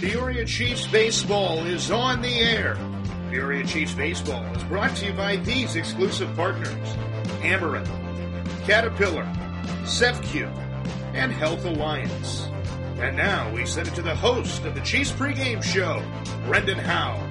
Peoria Chiefs Baseball is on the air. Peoria Chiefs Baseball is brought to you by these exclusive partners: Amaranth, Caterpillar, CEFCU, and Health Alliance. And now we send it to the host of the Chiefs pregame show, Brendan Howe.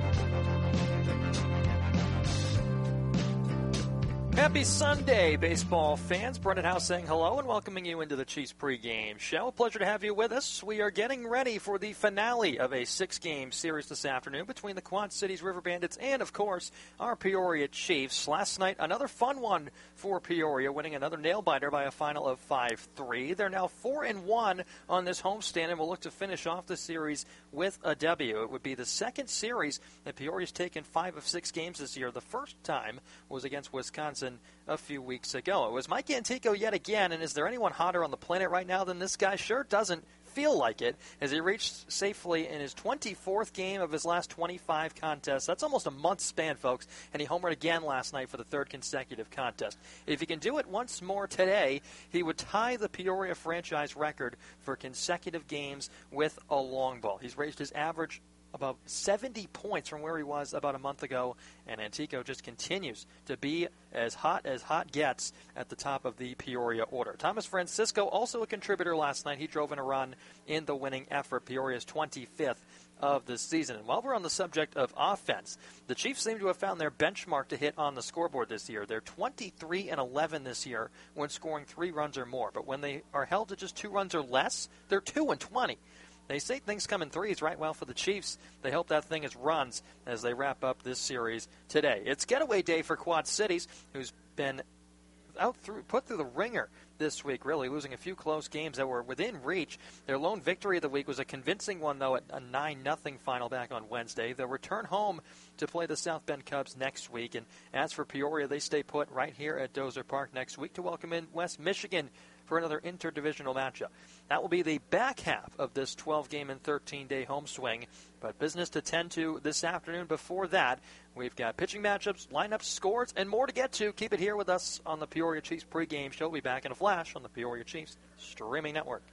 Happy Sunday, baseball fans. Brendan Howe saying hello and welcoming you into the Chiefs pregame show. A pleasure to have you with us. We are getting ready for the finale of a 6-game series this afternoon between the Quad Cities River Bandits and, of course, our Peoria Chiefs. Last night, another fun one for Peoria, winning another nail-biter by a final of 5-3. They're now 4-1 on this homestand and will look to finish off the series with a W. It would be the second series that Peoria's taken 5 of 6 games this year. The first time was against Wisconsin a few weeks ago. It was Mike Antico yet again, and is there anyone hotter on the planet right now than this guy? Sure doesn't feel like it, as he reached safely in his 24th game of his last 25 contests. That's almost a month span, folks, and he homered again last night for the third consecutive contest. If he can do it once more today, he would tie the Peoria franchise record for consecutive games with a long ball. He's raised his average about 70 points from where he was about a month ago, and Antico just continues to be as hot gets at the top of the Peoria order. Thomas Francisco, also a contributor last night. He drove in a run in the winning effort, Peoria's 25th of the season. And while we're on the subject of offense, the Chiefs seem to have found their benchmark to hit on the scoreboard this year. They're 23-11 this year when scoring 3 runs or more, but when they are held to just 2 runs or less, they're 2-20. They say things come in threes, right? Well, for the Chiefs, they hope that thing is runs as they wrap up this series today. It's getaway day for Quad Cities, who's been put through the ringer this week, really, losing a few close games that were within reach. Their lone victory of the week was a convincing one, though, at a 9-0 final back on Wednesday. They'll return home to play the South Bend Cubs next week. And as for Peoria, they stay put right here at Dozer Park next week to welcome in West Michigan for another interdivisional matchup. That will be the back half of this 12-game and 13-day home swing, but business to tend to this afternoon. Before that, we've got pitching matchups, lineups, scores, and more to get to. Keep it here with us on the Peoria Chiefs pregame show. We'll be back in a flash on the Peoria Chiefs streaming network.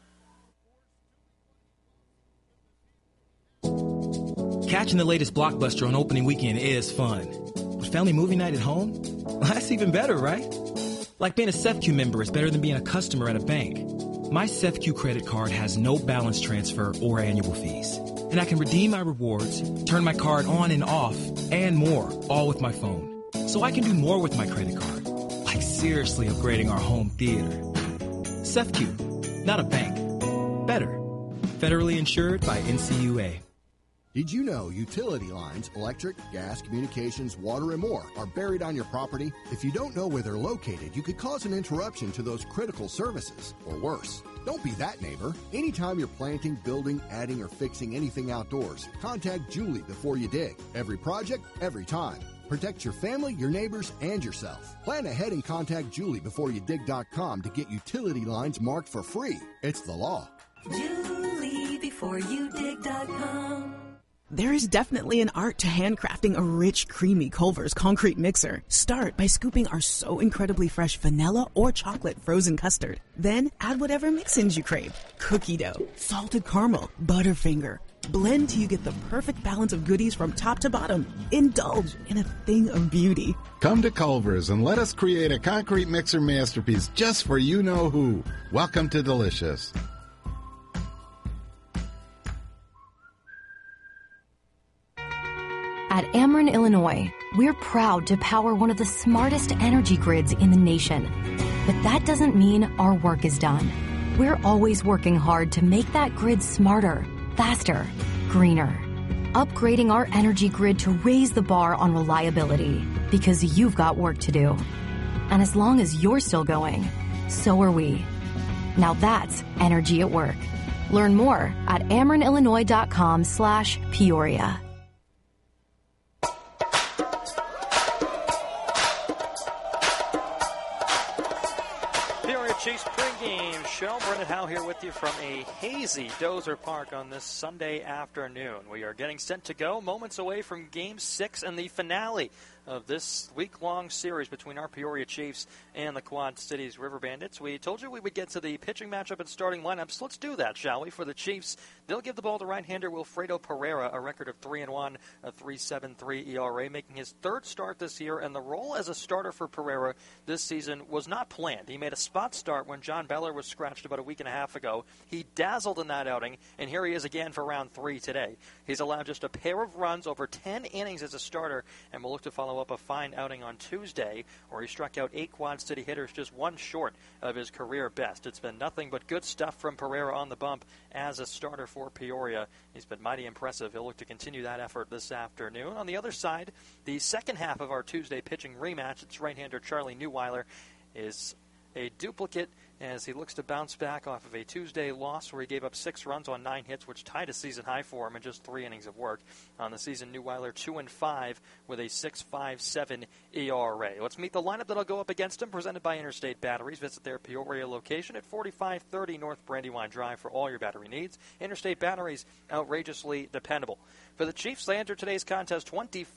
Catching the latest blockbuster on opening weekend is fun. But family movie night at home? Well, that's even better, right? Like being a CEFCU member is better than being a customer at a bank. My CEFCU credit card has no balance transfer or annual fees. And I can redeem my rewards, turn my card on and off, and more, all with my phone. So I can do more with my credit card, like seriously upgrading our home theater. CEFCU, not a bank. Better. Federally insured by NCUA. Did you know utility lines, electric, gas, communications, water, and more are buried on your property? If you don't know where they're located, you could cause an interruption to those critical services, or worse. Don't be that neighbor. Anytime you're planting, building, adding, or fixing anything outdoors, contact Julie before you dig. Every project, every time. Protect your family, your neighbors, and yourself. Plan ahead and contact JulieBeforeYouDig.com to get utility lines marked for free. It's the law. JulieBeforeYouDig.com. There is definitely an art to handcrafting a rich, creamy Culver's concrete mixer. Start by scooping our so incredibly fresh vanilla or chocolate frozen custard. Then add whatever mix-ins you crave. Cookie dough, salted caramel, Butterfinger. Blend till you get the perfect balance of goodies from top to bottom. Indulge in a thing of beauty. Come to Culver's and let us create a concrete mixer masterpiece just for you-know-who. Welcome to Delicious. At Ameren, Illinois, we're proud to power one of the smartest energy grids in the nation. But that doesn't mean our work is done. We're always working hard to make that grid smarter, faster, greener. Upgrading our energy grid to raise the bar on reliability, because you've got work to do. And as long as you're still going, so are we. Now that's energy at work. Learn more at amerenillinois.com/Peoria. Chiefs pregame Show. Brendan Howe here with you from a hazy Dozer Park on this Sunday afternoon. We are getting set to go, moments away from Game 6 and the finale of this week-long series between our Peoria Chiefs and the Quad Cities River Bandits. We told you we would get to the pitching matchup and starting lineups. Let's do that, shall we? For the Chiefs, they'll give the ball to right-hander Wilfredo Pereira, a record of 3-1, a 3.73 ERA, making his third start this year, and the role as a starter for Pereira this season was not planned. He made a spot start when John Beller was scratched about a week and a half ago. He dazzled in that outing, and here he is again for round 3 today. He's allowed just a pair of runs over 10 innings as a starter, and will look to follow up a fine outing on Tuesday, where he struck out 8 Quad City hitters, just one short of his career best. It's been nothing but good stuff from Pereira on the bump as a starter for Peoria. He's been mighty impressive. He'll look to continue that effort this afternoon. On the other side, the second half of our Tuesday pitching rematch, it's right-hander Charlie Neuweiler, is a duplicate as he looks to bounce back off of a Tuesday loss where he gave up 6 runs on 9 hits, which tied a season high for him in just 3 innings of work. On the season, Neuweiler 2-5 with a 6.57 ERA. Let's meet the lineup that'll go up against him, presented by Interstate Batteries. Visit their Peoria location at 4530 North Brandywine Drive for all your battery needs. Interstate Batteries, outrageously dependable. For the Chiefs, they enter today's contest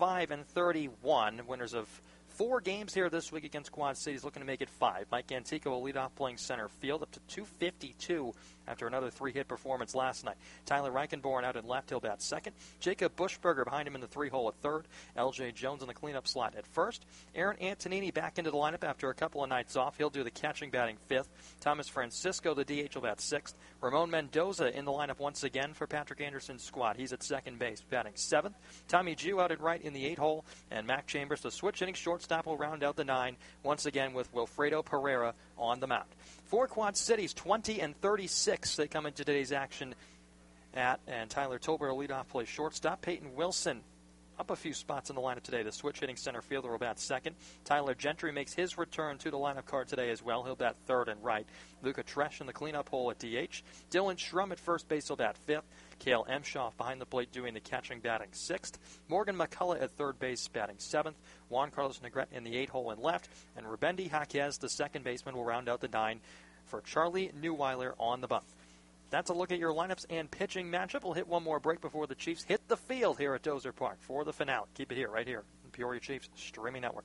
25-31, winners of 4 games here this week against Quad Cities, looking to make it 5. Mike Antico will lead off playing center field, up to 252 after another 3-hit performance last night. Tyler Reichenborn out in left, he'll bat second. Jacob Buschberger behind him in the 3-hole at third. L.J. Jones in the cleanup slot at first. Aaron Antonini back into the lineup after a couple of nights off. He'll do the catching, batting 5th. Thomas Francisco, the DH, will bat 6th. Ramon Mendoza in the lineup once again for Patrick Anderson's squad. He's at second base, batting 7th. Tommy Jew out at right in the 8-hole. And Mac Chambers, the switch hitting shortstop, will round out the 9, once again with Wilfredo Pereira on the mound. For Quad Cities, 20-36, they come into today's action at, and Tyler Tolbert will lead off play shortstop. Peyton Wilson up a few spots in the lineup today. The switch-hitting center fielder will bat second. Tyler Gentry makes his return to the lineup card today as well. He'll bat third and right. Luca Tresh in the cleanup hole at DH. Dylan Schrum at first base will bat 5th. Cale Emshoff behind the plate doing the catching, batting 6th. Morgan McCullough at third base, batting 7th. Juan Carlos Negrete in the 8-hole and left. And Rubendi Jaquez, the second baseman, will round out the 9 for Charlie Neuweiler on the bump. That's a look at your lineups and pitching matchup. We'll hit one more break before the Chiefs hit the field here at Dozer Park for the finale. Keep it here, right here, on Peoria Chiefs Streaming Network.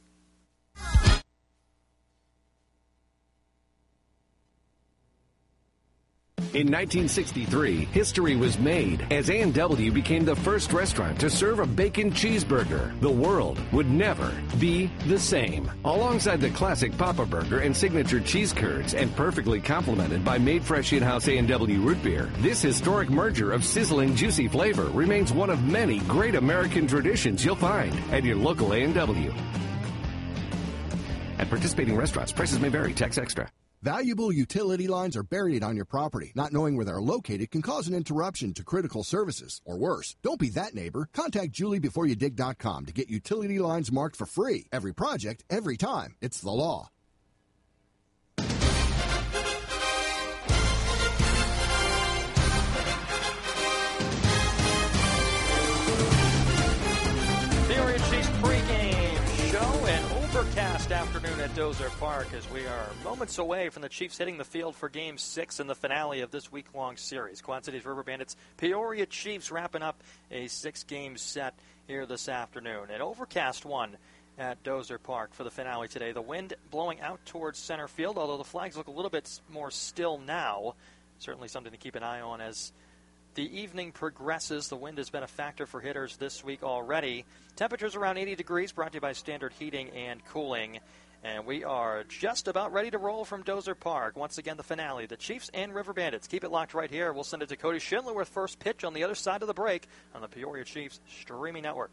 In 1963, history was made as A&W became the first restaurant to serve a bacon cheeseburger. The world would never be the same. Alongside the classic Papa Burger and signature cheese curds, and perfectly complemented by made fresh in-house A&W root beer, this historic merger of sizzling, juicy flavor remains one of many great American traditions you'll find at your local A&W. At participating restaurants, prices may vary. Tax extra. Valuable utility lines are buried on your property. Not knowing where they're located can cause an interruption to critical services. Or worse, don't be that neighbor. Contact JulieBeforeYouDig.com to get utility lines marked for free. Every project, every time. It's the law. Peoria Chiefs pregame show and overcast afternoon at Dozer Park as we are moments away from the Chiefs hitting the field for Game 6 in the finale of this week-long series. Quad Cities River Bandits, Peoria Chiefs wrapping up a 6-game set here this afternoon. An overcast one at Dozer Park for the finale today. The wind blowing out towards center field, although the flags look a little bit more still now. Certainly something to keep an eye on as the evening progresses. The wind has been a factor for hitters this week already. Temperatures around 80 degrees, brought to you by Standard Heating and Cooling. And we are just about ready to roll from Dozer Park. Once again, the finale, the Chiefs and River Bandits. Keep it locked right here. We'll send it to Cody Schindler with first pitch on the other side of the break on the Peoria Chiefs Streaming Network.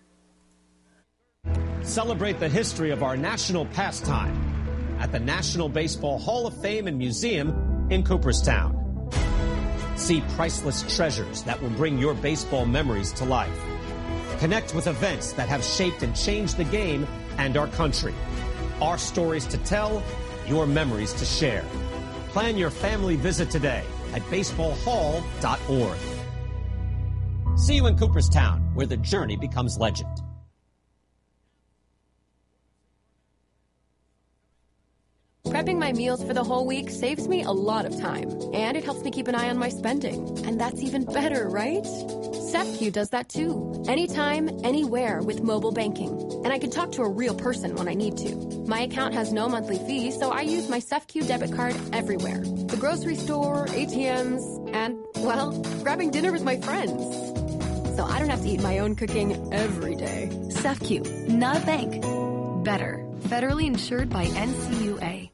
Celebrate the history of our national pastime at the National Baseball Hall of Fame and Museum in Cooperstown. See priceless treasures that will bring your baseball memories to life. Connect with events that have shaped and changed the game and our country. Our stories to tell, your memories to share. Plan your family visit today at baseballhall.org. See you in Cooperstown, where the journey becomes legend. Prepping my meals for the whole week saves me a lot of time, and it helps me keep an eye on my spending. And that's even better, right? SEFCU does that too. Anytime, anywhere with mobile banking. And I can talk to a real person when I need to. My account has no monthly fee, so I use my SEFCU debit card everywhere. The grocery store, ATMs, and, well, grabbing dinner with my friends. So I don't have to eat my own cooking every day. SEFCU, not a bank. Better. Federally insured by NCUA.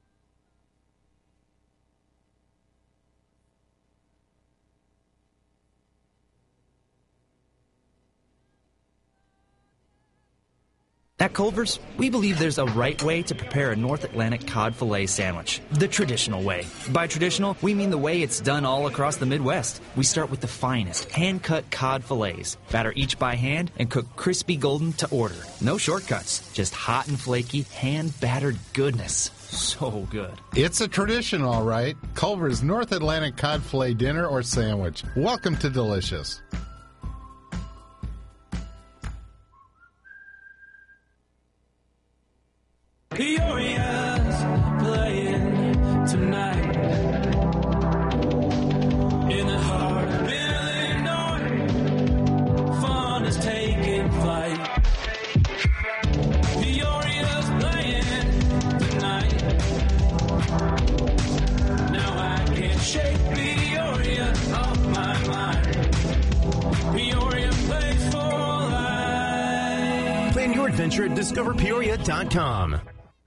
At Culver's, we believe there's a right way to prepare a North Atlantic cod fillet sandwich, the traditional way. By traditional, we mean the way it's done all across the Midwest. We start with the finest, hand-cut cod fillets, batter each by hand, and cook crispy golden to order. No shortcuts, just hot and flaky, hand-battered goodness. So good. It's a tradition, all right. Culver's North Atlantic cod fillet dinner or sandwich. Welcome to Delicious. Peoria's playing tonight in the heart of Illinois. Fun is taking flight. Peoria's playing tonight. Now I can't shake Peoria off my mind. Peoria plays for life. Plan your adventure at discoverpeoria.com.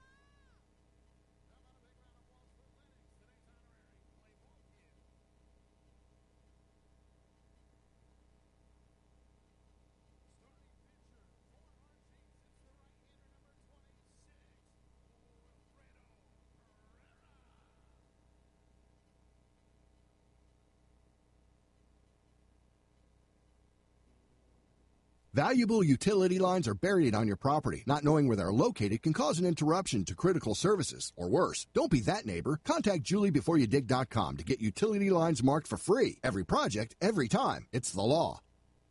Valuable utility lines are buried on your property. Not knowing where they're located can cause an interruption to critical services, or worse. Don't be that neighbor. Contact JulieBeforeYouDig.com to get utility lines marked for free. Every project, every time. It's the law.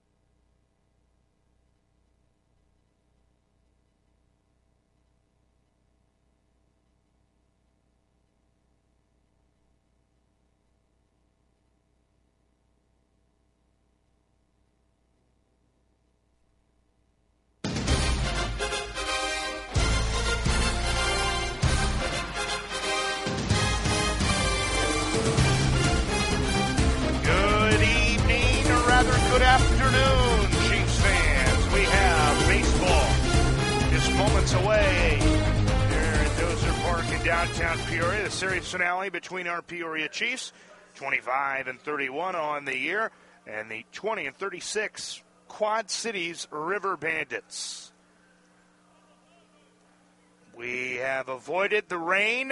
Good afternoon, Chiefs fans. We have baseball just moments away here at Dozer Park in downtown Peoria. The series finale between our Peoria Chiefs, 25-31 on the year, and the 20-36 Quad Cities River Bandits. We have avoided the rain.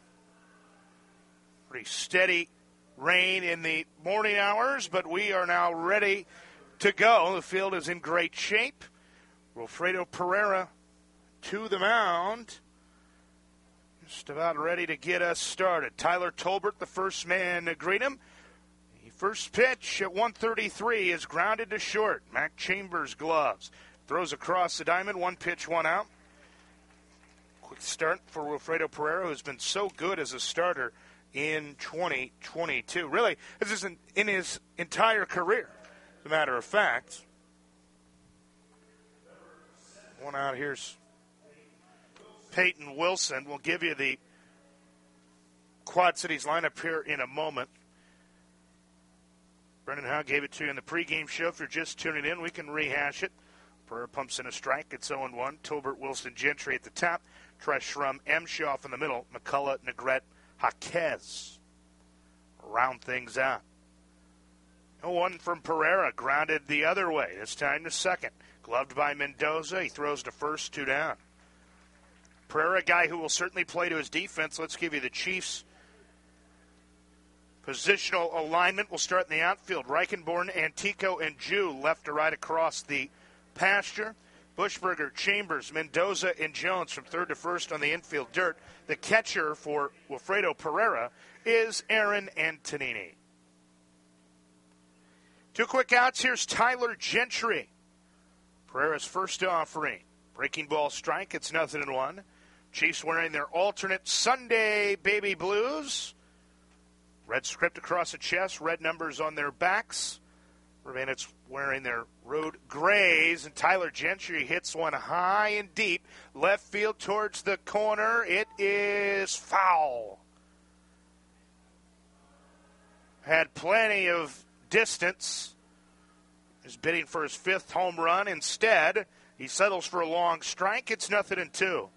Pretty steady rain in the morning hours, but we are now ready to go. The field is in great shape. Wilfredo Pereira to the mound. Just about ready to get us started. Tyler Tolbert, the first man to greet him. The first pitch at 133 is grounded to short. Mac Chambers gloves. Throws across the diamond. 1 pitch, 1 out. Quick start for Wilfredo Pereira, who's been so good as a starter in 2022. Really, this isn't in his entire career, as a matter of fact. One out, here's Peyton Wilson. We'll give you the Quad Cities lineup here in a moment. Brendan Howe gave it to you in the pregame show. If you're just tuning in, we can rehash it. Pereira pumps in a strike. It's 0-1. Tolbert, Wilson, Gentry at the top. Tresh, Shrum, Emshoff in the middle. McCullough, Negrete, Jaquez round things out. 0-1 from Pereira, grounded the other way. This time to second. Gloved by Mendoza. He throws to first, 2 down. Pereira, a guy who will certainly play to his defense. Let's give you the Chiefs' positional alignment. We'll start in the outfield. Reichenborn, Antico, and Jew left to right across the pasture. Bushberger, Chambers, Mendoza, and Jones from third to first on the infield dirt. The catcher for Wilfredo Pereira is Aaron Antonini. 2 quick outs. Here's Tyler Gentry. Pereira's first offering. Breaking ball strike. It's 0-1. Chiefs wearing their alternate Sunday baby blues. Red script across the chest, red numbers on their backs. River Bandits wearing their road grays, and Tyler Gentry hits one high and deep. Left field towards the corner. It is foul. Had plenty of distance. Is bidding for his 5th home run. Instead, he settles for a long strike. It's 0-2.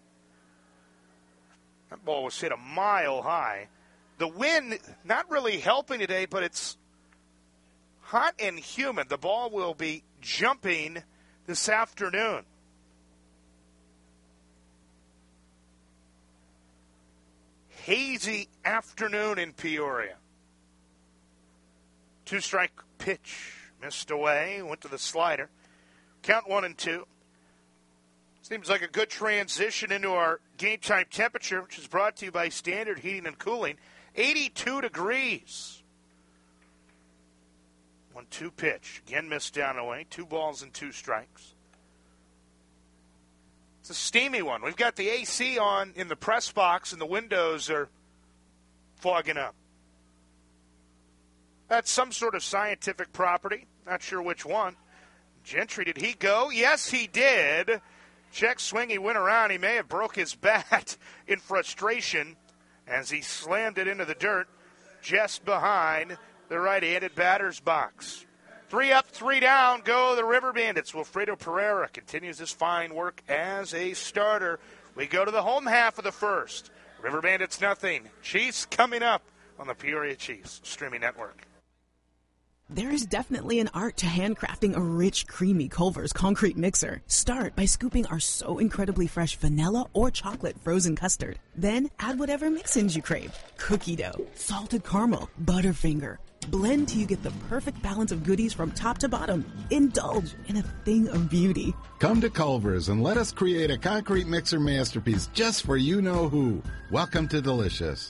That ball was hit a mile high. The wind not really helping today, but it's hot and humid. The ball will be jumping this afternoon. Hazy afternoon in Peoria. 2-strike pitch. Missed away. Went to the slider. Count 1-2. Seems like a good transition into our game time temperature, which is brought to you by Standard Heating and Cooling. 82 degrees. 1-2 pitch. Again missed down away. 2 balls and 2 strikes. It's a steamy one. We've got the AC on in the press box, and the windows are fogging up. That's some sort of scientific property. Not sure which one. Gentry, did he go? Yes, he did. Check swing, he went around. He may have broke his bat in frustration as he slammed it into the dirt just behind the right-handed batter's box. 3 up, 3 down, go the River Bandits. Wilfredo Pereira continues his fine work as a starter. We go to the home half of the first. River Bandits 0. Chiefs coming up on the Peoria Chiefs Streaming Network. There is definitely an art to handcrafting a rich, creamy Culver's concrete mixer. Start by scooping our so incredibly fresh vanilla or chocolate frozen custard. Then add whatever mix-ins you crave. Cookie dough, salted caramel, Butterfinger. Blend till you get the perfect balance of goodies from top to bottom. Indulge in a thing of beauty. Come to Culver's and let us create a concrete mixer masterpiece just for you-know-who. Welcome to Delicious.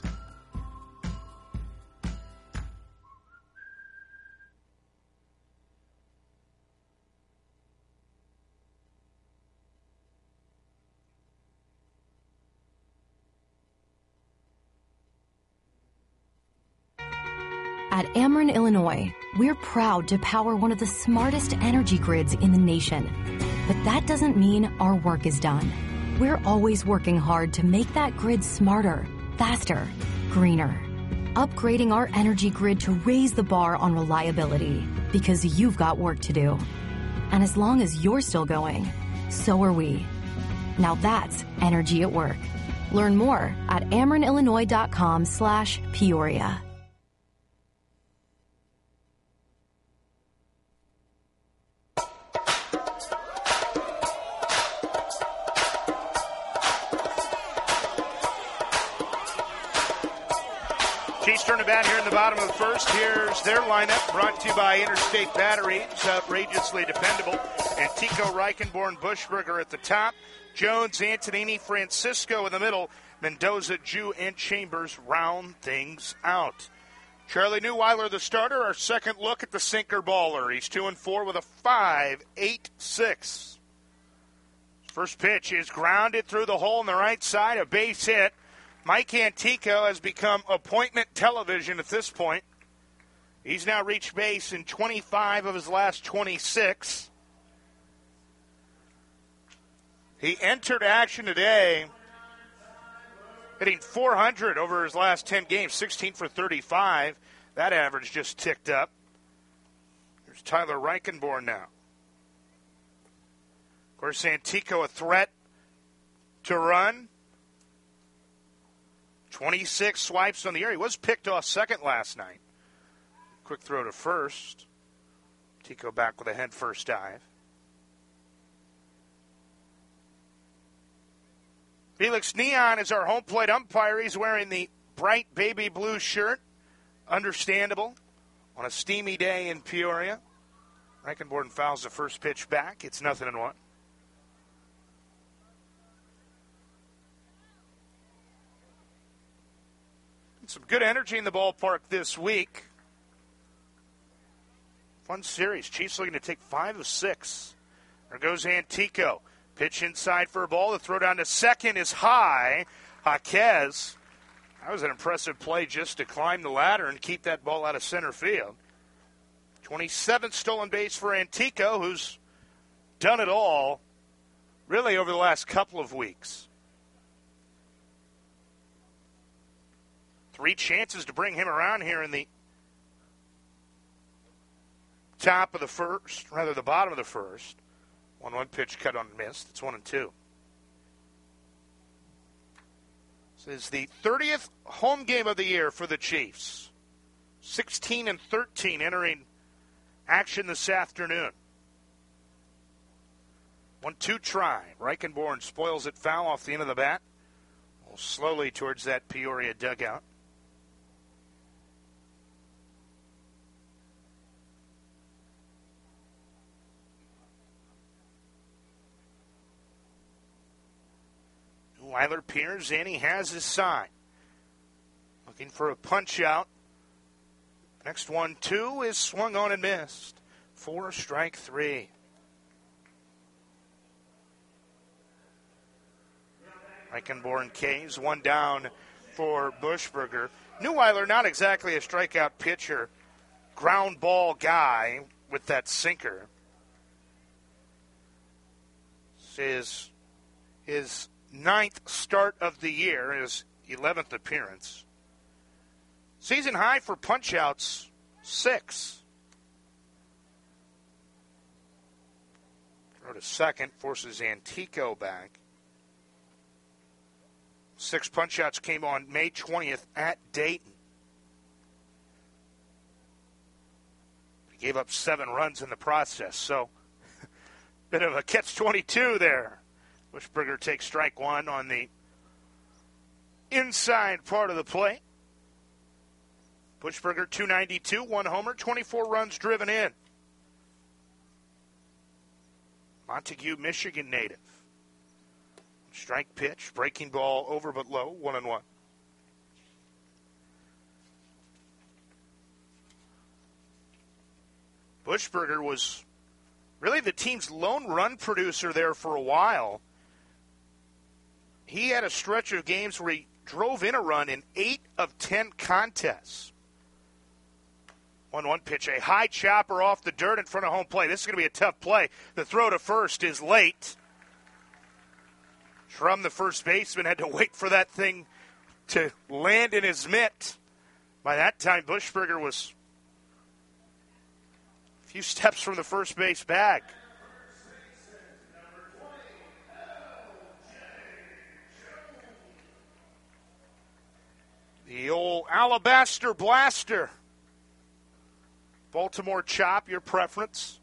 At Ameren, Illinois, we're proud to power one of the smartest energy grids in the nation. But that doesn't mean our work is done. We're always working hard to make that grid smarter, faster, greener. Upgrading our energy grid to raise the bar on reliability, because you've got work to do. And as long as you're still going, so are we. Now that's energy at work. Learn more at amerenillinois.com/Peoria. Chiefs turn it back here in the bottom of the first. Here's their lineup, brought to you by Interstate Batteries, outrageously dependable. And Tico Reichenborn Buschberger at the top. Jones, Antonini, Francisco in the middle. Mendoza, Jew, and Chambers round things out. Charlie Neuweiler, the starter, our second look at the sinker baller. He's 2-4 with a 5.86. First pitch is grounded through the hole on the right side, a base hit. Mike Antico has become appointment television at this point. He's now reached base in 25 of his last 26. He entered action today hitting .400 over his last 10 games, 16 for 35. That average just ticked up. Here's Tyler Reichenborn now. Of course, Antico a threat to run. 26 swipes on the year. He was picked off second last night. Quick throw to first. Tico back with a head first dive. Felix Neon is our home plate umpire. He's wearing the bright baby blue shirt. Understandable on a steamy day in Peoria. Reichenborn fouls the first pitch back. It's 0-1. Some good energy in the ballpark this week. Fun series. Chiefs looking to take 5 of 6. There goes Antico. Pitch inside for a ball. The throw down to second is high. Jaquez, that was an impressive play just to climb the ladder and keep that ball out of center field. 27th stolen base for Antico, who's done it all really over the last couple of weeks. 3 chances to bring him around here in the top of the first, rather the bottom of the first. 1-1 pitch cut on missed. It's 1-2. This is the 30th home game of the year for the Chiefs. 16-13 entering action this afternoon. 1-2 try. Reichenborn spoils it foul off the end of the bat. Slowly towards that Peoria dugout. Weiler peers in. He has his sign. Looking for a punch out. Next 1-2 is swung on and missed. 4 strike 3. Reichenborn K's 1 down for Buschberger. Neuweiler, not exactly a strikeout pitcher. Ground ball guy with that sinker. This is his 9th start of the year, his 11th appearance. Season high for punch-outs, 6. Throw to second, forces Antico back. 6 punch-outs came on May 20th at Dayton. He gave up 7 runs in the process, so bit of a catch-22 there. Buschberger takes strike 1 on the inside part of the plate. Buschberger, 292, 1 homer, 24 runs driven in. Montague, Michigan native. Strike pitch, breaking ball over but low, 1-1. Buschberger was really the team's lone run producer there for a while. He had a stretch of games where he drove in a run in 8 of 10 contests. 1-1 pitch, a high chopper off the dirt in front of home plate. This is going to be a tough play. The throw to first is late. Schrum, the first baseman, had to wait for that thing to land in his mitt. By that time, Buschberger was a few steps from the first base bag. The old Alabaster Blaster. Baltimore chop, your preference.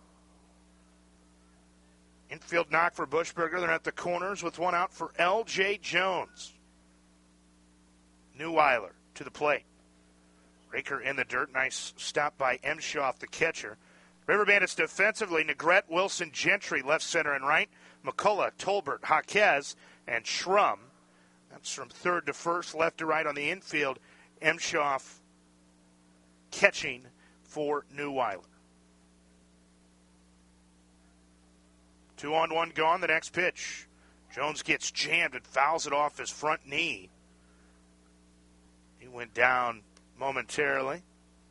Infield knock for Buschberger. They're at the corners with 1 out for L.J. Jones. Neuweiler to the plate. Raker in the dirt. Nice stop by Emshoff, the catcher. River Bandits defensively, Negrete, Wilson, Gentry, left, center, and right. McCullough, Tolbert, Jaquez, and Schrum. That's from third to first, left to right on the infield. Emshoff catching for Neuweiler. 2-on-1 gone, the next pitch. Jones gets jammed and fouls it off his front knee. He went down momentarily.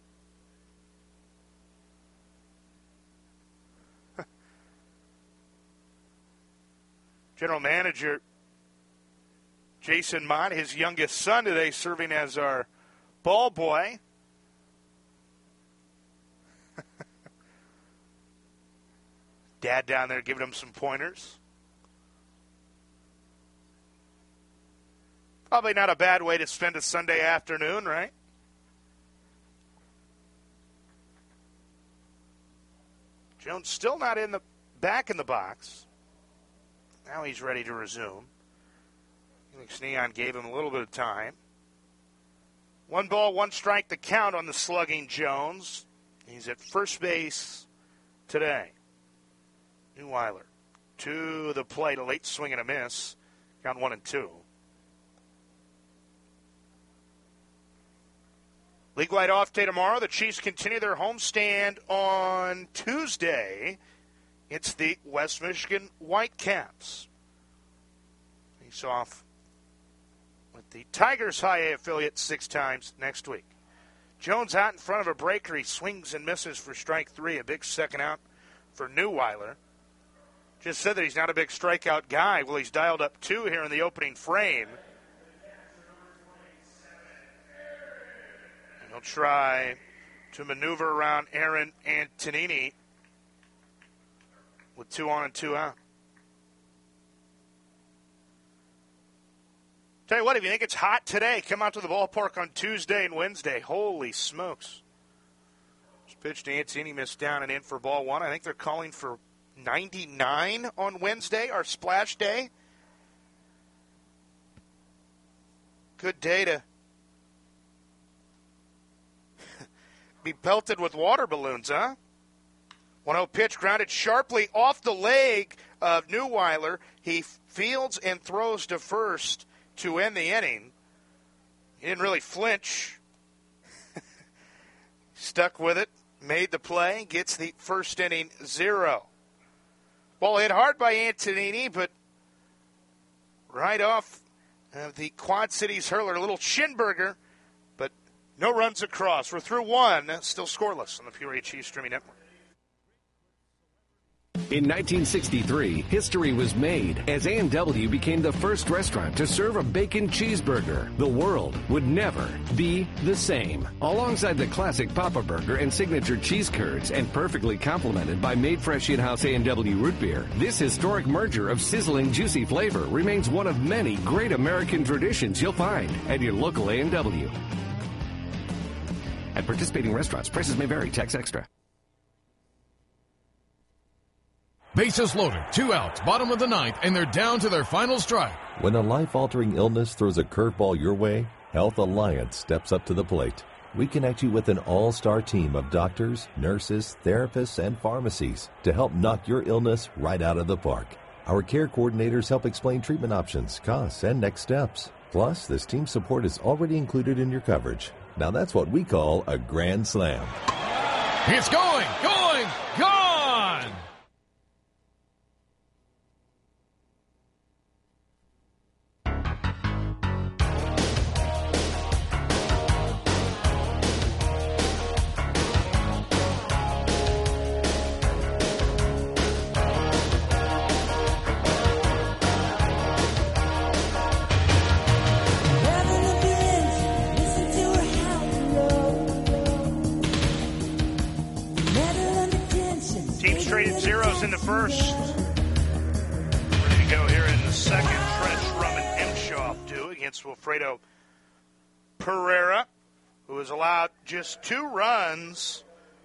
General Manager Jason Mott, his youngest son today, serving as our ball boy. Dad down there giving him some pointers. Probably not a bad way to spend a Sunday afternoon, right? Jones still not back in the box. Now he's ready to resume. Felix Neon gave him a little bit of time. 1 ball, 1 strike, the count on the slugging Jones. He's at first base today. Neuweiler to the plate, a late swing and a miss. Count 1-2. League-wide off day tomorrow. The Chiefs continue their homestand on Tuesday It's the West Michigan Whitecaps. He's off with the Tigers High A affiliate 6 times next week. Jones out in front of a breaker. He swings and misses for strike 3. A big second out for Neuweiler. Just said that he's not a big strikeout guy. Well, he's dialed up 2 here in the opening frame. And he'll try to maneuver around Aaron Antonini with 2 on and 2 out. Tell you what, if you think it's hot today, come out to the ballpark on Tuesday and Wednesday. Holy smokes. Just pitch to Antonini, missed down and in for ball 1. I think they're calling for 99 on Wednesday, our splash day. Good day to be pelted with water balloons, huh? 1-0 pitch grounded sharply off the leg of Neuweiler. He fields and throws to first to end the inning. He didn't really flinch. Stuck with it, made the play, gets the first inning 0. Ball hit hard by Antonini, but right off the Quad Cities hurler, a little Schinberger, but no runs across. We're through 1, still scoreless on the Peoria Chiefs Streaming Network. In 1963, history was made as A&W became the first restaurant to serve a bacon cheeseburger. The world would never be the same. Alongside the classic Papa Burger and signature cheese curds, and perfectly complemented by made fresh in-house A&W root beer, this historic merger of sizzling, juicy flavor remains one of many great American traditions you'll find at your local A&W. At participating restaurants, prices may vary. Tax extra. Bases loaded, 2 outs, bottom of the 9th, and they're down to their final strike. When a life-altering illness throws a curveball your way, Health Alliance steps up to the plate. We connect you with an all-star team of doctors, nurses, therapists, and pharmacies to help knock your illness right out of the park. Our care coordinators help explain treatment options, costs, and next steps. Plus, this team support is already included in your coverage. Now that's what we call a grand slam. It's going, gone! In the first. Ready to go here in the second. Trent Schrum and Emshoff do against Wilfredo Pereira, who has allowed just 2 runs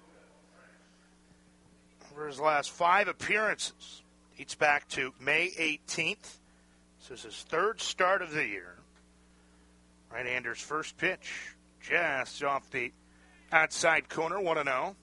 over his last 5 appearances. Dates back to May 18th. This is his 3rd start of the year. Right-hander's first pitch, just off the outside corner, 1-0.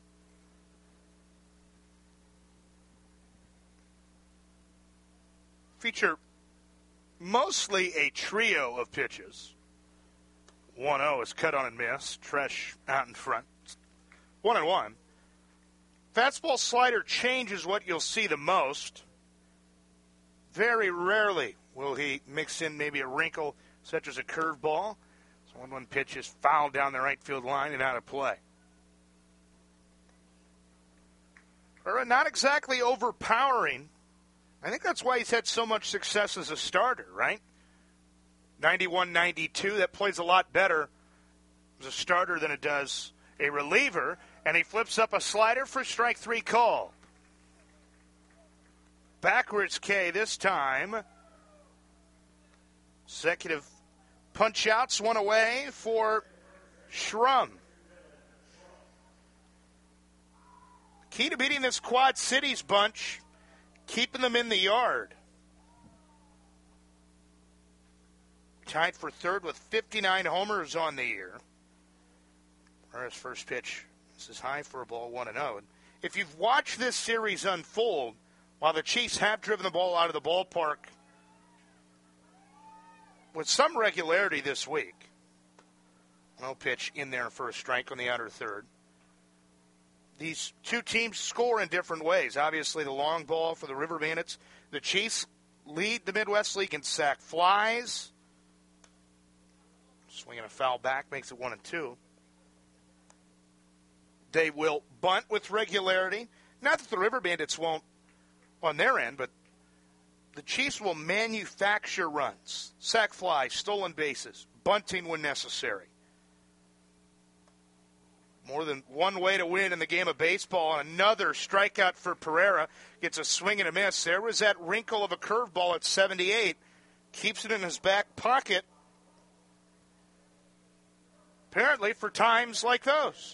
Feature mostly a trio of pitches. 1-0 is cut on and missed. Tresh out in front. 1-1. Fastball slider change is what you'll see the most. Very rarely will he mix in maybe a wrinkle such as a curveball. So 1-1 pitch is fouled down the right field line and out of play. Not exactly overpowering. I think that's why he's had so much success as a starter, right? 91-92, that plays a lot better as a starter than it does a reliever. And he flips up a slider for strike 3 call. Backwards K this time. Consecutive punch-outs, 1 away for Schrum. Key to beating this Quad Cities bunch, keeping them in the yard. Tied for 3rd with 59 homers on the year. His first pitch, this is high for a ball, 1-0. If you've watched this series unfold, while the Chiefs have driven the ball out of the ballpark with some regularity this week, no pitch in there for a strike on the outer third. these two teams score in different ways. Obviously, the long ball for the River Bandits. The Chiefs lead the Midwest League in sack flies. Swinging a foul back makes it 1-2. They will bunt with regularity. Not that the River Bandits won't on their end, but the Chiefs will manufacture runs. Sack flies, stolen bases, bunting when necessary. More than one way to win in the game of baseball. Another strikeout for Pereira. Gets a swing and a miss. There was that wrinkle of a curveball at 78. Keeps it in his back pocket. Apparently for times like those.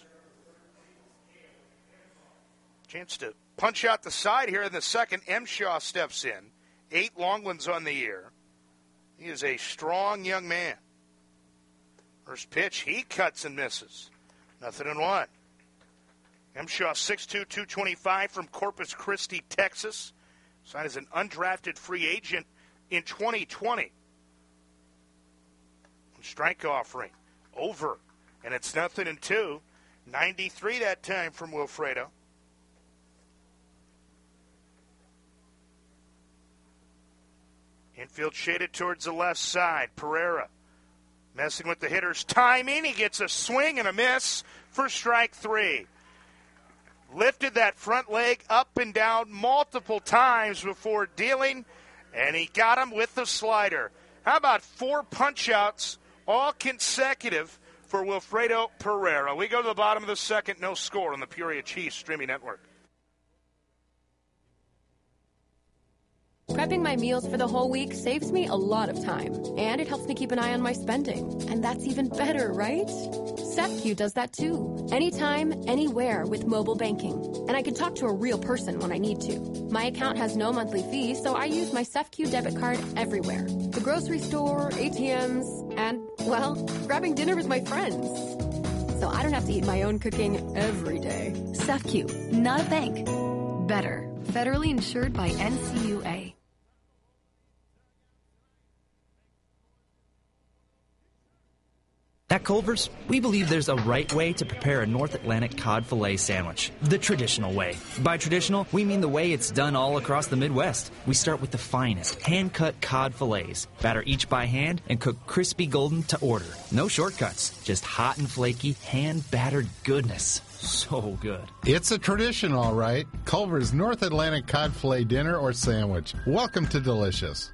Chance to punch out the side here in the second. M. Shaw steps in. 8 long ones on the year. He is a strong young man. First pitch, he cuts and misses. 0-1. M. Shaw, 6'2", 225 from Corpus Christi, Texas. Signed as an undrafted free agent in 2020. Strike offering. Over. And it's 0-2. 93 that time from Wilfredo. Infield shaded towards the left side. Pereira messing with the hitter's timing. He gets a swing and a miss for strike 3. Lifted that front leg up and down multiple times before dealing, and he got him with the slider. How about 4 punch-outs, all consecutive for Wilfredo Pereira? We go to the bottom of the second, no score on the Peoria Chiefs streaming network. Prepping my meals for the whole week saves me a lot of time, and it helps me keep an eye on my spending. And that's even better, right? SEFCU does that too. Anytime, anywhere with mobile banking. And I can talk to a real person when I need to. My account has no monthly fee, so I use my SEFCU debit card everywhere. The grocery store, ATMs, and, well, grabbing dinner with my friends. So I don't have to eat my own cooking every day. SEFCU, not a bank. Better. Federally insured by NCUA. At Culver's, we believe there's a right way to prepare a North Atlantic cod fillet sandwich. The traditional way. By traditional, we mean the way it's done all across the Midwest. We start with the finest, hand-cut cod fillets. Batter each by hand and cook crispy golden to order. No shortcuts, just hot and flaky, hand-battered goodness. So good. It's a tradition, all right. Culver's North Atlantic cod fillet dinner or sandwich. Welcome to Delicious.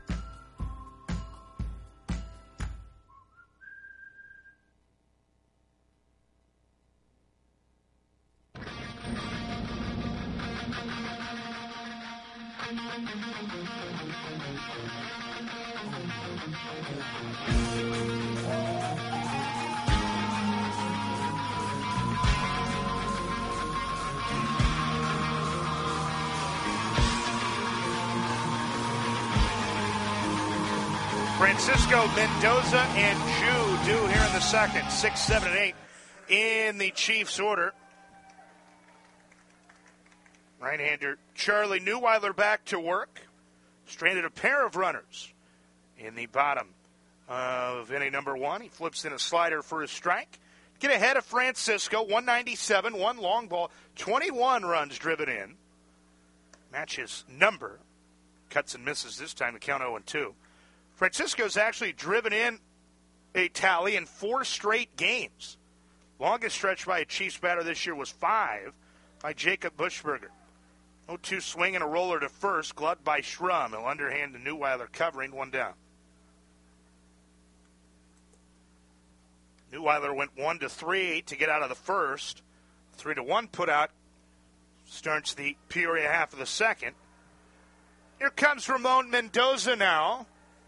Francisco, Mendoza, and Ju due here in the second. 6, 7, and 8 in the Chiefs' order. Right-hander Charlie Neuweiler back to work. Stranded a pair of runners in the bottom of inning number 1. He flips in a slider for a strike. Get ahead of Francisco, 197, 1 long ball, 21 runs driven in. Match his number. Cuts and misses this time to count 0-2. Francisco's actually driven in a tally in 4 straight games. Longest stretch by a Chiefs batter this year was 5 by Jacob Buschberger. 0-2 swing and a roller to first, gloved by Schrum. He'll underhand to Neuweiler covering, 1 down. Neuweiler went 1-3 to get out of the first. 3-1 put out starts the Peoria half of the second. Here comes Ramon Mendoza now.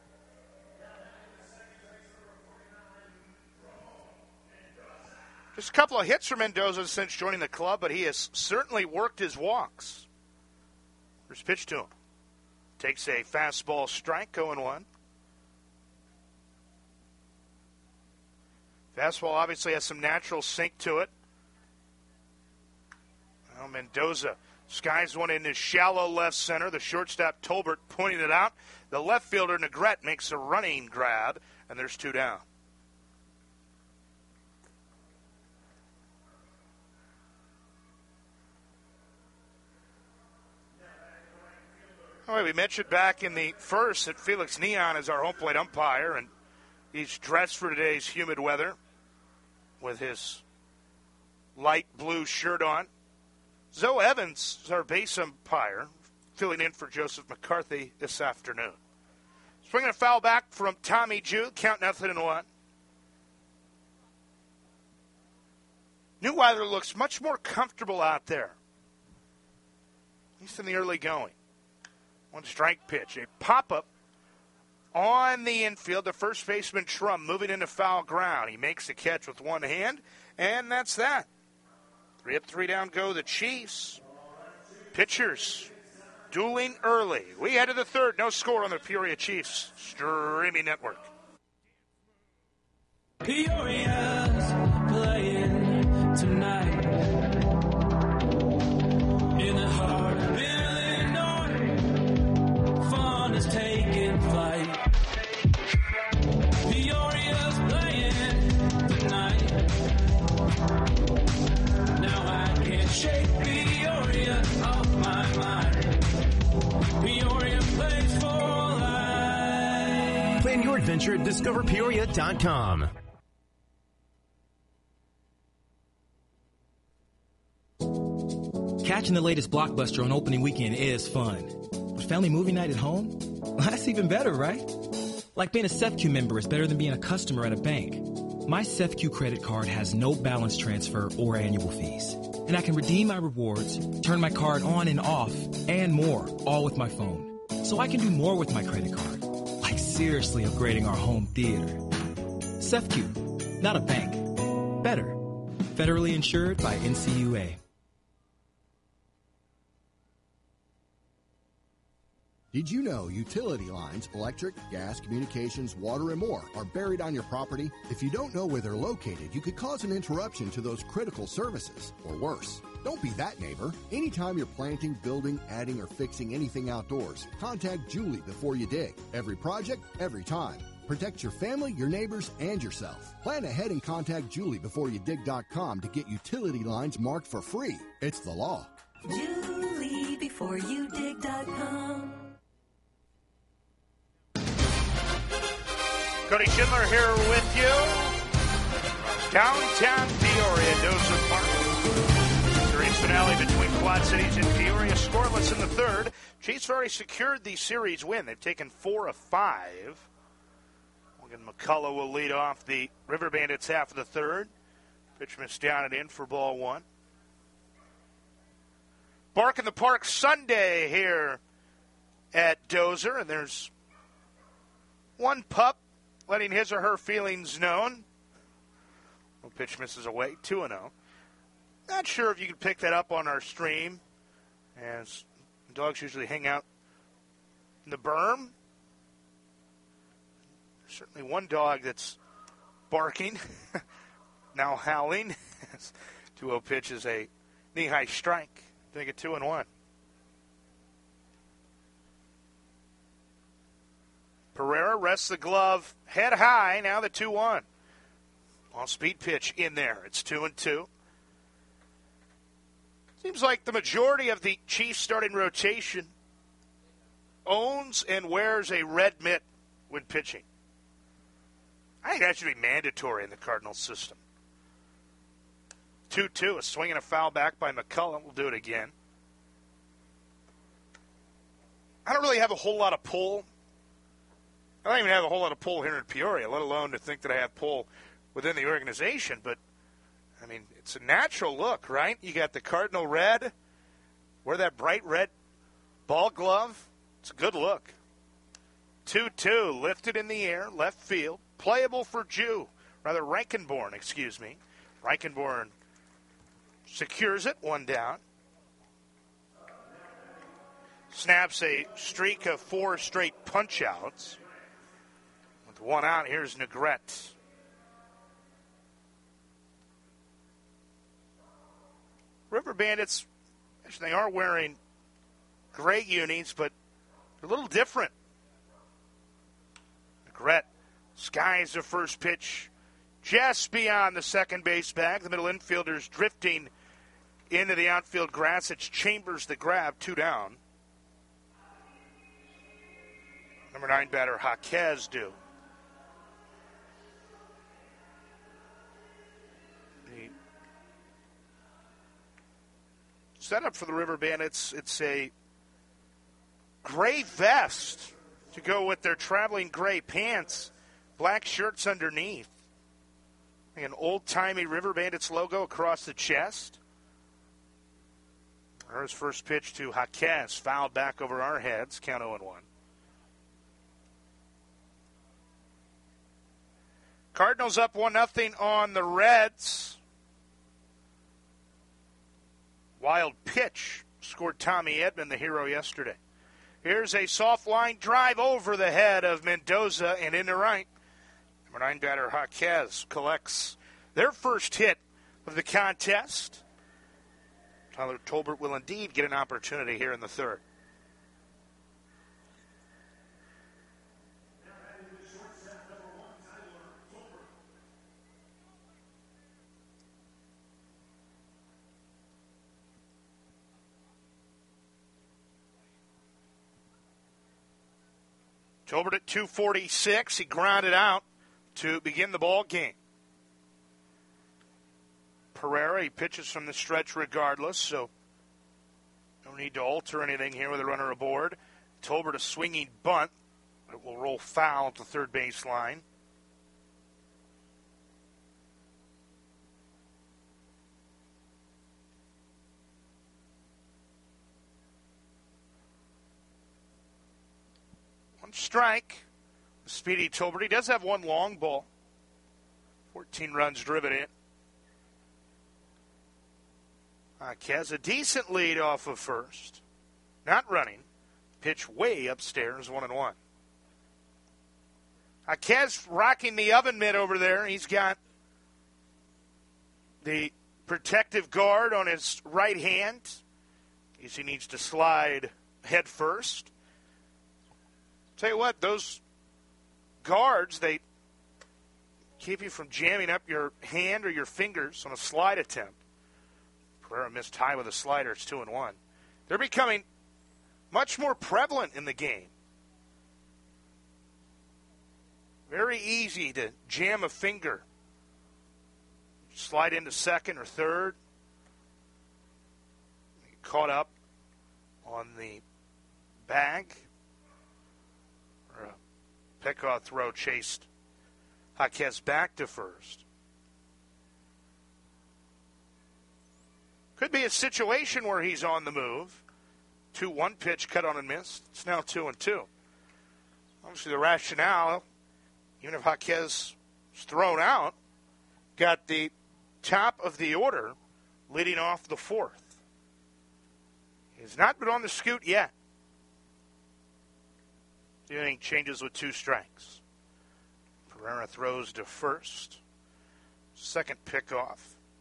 Just a couple of hits for Mendoza since joining the club, but he has certainly worked his walks. First pitch to him. Takes a fastball strike, 0-1. Fastball obviously has some natural sink to it. Well, Mendoza skies one in his shallow left center. The shortstop Tolbert pointing it out. The left fielder Negrete makes a running grab, and there's 2 down. All right, we mentioned back in the first that Felix Neon is our home plate umpire, and he's dressed for today's humid weather with his light blue shirt on. Zoe Evans is our base umpire, filling in for Joseph McCarthy this afternoon. Swinging a foul back from Tommy Jew, count 0-1. Neuweiler looks much more comfortable out there, at least in the early going. One strike pitch, a pop-up on the infield. The first baseman, Trum, moving into foul ground. He makes the catch with one hand, and that's that. 3 up, 3 down go the Chiefs. Pitchers dueling early. We head to the third. No score on the Peoria Chiefs streaming network. Peoria's playing tonight in the heart of Illinois. Fun is taking flight. Peoria's playing tonight. Now I can't shake Peoria off my mind. Peoria plays for life. Plan your adventure at discoverpeoria.com. Catching the latest blockbuster on opening weekend is fun. But family movie night at home? Well, that's even better, right? Like being a SEFCU member is better than being a customer at a bank. My SEFCU credit card has no balance transfer or annual fees. And I can redeem my rewards, turn my card on and off, and more, all with my phone. So I can do more with my credit card. Like seriously upgrading our home theater. SEFCU, not a bank. Better. Federally insured by NCUA. Did you know utility lines, electric, gas, communications, water, and more are buried on your property? If you don't know where they're located, you could cause an interruption to those critical services, or worse. Don't be that neighbor. Anytime you're planting, building, adding, or fixing anything outdoors, contact Julie before you dig. Every project, every time. Protect your family, your neighbors, and yourself. Plan ahead and contact JulieBeforeYouDig.com to get utility lines marked for free. It's the law. JulieBeforeYouDig.com. Cody Schindler here with you. Downtown Peoria, Dozer Park. Series finale between Quad Cities and Peoria. Scoreless in the third. Chiefs have already secured the series win. They've taken 4 of 5. Morgan McCullough will lead off the River Bandits half of the third. Pitch missed down and in for ball one. Bark in the Park Sunday here at Dozer. And there's one pup letting his or her feelings known. Well, pitch misses away, 2-0. Not sure if you can pick that up on our stream, as dogs usually hang out in the berm. There's certainly one dog that's barking, now howling. 2-0 pitch is a knee-high strike. Take it 2-1. Pereira rests the glove head high. Now the 2-1. All-speed pitch in there. It's 2-2. Seems like the majority of the Chiefs starting rotation owns and wears a red mitt when pitching. I think that should be mandatory in the Cardinals system. 2-2. A swing and a foul back by McCullough. We'll do it again. I don't really have a whole lot of pull. I don't even have a whole lot of pull here in Peoria, let alone to think that I have pull within the organization. But, I mean, it's a natural look, right? You got the Cardinal red, wear that bright red ball glove. It's a good look. 2-2, lifted in the air, left field. Playable for Reichenborn, excuse me. Reichenborn secures it, one down. Snaps a streak of 4 straight punch-outs. With one out, here's Negrete. River Bandits, actually, they are wearing gray unis, but they're a little different. Negrete skies the first pitch just beyond the second base bag. The middle infielder's drifting into the outfield grass. It's Chambers the grab, 2 down. number 9 batter Jaquez do. The setup for the River Bandits, it's a gray vest to go with their traveling gray pants, black shirts underneath. An old-timey River Bandits logo across the chest. There's first pitch to Jaquez, fouled back over our heads, count 0-1. Cardinals up 1-0 on the Reds. Wild pitch scored Tommy Edman, the hero, yesterday. Here's a soft line drive over the head of Mendoza and into right. Number 9 batter Jaquez collects their first hit of the contest. Tyler Tolbert will indeed get an opportunity here in the third. Tolbert at 246. He grounded out to begin the ball game. Pereira, he pitches from the stretch regardless, so no need to alter anything here with a runner aboard. Tolbert a swinging bunt. It will roll foul at the third base line. One strike. Speedy Tolbert. He does have one long ball. 14 runs driven in. Jaquez, a decent lead off of first. Not running. Pitch way upstairs, 1-1. Jaquez rocking the oven mitt over there. He's got the protective guard on his right hand. He needs to slide head first. Tell you what, those guards, they keep you from jamming up your hand or your fingers on a slide attempt. Pereira missed high with a slider. It's 2-1. They're becoming much more prevalent in the game. Very easy to jam a finger. Slide into second or third. Get caught up on the bag. Or a pickoff throw chased Jaquez back to first. Could be a situation where he's on the move. 2-1 pitch cut on and missed. It's now 2-2. Obviously the rationale, even if Jaquez is thrown out, got the top of the order leading off the fourth. He's not been on the scoot yet. The inning changes with 2 strikes. Pereira throws to first. Second pickoff.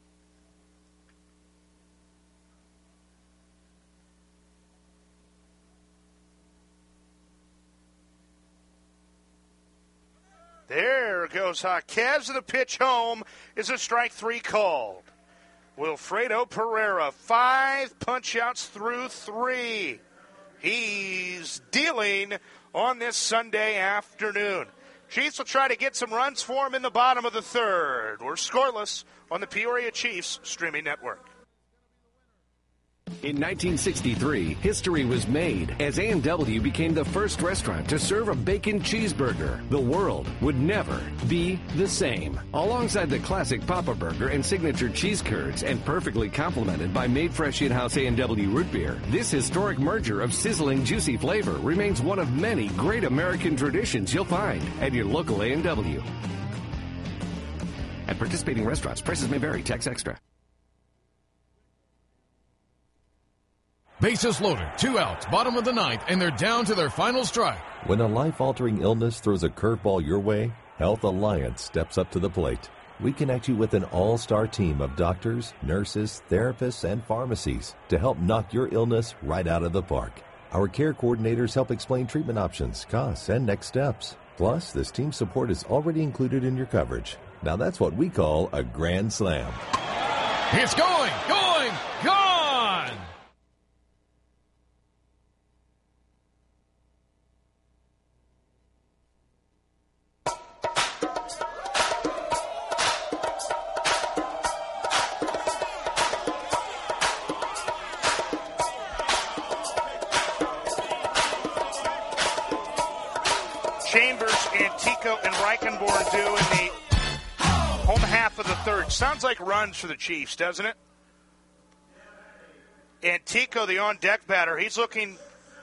There goes Jaquez. The pitch home is a strike 3 called. Wilfredo Pereira, 5 punch-outs through 3. He's dealing on this Sunday afternoon. Chiefs will try to get some runs for him in the bottom of the third. We're scoreless on the Peoria Chiefs streaming network. In 1963, history was made as A&W became the first restaurant to serve a bacon cheeseburger. The world would never be the same. Alongside the classic Papa Burger and signature cheese curds, and perfectly complemented by made fresh in-house A&W root beer, this historic merger of sizzling, juicy flavor remains one of many great American traditions you'll find at your local A&W. At participating restaurants, prices may vary. Tax extra. Bases loaded, 2 outs, bottom of the ninth, and they're down to their final strike. When a life-altering illness throws a curveball your way, Health Alliance steps up to the plate. We connect you with an all-star team of doctors, nurses, therapists, and pharmacies to help knock your illness right out of the park. Our care coordinators help explain treatment options, costs, and next steps. Plus, this team support is already included in your coverage. Now that's what we call a grand slam. It's going! Gone! Chambers, Antico, and Reichenborn do in the home half of the third. Sounds like runs for the Chiefs, doesn't it? Antico, the on-deck batter, he's looking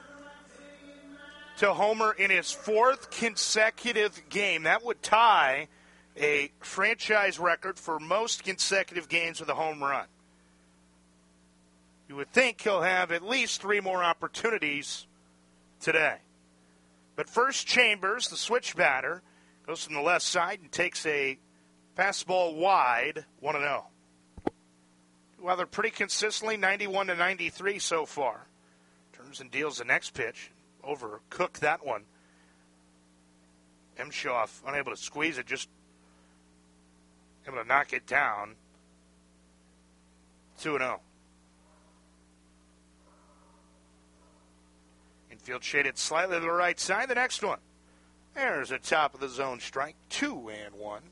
to homer in his fourth consecutive game. That would tie a franchise record for most consecutive games with a home run. You would think he'll have at least 3 more opportunities today. But first, Chambers, the switch batter, goes from the left side and takes a fastball wide, 1-0. Well, they're pretty consistently 91 to 93 so far. Turns and deals the next pitch. Overcooked that one. Emshoff unable to squeeze it, just able to knock it down. 2-0. Infield shaded slightly to the right side. The next one. There's a top of the zone strike. 2-1.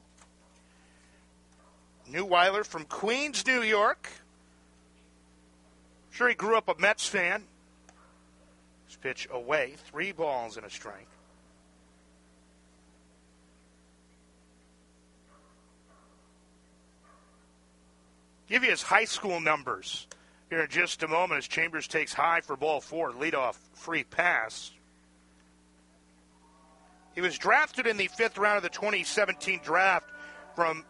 Neuweiler from Queens, New York. Sure, he grew up a Mets fan. This pitch away. 3 balls and a strike. Give you his high school numbers here in just a moment as Chambers takes high for ball 4. Leadoff free pass. He was drafted in the 5th round of the 2017 draft from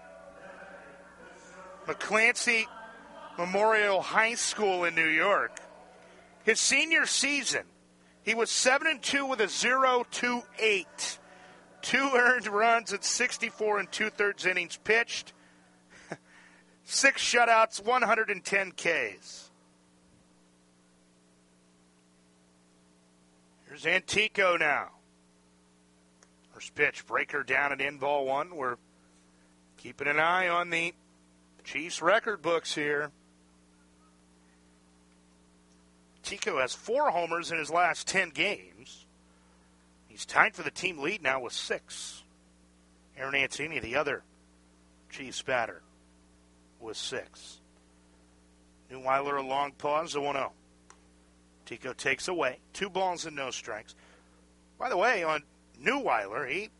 McClancy Memorial High School in New York. His senior season, he was 7-2 with a 0.28. 2 earned runs at 64 2/3 innings pitched. 6 shutouts, 110 Ks. Here's Antico now. First pitch, breaker down and in, ball 1. We're keeping an eye on the Chiefs record books here. Antico has 4 homers in his last 10 games. He's tied for the team lead now with 6. Aaron Ancini, the other Chiefs batter, with 6. Neuweiler a long pause, 1-0. Antico takes away. 2 balls and no strikes. By the way, on Neuweiler, he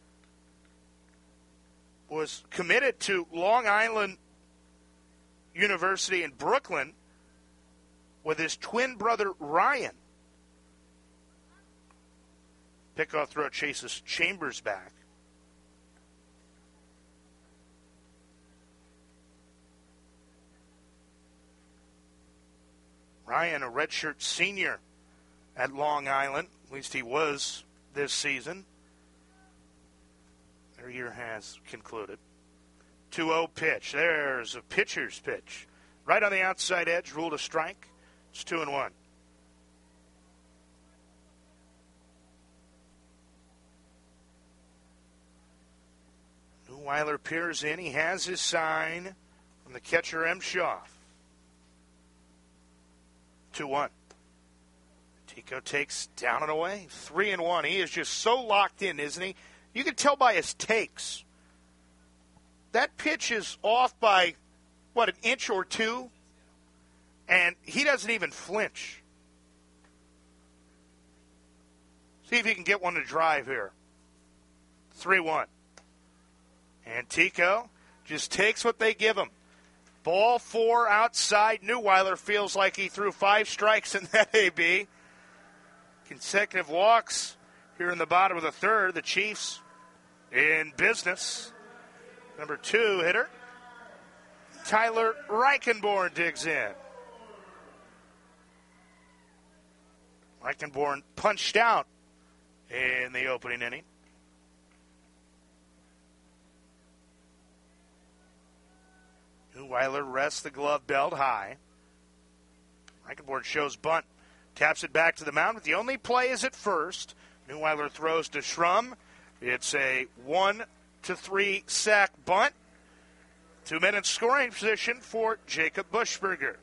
was committed to Long Island University in Brooklyn with his twin brother Ryan. Pickoff throw chases Chambers back. Ryan, a redshirt senior at Long Island. At least he was this season. Their year has concluded. 2-0 pitch. There's a pitcher's pitch. Right on the outside edge, ruled a strike. It's 2-1. Neuweiler peers in. He has his sign from the catcher, Emshoff. 2-1. Tico takes down and away. 3-1. He is just so locked in, isn't he? You can tell by his takes. That pitch is off by, an inch or 2? And he doesn't even flinch. See if he can get one to drive here. 3-1. Antico just takes what they give him. Ball 4 outside. Neuweiler feels like he threw 5 strikes in that AB. Consecutive walks here in the bottom of the third. The Chiefs in business. Number 2 hitter, Tyler Reichenborn, digs in. Reichenborn punched out in the opening inning. Neuweiler rests the glove belt high. Reichenborn shows bunt. Taps it back to the mound, but the only play is at first. Neuweiler throws to Schrum. It's a 1-3 sack bunt. 2 men in scoring position for Jacob Buschberger.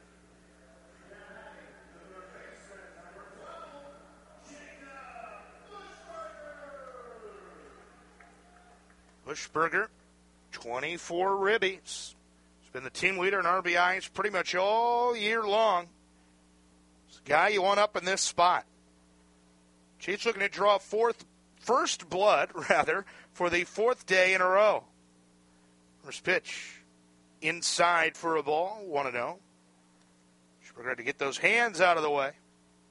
Buschberger, 24 ribbies. He's been the team leader in RBIs pretty much all year long. It's the guy you want up in this spot. Chiefs looking to draw 4th first blood, for the fourth day in a row. First pitch inside for a ball, 1-0. We're going to get those hands out of the way.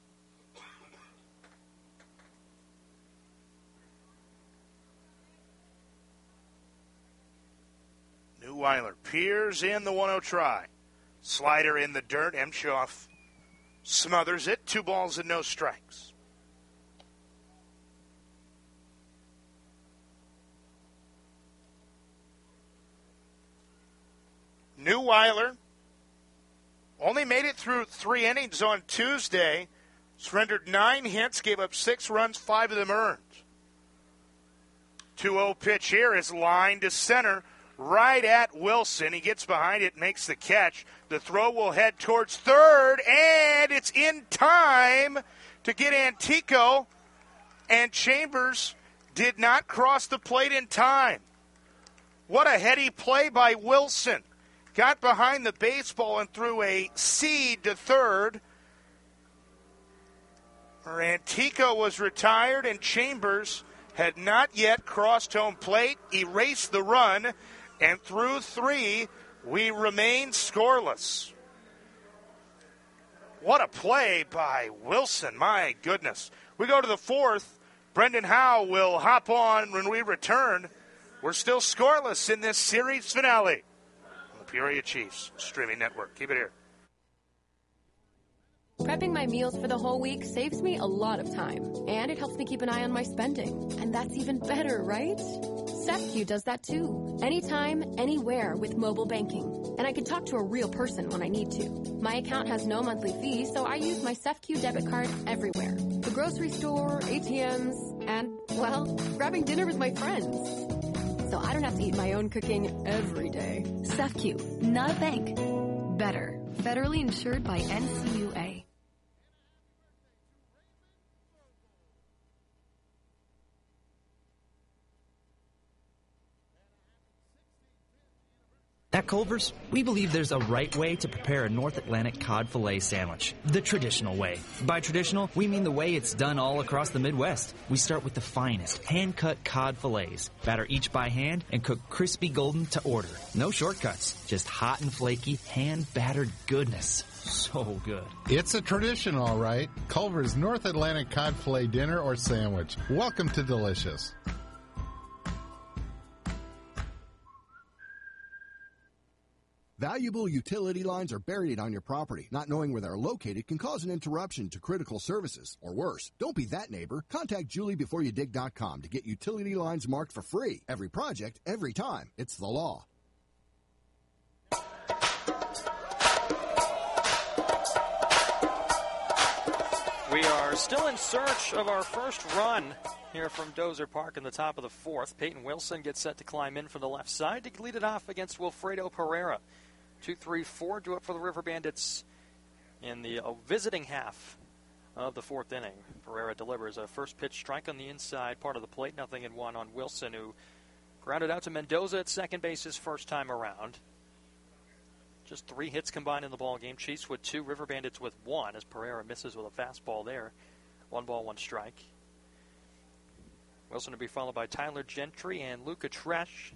Neuweiler peers in the 1-0 try. Slider in the dirt. Emshoff smothers it. 2 balls and no strikes. Neuweiler only made it through 3 innings on Tuesday. Surrendered 9 hits, gave up 6 runs, 5 of them earned. 2-0 pitch here is lined to center, right at Wilson. He gets behind it, makes the catch. The throw will head towards third, and it's in time to get Antico. And Chambers did not cross the plate in time. What a heady play by Wilson. Got behind the baseball and threw a seed to third. Antico was retired, and Chambers had not yet crossed home plate, erased the run, and through 3, we remain scoreless. What a play by Wilson, my goodness. We go to the 4th. Brendan Howe will hop on when we return. We're still scoreless in this series finale. Peoria Chiefs streaming network. Keep it here. Prepping my meals for the whole week saves me a lot of time, and it helps me keep an eye on my spending. And that's even better, right? SafeQ does that too. Anytime, anywhere with mobile banking. And I can talk to a real person when I need to. My account has no monthly fee, so I use my SafeQ debit card everywhere. The grocery store, ATMs, and, well, grabbing dinner with my friends. So I don't have to eat my own cooking every day. SafeQ, not a bank. Better. Federally insured by NCUA. At Culver's, we believe there's a right way to prepare a North Atlantic cod fillet sandwich. The traditional way. By traditional, we mean the way it's done all across the Midwest. We start with the finest, hand-cut cod fillets, batter each by hand, and cook crispy golden to order. No shortcuts, just hot and flaky, hand-battered goodness. So good. It's a tradition, all right. Culver's North Atlantic cod fillet dinner or sandwich. Welcome to Delicious. Valuable utility lines are buried on your property. Not knowing where they're located can cause an interruption to critical services. Or worse, don't be that neighbor. Contact JulieBeforeYouDig.com to get utility lines marked for free. Every project, every time. It's the law. We are still in search of our first run here from Dozer Park in the top of the 4th. Peyton Wilson gets set to climb in from the left side to lead it off against Wilfredo Pereira. 2-3-4 drew up for the River Bandits in the visiting half of the 4th inning. Pereira delivers a first pitch strike on the inside part of the plate, 0-1 on Wilson, who grounded out to Mendoza at second base his first time around. Just 3 hits combined in the ball game. Chiefs with 2, River Bandits with 1, as Pereira misses with a fastball there. 1 ball, 1 strike. Wilson to be followed by Tyler Gentry and Luca Tresh.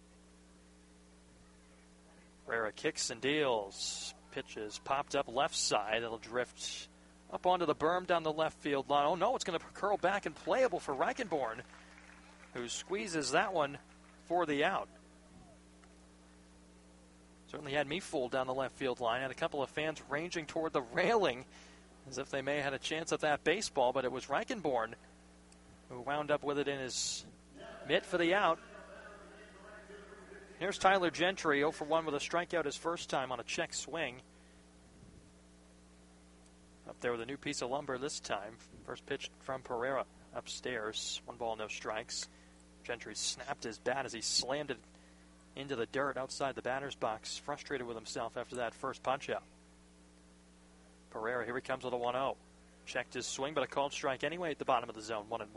Pereira kicks and deals. Pitch is popped up left side. It'll drift up onto the berm down the left field line. Oh no, it's going to curl back and playable for Reichenborn, who squeezes that one for the out. Certainly had me fooled down the left field line. Had a couple of fans ranging toward the railing as if they may have had a chance at that baseball, but it was Reichenborn who wound up with it in his mitt for the out. Here's Tyler Gentry, 0 for 1 with a strikeout his first time on a check swing. Up there with a new piece of lumber this time. First pitch from Pereira upstairs. 1 ball, no strikes. Gentry snapped his bat as he slammed it into the dirt outside the batter's box, frustrated with himself after that first punch-out. Pereira, here he comes with a 1-0. Checked his swing, but a called strike anyway at the bottom of the zone, 1-1.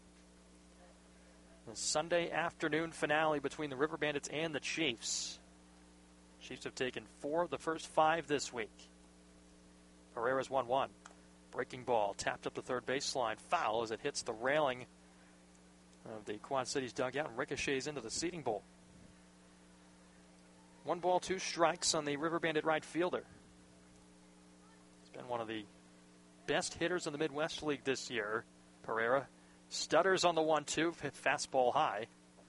The Sunday afternoon finale between the River Bandits and the Chiefs. Chiefs have taken 4 of the first 5 this week. Pereira's 1-1. Breaking ball, tapped up the third baseline. Foul as it hits the railing the Quad Cities dugout and ricochets into the seating bowl. 1 ball, 2 strikes on the River Bandit right fielder. He's been one of the best hitters in the Midwest League this year. Pereira stutters on the 1-2, hit fastball high.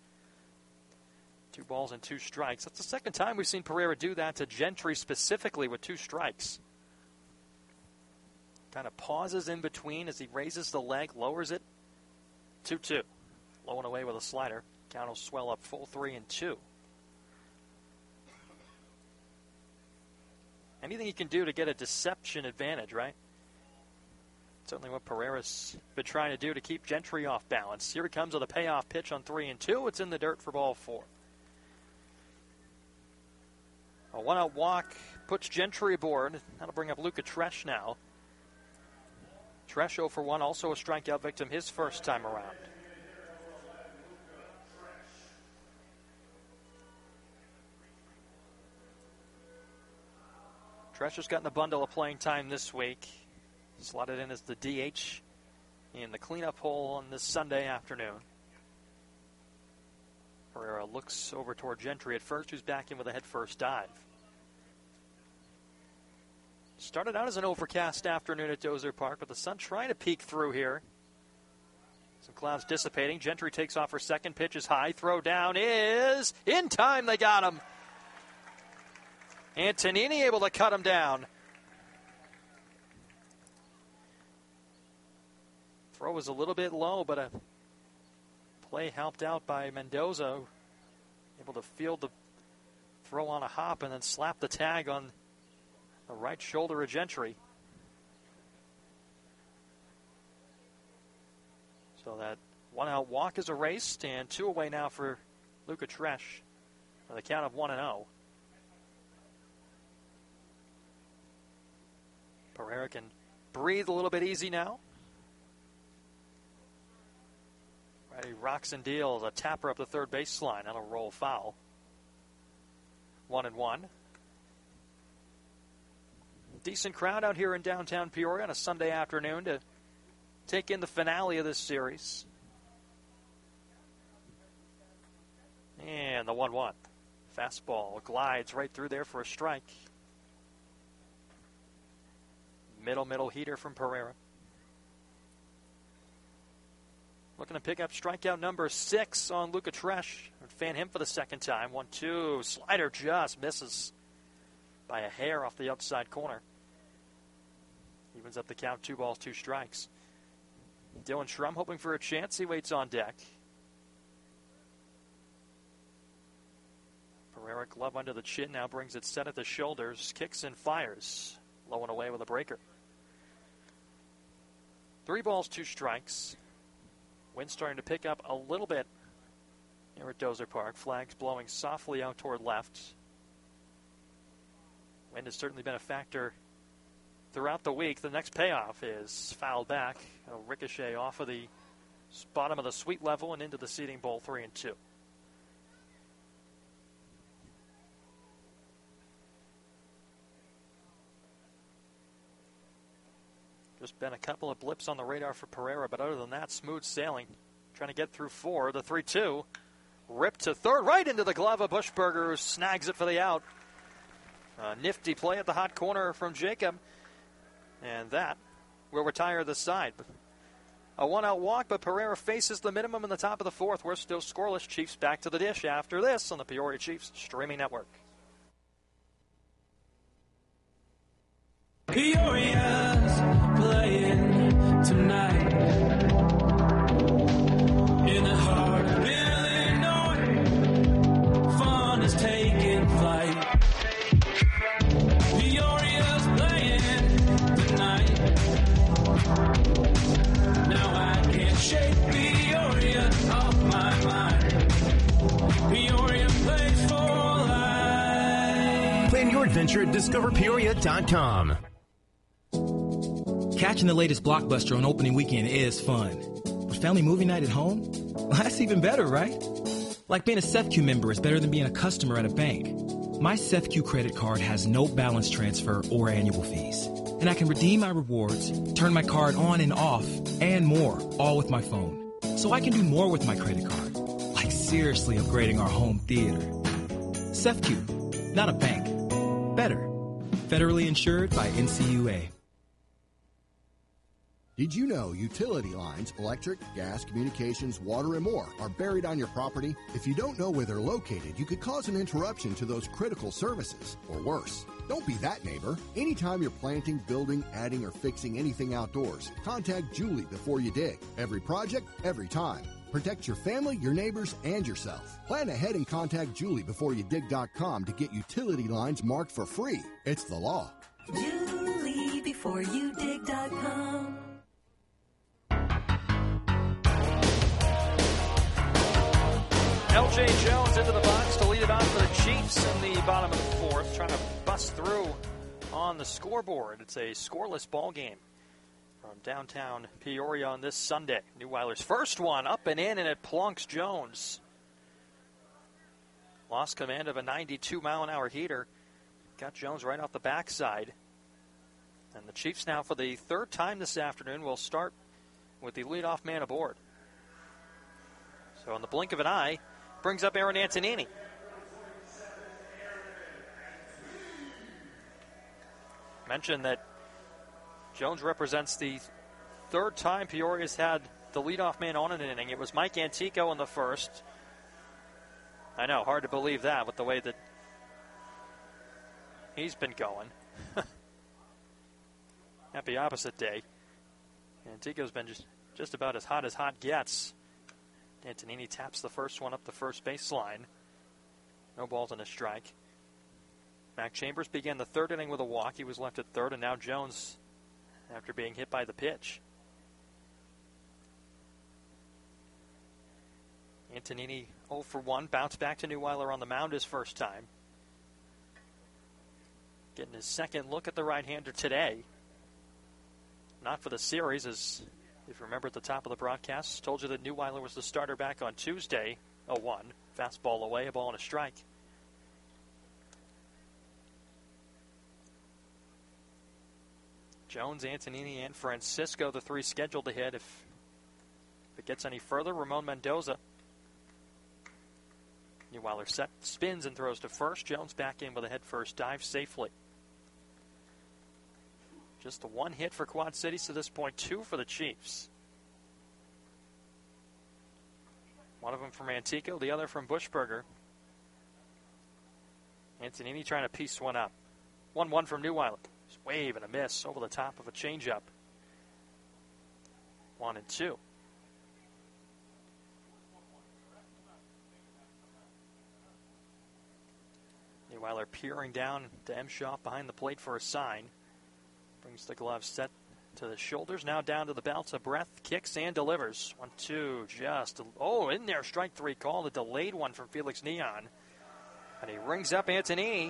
2 balls and 2 strikes. That's the second time we've seen Pereira do that to Gentry specifically with 2 strikes. Kind of pauses in between as he raises the leg, lowers it. 2-2. Low and away with a slider. Count will swell up full 3-2. Anything he can do to get a deception advantage, right? Certainly what Pereira's been trying to do to keep Gentry off balance. Here he comes with a payoff pitch on 3-2. It's in the dirt for ball 4. A 1-out walk puts Gentry aboard. That'll bring up Luca Tresh now. Tresh 0 for 1, also a strikeout victim his first time around. Tresh has gotten a bundle of playing time this week. Slotted in as the DH in the cleanup hole on this Sunday afternoon. Pereira looks over toward Gentry at first, who's back in with a head-first dive. Started out as an overcast afternoon at Dozer Park, but the sun trying to peek through here. Some clouds dissipating. Gentry takes off her second pitch is high. Throw down is in time. They got him. Antonini able to cut him down. Throw was a little bit low, but a play helped out by Mendoza. Able to field the throw on a hop and then slap the tag on the right shoulder of Gentry. So that 1-out walk is erased, and 2 away now for Luca Tresh with a count of 1-0. Pereira can breathe a little bit easy now. He rocks and deals a tapper up the third baseline. That'll roll foul. 1-1. Decent crowd out here in downtown Peoria on a Sunday afternoon to take in the finale of this series. And the 1-1. Fastball glides right through there for a strike. Middle heater from Pereira. Looking to pick up strikeout number 6 on Luca Tresh. Fan him for the second time. 1-2. Slider just misses by a hair off the outside corner. Evens up the count. 2 balls, 2 strikes. Dylan Schrum hoping for a chance. He waits on deck. Pereira glove under the chin. Now brings it set at the shoulders. Kicks and fires. Low and away with a breaker. 3 balls, 2 strikes. Wind starting to pick up a little bit here at Dozer Park. Flags blowing softly out toward left. Wind has certainly been a factor throughout the week. The next payoff is fouled back. A ricochet off of the bottom of the suite level and into the seating bowl. 3-2. Just been a couple of blips on the radar for Pereira, but other than that, smooth sailing. Trying to get through 4. The 3-2. Ripped to third, right into the glove of Buschberger, who snags it for the out. A nifty play at the hot corner from Jacob. And that will retire the side. A 1-out walk, but Pereira faces the minimum in the top of the 4th. We're still scoreless. Chiefs back to the dish after this on the Peoria Chiefs streaming network. Peoria's playing tonight in the heart of Illinois. Fun is taking flight. Peoria's playing tonight. Now I can't shake Peoria off my mind. Peoria plays for life. Plan your adventure at discoverpeoria.com. Catching the latest blockbuster on opening weekend is fun. But family movie night at home? Well, that's even better, right? Like being a SEFCU member is better than being a customer at a bank. My SEFCU credit card has no balance transfer or annual fees. And I can redeem my rewards, turn my card on and off, and more, all with my phone. so I can do more with my credit card, like seriously upgrading our home theater. SEFCU, not a bank. Better. Federally insured by NCUA. Did you know utility lines, electric, gas, communications, water, and more are buried on your property? If you don't know where they're located, you could cause an interruption to those critical services, or worse. Don't be that neighbor. Anytime you're planting, building, adding, or fixing anything outdoors, contact Julie before you dig. Every project, every time. Protect your family, your neighbors, and yourself. Plan ahead and contact JulieBeforeYouDig.com to get utility lines marked for free. It's the law. JulieBeforeYouDig.com. L.J. Jones into the box to lead it off for the Chiefs in the bottom of the fourth, trying to bust through on the scoreboard. It's a scoreless ball game from downtown Peoria on this Sunday. Neuweiler's first one up and in, and it plunks Jones. Lost command of a 92-mile-an-hour heater. Got Jones right off the backside. And the Chiefs now, for the third time this afternoon, will start with the leadoff man aboard. So in the blink of an eye, brings up Aaron Antonini. Mentioned that Jones represents the third time Peoria's had the leadoff man on an inning. It was Mike Antico in the first. I know, hard to believe that with the way that he's been going. Happy opposite day. Antico's been just about as hot gets. Antonini taps the first one up the first baseline. No balls and a strike. Mac Chambers began the third inning with a walk. He was left at third, and now Jones after being hit by the pitch. Antonini 0 for 1, bounced back to Neuweiler on the mound his first time. Getting his second look at the right-hander today. Not for the series, as if you remember at the top of the broadcast, told you that Neuweiler was the starter back on Tuesday. 0-1, fastball away, a ball and a strike. Jones, Antonini, and Francisco, the three scheduled to hit. If it gets any further, Ramon Mendoza. Neuweiler set, spins and throws to first. Jones back in with a head-first dive safely. Just the one hit for Quad Cities to this point, 2 for the Chiefs. One of them from Antico, the other from Buschberger. Antonini trying to piece one up. 1-1 from Neuweiler. Just wave and a miss over the top of a changeup. 1-2. Neuweiler peering down to Emshoff behind the plate for a sign. Brings the glove set to the shoulders. Now down to the belt. A breath, kicks and delivers. 1-2, just. Oh, in there. Strike three call. The delayed one from Felix Neon. And he rings up Antonini.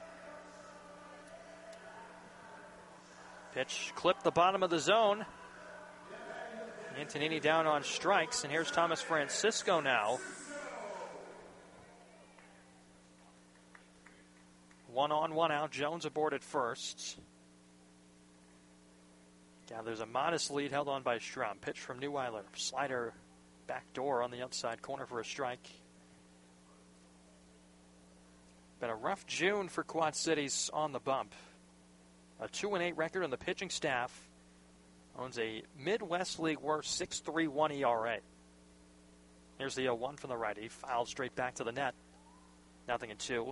Pitch clipped the bottom of the zone. Antonini down on strikes. And here's Thomas Francisco now. 1 on, 1 out. Jones aboard at first. There's a modest lead held on by Strom. Pitch from Neuweiler. Slider back door on the outside corner for a strike. Been a rough June for Quad Cities on the bump. A 2-8 record, and the pitching staff owns a Midwest League worst 6.31 ERA. Here's the 0-1 from the righty. Fouled straight back to the net. 0-2.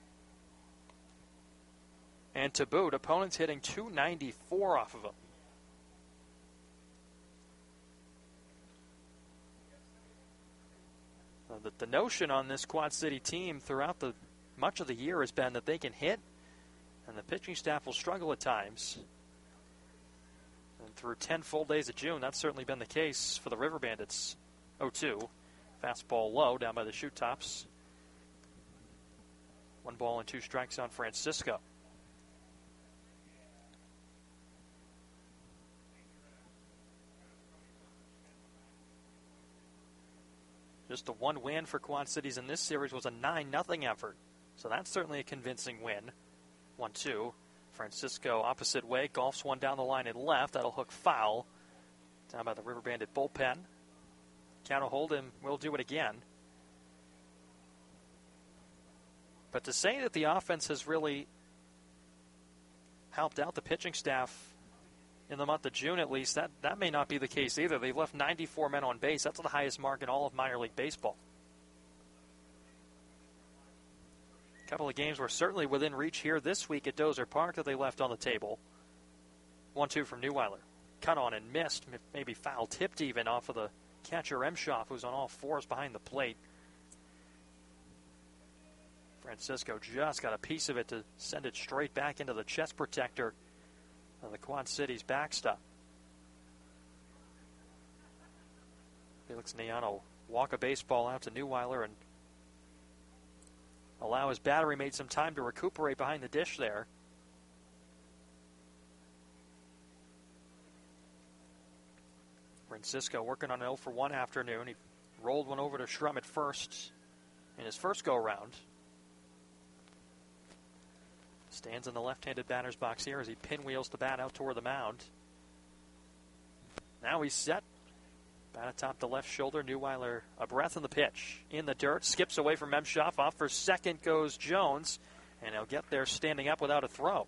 And to boot, opponents hitting .294 off of him. The notion on this Quad City team throughout much of the year has been that they can hit, and the pitching staff will struggle at times. And through 10 full days of June, that's certainly been the case for the River Bandits. 0-2. Fastball low down by the shoot tops. 1 ball and 2 strikes on Francisco. Just the one win for Quad Cities in this series was a 9-0 effort. So that's certainly a convincing win. 1-2. Francisco opposite way. Golfs one down the line and left. That'll hook foul. Down by the River Bandit bullpen. Count will hold him. We'll do it again. But to say that the offense has really helped out the pitching staff in the month of June, at least, that may not be the case either. They've left 94 men on base. That's the highest mark in all of minor league baseball. A couple of games were certainly within reach here this week at Dozer Park that they left on the table. 1-2 from Neuweiler. Cut on and missed, maybe foul tipped even off of the catcher Emshoff, who's on all fours behind the plate. Francisco just got a piece of it to send it straight back into the chest protector of the Quad Cities backstop. Felix Neon will walk a baseball out to Neuweiler and allow his battery mate some time to recuperate behind the dish there. Francisco working on an 0-for-1 afternoon. He rolled one over to Schrum at first in his first go-around. Stands in the left-handed batter's box here as he pinwheels the bat out toward the mound. Now he's set. Bat atop the left shoulder. Neuweiler a breath in the pitch. In the dirt. Skips away from Emshoff. Off for second goes Jones. And he'll get there standing up without a throw.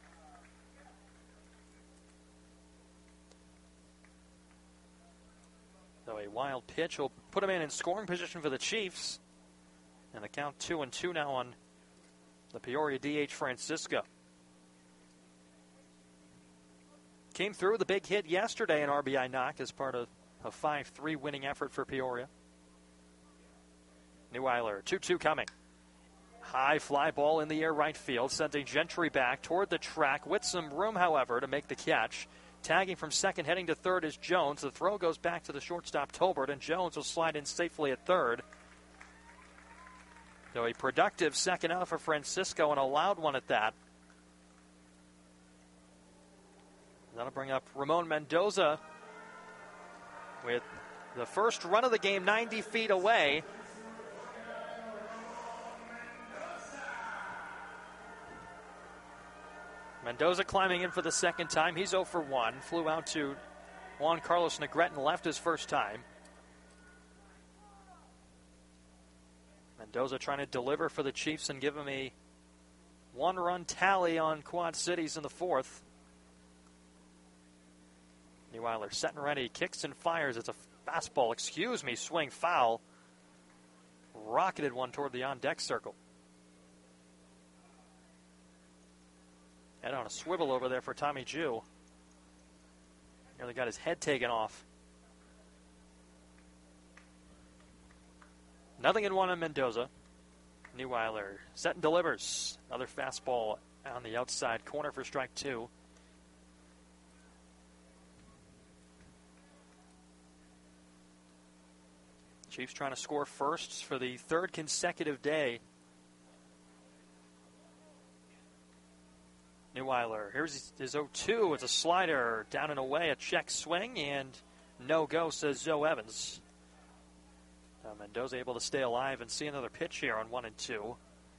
So a wild pitch will put him in scoring position for the Chiefs. And the count 2-2 now on the Peoria DH Francisco. Came through with a big hit yesterday, an RBI knock as part of a 5-3 winning effort for Peoria. Neuweiler, 2-2 coming. High fly ball in the air right field, sending Gentry back toward the track with some room, however, to make the catch. Tagging from second, heading to third is Jones. The throw goes back to the shortstop Tolbert, and Jones will slide in safely at third. So a productive second out for Francisco, and a loud one at that. That'll bring up Ramon Mendoza with the first run of the game 90 feet away. Mendoza climbing in for the second time. He's 0-for-1. Flew out to Juan Carlos Negrete and left his first time. Mendoza trying to deliver for the Chiefs and give them a one-run tally on Quad Cities in the fourth. Neuweiler set and ready, kicks and fires. It's a fastball, swing foul. Rocketed one toward the on-deck circle. Head on a swivel over there for Tommy Jew. Nearly got his head taken off. 0-1 on Mendoza. Neuweiler set and delivers. Another fastball on the outside corner for strike two. Chiefs trying to score firsts for the third consecutive day. Neuweiler, here's his 0-2. It's a slider down and away, a check swing, and no go, says Joe Evans. Mendoza able to stay alive and see another pitch here on 1-2.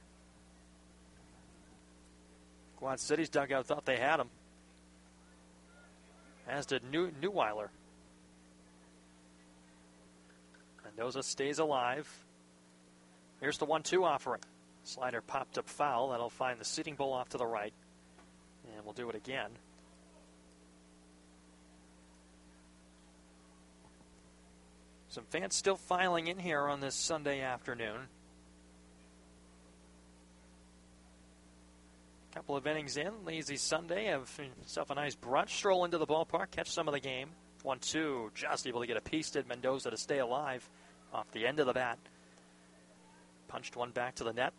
Quad Cities dugout thought they had him, as did Neuweiler. Mendoza stays alive. Here's the 1-2 offering. Slider popped up foul. That'll find the Sitting Bull off to the right. And we'll do it again. Some fans still filing in here on this Sunday afternoon. Couple of innings in, lazy Sunday. Have yourself a nice brunch. Stroll into the ballpark, catch some of the game. 1-2, just able to get a piece, did Mendoza, to stay alive off the end of the bat. Punched one back to the net.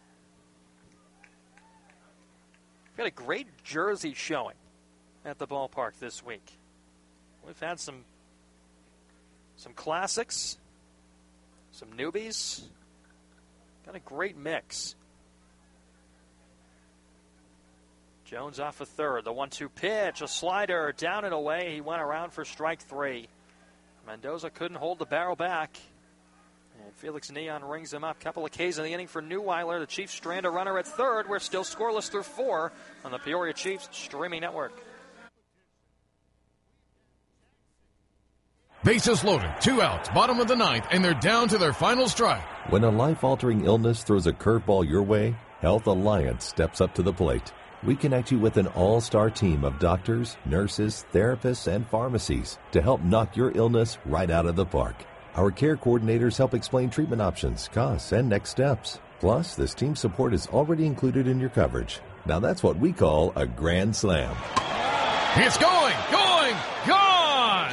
We've got a great jersey showing at the ballpark this week. We've had some classics, some newbies. Got a great mix. Jones off a third. The 1-2 pitch, a slider down and away. He went around for strike three. Mendoza couldn't hold the barrel back. And Felix Neon rings him up. Couple of Ks in the inning for Neuweiler. The Chiefs strand a runner at third. We're still scoreless through four on the Peoria Chiefs streaming network. Bases loaded, 2 outs, bottom of the ninth, and they're down to their final strike. When a life-altering illness throws a curveball your way, Health Alliance steps up to the plate. We connect you with an all-star team of doctors, nurses, therapists, and pharmacies to help knock your illness right out of the park. Our care coordinators help explain treatment options, costs, and next steps. Plus, this team support is already included in your coverage. Now that's what we call a grand slam. It's going, gone!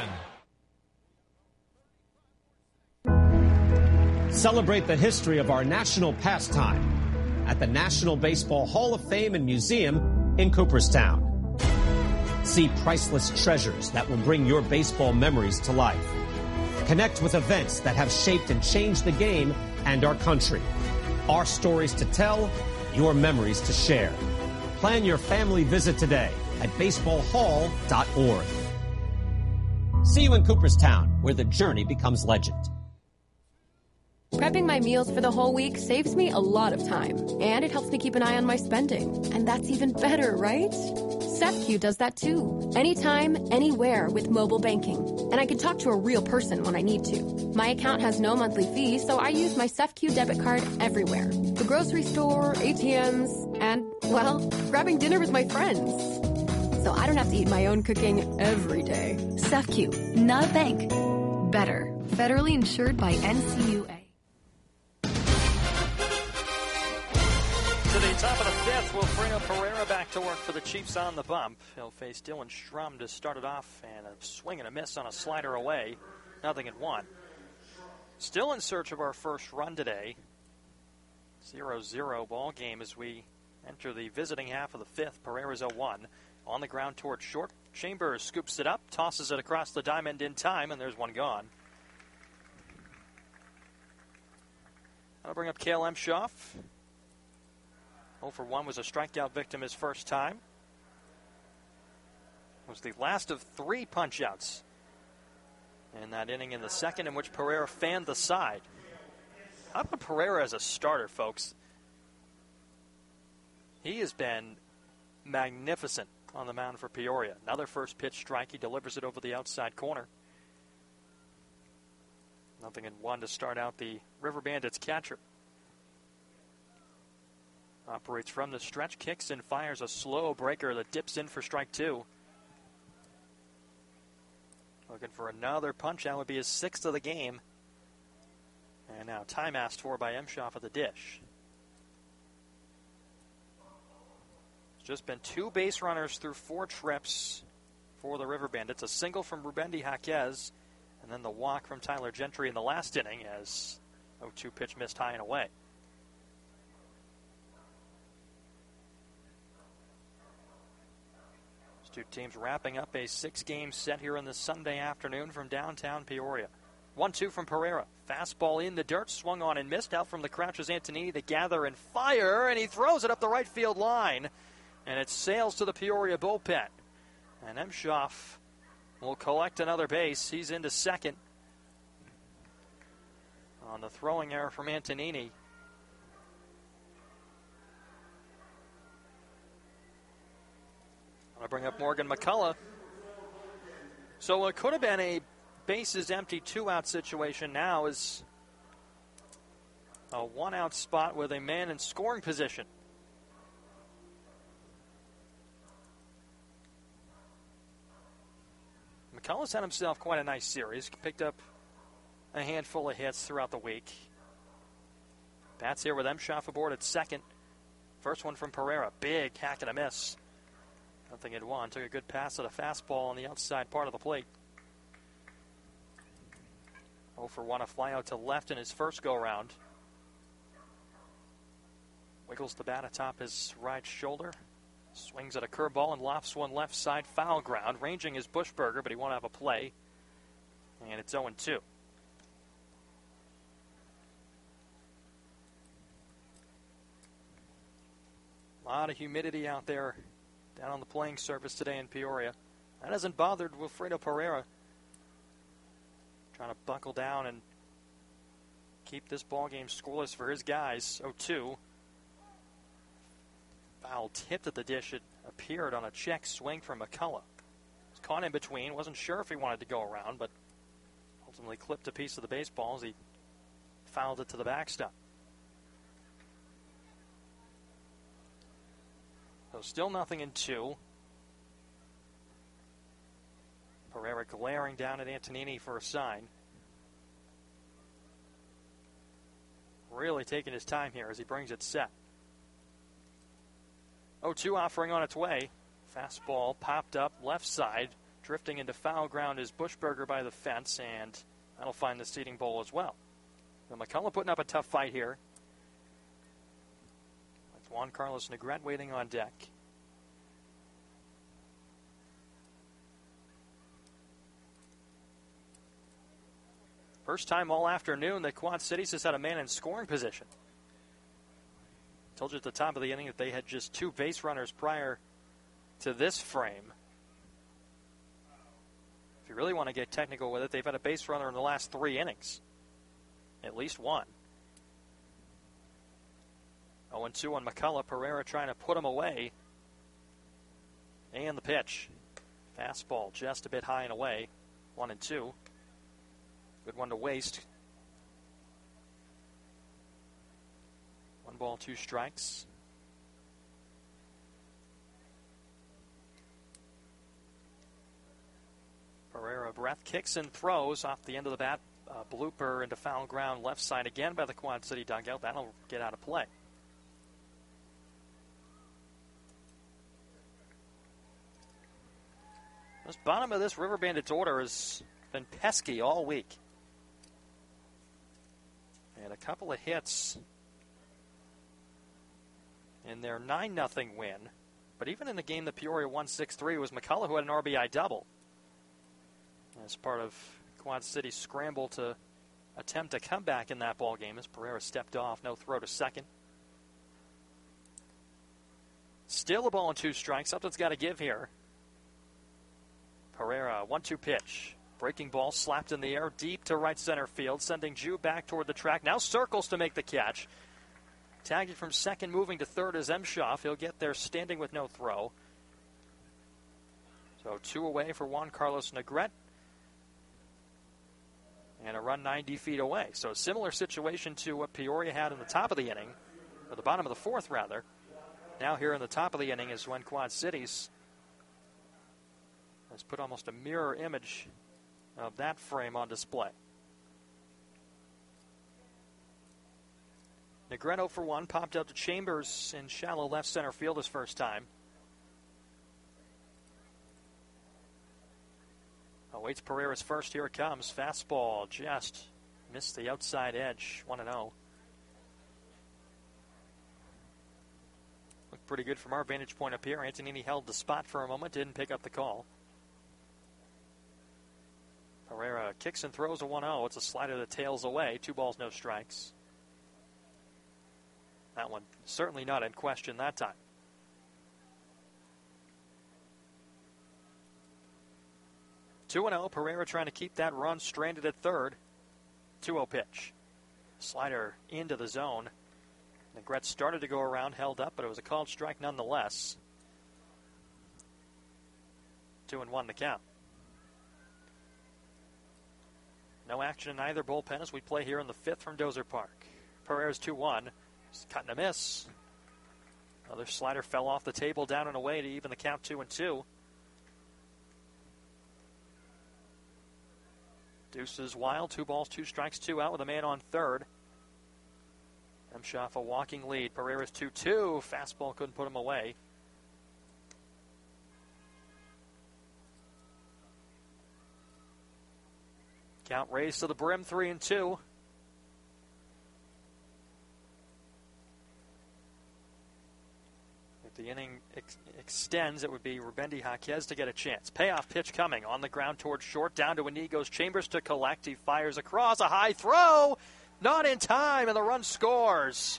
Celebrate the history of our national pastime at the National Baseball Hall of Fame and Museum in Cooperstown. See priceless treasures that will bring your baseball memories to life. Connect with events that have shaped and changed the game and our country. Our stories to tell, your memories to share. Plan your family visit today at baseballhall.org. See you in Cooperstown, where the journey becomes legend. Prepping my meals for the whole week saves me a lot of time, and it helps me keep an eye on my spending. And that's even better, right? SafeQ does that too. Anytime, anywhere with mobile banking. And I can talk to a real person when I need to. My account has no monthly fee, so I use my SafeQ debit card everywhere. The grocery store, ATMs, and, well, grabbing dinner with my friends. So I don't have to eat my own cooking every day. SafeQ, not a bank. Better. Federally insured by NCUA. To the top of the fifth, Wilfredo Pereira back to work for the Chiefs on the bump. He'll face Dylan Strum to start it off, and a swing and a miss on a slider away. 0-1. Still in search of our first run today. 0-0 ball game as we enter the visiting half of the fifth. Pereira's 0-1. On the ground toward short. Chambers scoops it up, tosses it across the diamond in time, and there's one gone. I'll bring up Cale Emshoff. 0-for-1 was a strikeout victim his first time. It was the last of 3 punch-outs in that inning in the second, in which Pereira fanned the side. How about Pereira as a starter, folks? He has been magnificent on the mound for Peoria. Another first pitch strike. He delivers it over the outside corner. 0-1 to start out the River Bandits catcher. Operates from the stretch, kicks and fires a slow breaker that dips in for strike 2. Looking for another punch. That would be his 6th of the game. And now time asked for by Emshoff at the dish. It's just been 2 base runners through 4 trips for the River Bandits. A single from Rubendi Jaquez, and then the walk from Tyler Gentry in the last inning as 0-2 pitch missed high and away. Two teams wrapping up a 6-game set here on this Sunday afternoon from downtown Peoria. 1-2 from Pereira. Fastball in the dirt, swung on and missed. Out from the Crouches Antonini to gather and fire, and he throws it up the right field line. And it sails to the Peoria bullpen. And Emshoff will collect another base. He's into second on the throwing error from Antonini. I'll bring up Morgan McCullough. So it could have been a bases empty 2-out situation. Now is a 1-out spot with a man in scoring position. McCullough's had himself quite a nice series. Picked up a handful of hits throughout the week. Bats here with Emshoff aboard at second. First one from Pereira. Big hack and a miss. 0-1. Took a good pass at a fastball on the outside part of the plate. 0-for-1, a fly out to left in his first go-round. Wiggles the bat atop his right shoulder. Swings at a curveball and lofts one left side foul ground. Ranging is Bushberger, but he won't have a play. And it's 0-2. A lot of humidity out there down on the playing surface today in Peoria. That hasn't bothered Wilfredo Pereira. Trying to buckle down and keep this ballgame scoreless for his guys. 0-2. Foul tipped at the dish. It appeared on a check swing from McCullough. Was caught in between. Wasn't sure if he wanted to go around, but Ultimately clipped a piece of the baseball as he fouled it to the backstop. So still 0-2. Pereira glaring down at Antonini for a sign. Really taking his time here as he brings it set. 0-2 offering on its way. Fastball popped up left side. Drifting into foul ground is Buschberger by the fence, and that'll find the seating bowl as well. So McCullough putting up a tough fight here. That's Juan Carlos Negrete waiting on deck. First time all afternoon that Quad Cities has had a man in scoring position. Told you at the top of the inning that they had just 2 base runners prior to this frame. If you really want to get technical with it, they've had a base runner in the last 3 innings. At least one. 0-2 on McCullough. Pereira trying to put him away. And the pitch. Fastball just a bit high and away. 1-2. Good one to waste. 1 ball, 2 strikes. Pereira breath kicks and throws off the end of the bat. Blooper into foul ground left side again by the Quad City dugout. That'll get out of play. This bottom of this River Bandits order has been pesky all week. And a couple of hits in their 9-0 win. But even in the game that Peoria won 6-3, it was McCullough who had an RBI double. As part of Quad City's scramble to attempt a comeback in that ball game as Pereira stepped off, no throw to second. Still a ball and 2 strikes. Something's got to give here. Pereira, 1-2 pitch. Breaking ball slapped in the air deep to right center field, sending Jew back toward the track. Now circles to make the catch. Tagging from second, moving to third is Emshoff. He'll get there standing with no throw. So 2 away for Juan Carlos Negrete. And a run 90 feet away. So a similar situation to what Peoria had in the top of the inning, or the bottom of the 4th rather. Now here in the top of the inning is when Quad Cities has put almost a mirror image of that frame on display. Negrete 0 for 1, popped out to Chambers in shallow left center field his first time. Awaits Pereira's first. Here it comes. Fastball just missed the outside edge. 1-0. Looked pretty good from our vantage point up here. Antonini held the spot for a moment, didn't pick up the call. Pereira kicks and throws a 1-0. It's a slider that tails away. 2 balls, no strikes. That one certainly not in question that time. Two 2-0. Pereira trying to keep that run stranded at third. 2-0 pitch. Slider into the zone. Negrete started to go around, held up, but it was a called strike nonetheless. 2-1 the count. No action in either bullpen as we play here in the 5th from Dozer Park. Pereira's 2-1. Cut and a miss. Another slider fell off the table down and away to even the count 2-2. Deuces wild. 2 balls, 2 strikes, 2 out with a man on third. Emshoff a walking lead. Pereira's 2-2. Fastball couldn't put him away. Count raised to the brim, 3-2. If the inning extends, it would be Rubendi Jaquez to get a chance. Payoff pitch coming on the ground towards short. Down to Inigo's Chambers to collect. He fires across. A high throw. Not in time, and the run scores.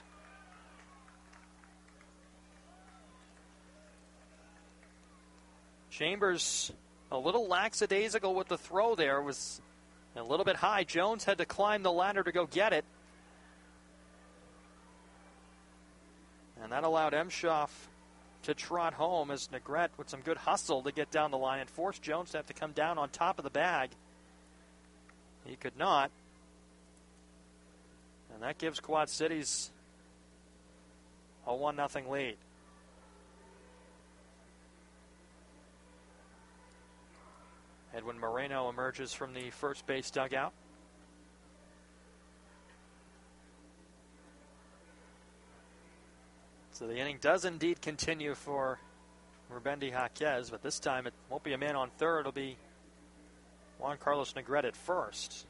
Chambers a little lackadaisical with the throw there. Was a little bit high. Jones had to climb the ladder to go get it. And that allowed Emshoff to trot home as Negrete with some good hustle to get down the line and forced Jones to have to come down on top of the bag He could not. And that gives Quad Cities a 1-0 lead. Edwin Moreno emerges from the first base dugout. So the inning does indeed continue for Rubendi Jaquez, but this time it won't be a man on third. It'll be Juan Carlos Negrete at first.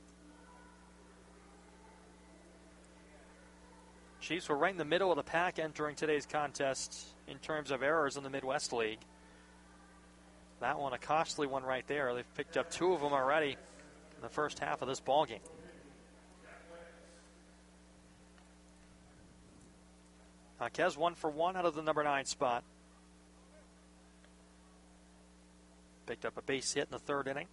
Chiefs were right in the middle of the pack entering today's contest in terms of errors in the Midwest League. That one, a costly one right there. They've picked up 2 of them already in the first half of this ballgame. Jaquez 1 for 1 out of the number 9 spot. Picked up a base hit in the third inning.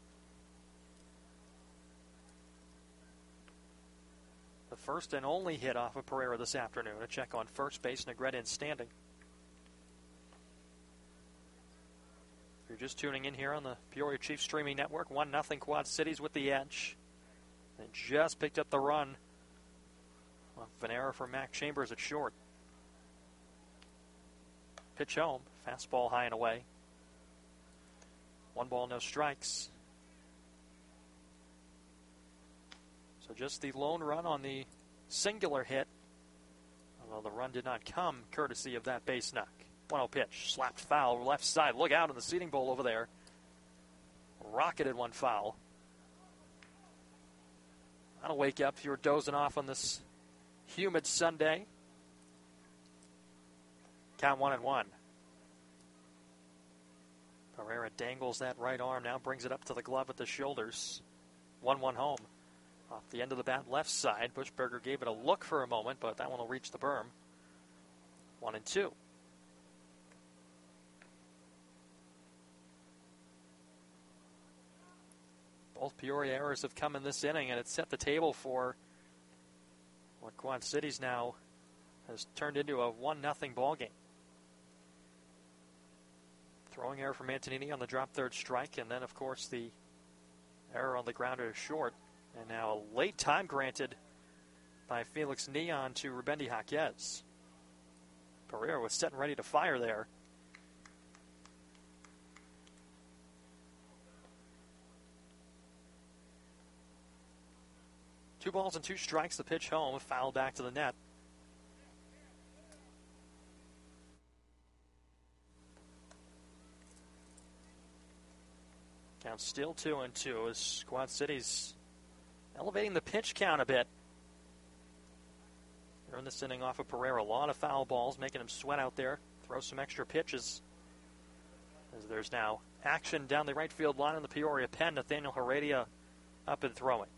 The first and only hit off of Pereira this afternoon. A check on first base, Negrete in standing. If you're just tuning in here on the Peoria Chiefs streaming network, 1-0 Quad Cities with the edge. They just picked up the run off an error from Mac Chambers at short. Pitch home, fastball high and away. 1 ball, no strikes. So just the lone run on the singular hit, although the run did not come courtesy of that base knock. 1-0 pitch, slapped foul, left side. Look out in the seating bowl over there. Rocketed one foul. That'll wake you up if you're dozing off on this humid Sunday. Count 1-1. Pereira dangles that right arm, now brings it up to the glove at the shoulders. 1-1 home. Off the end of the bat left side. Bushberger gave it a look for a moment, but that one will reach the berm. 1-2. Both Peoria errors have come in this inning, and it's set the table for what Quad Cities now has turned into a 1-0 ball game. Throwing error from Antonini on the drop third strike, and then, of course, the error on the grounder short. And now a late time granted by Felix Neon to Rubendi Jaquez. Pereira was set and ready to fire there. Two balls and 2 strikes, the pitch home, a foul back to the net. Count still 2-2 as Quad Cities elevating the pitch count a bit. They're in this inning off of Pereira. A lot of foul balls, making him sweat out there. Throw some extra pitches. As there's now action down the right field line in the Peoria pen. Nathaniel Heredia up and throwing.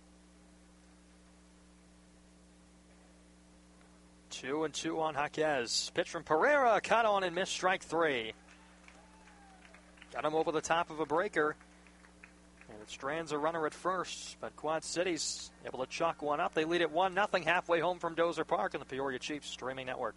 2-2 on Jaquez. Pitch from Pereira, cut on and missed, strike 3. Got him over the top of a breaker. And it strands a runner at first, but Quad Cities able to chalk one up. They lead it 1-0 halfway home from Dozer Park in the Peoria Chiefs streaming network.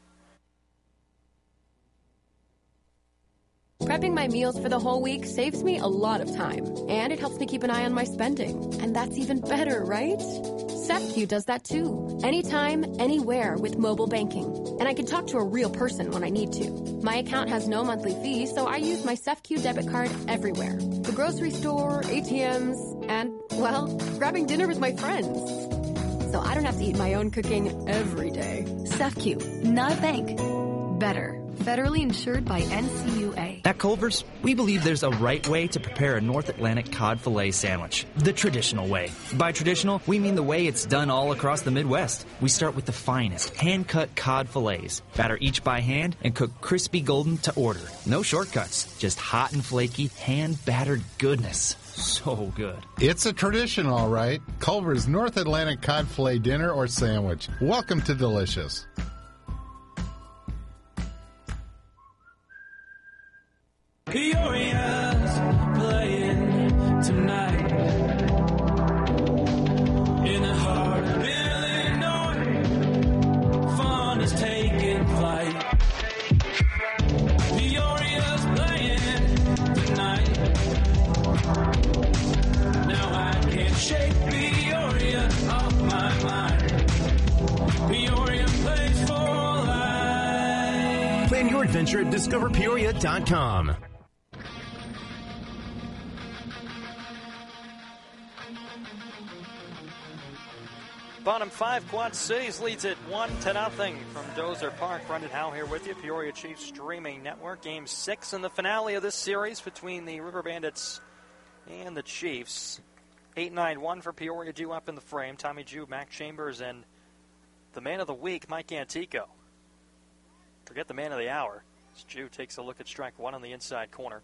Prepping my meals for the whole week saves me a lot of time, and it helps me keep an eye on my spending. And that's even better, right? SEFCU does that too. Anytime, anywhere with mobile banking. And I can talk to a real person when I need to. My account has no monthly fee, so I use my SEFCU debit card everywhere. The grocery store, ATMs, and, well, grabbing dinner with my friends. So I don't have to eat my own cooking every day. SEFCU, not a bank. Better. Federally insured by NCUA. At Culver's, we believe there's a right way to prepare a North Atlantic cod fillet sandwich. The traditional way. By traditional, we mean the way it's done all across the Midwest. We start with the finest, hand-cut cod fillets. Batter each by hand and cook crispy golden to order. No shortcuts, just hot and flaky, hand-battered goodness. So good. It's a tradition, all right. Culver's North Atlantic cod fillet dinner or sandwich. Welcome to Delicious. Peoria's playing tonight in the heart of Illinois. Fun is taking flight. Peoria's playing tonight. Now I can't shake adventure at discoverpeoria.com. Bottom 5, Quad Cities leads it 1-0 from Dozer Park. Brendan Howe here with you, Peoria Chiefs Streaming Network. Game 6 in the finale of this series between the River Bandits and the Chiefs. 8-9-1 for Peoria, due up in the frame. Tommy Jew, Mac Chambers, and the man of the week, Mike Antico. Forget the man of the hour. As Jew takes a look at strike one on the inside corner.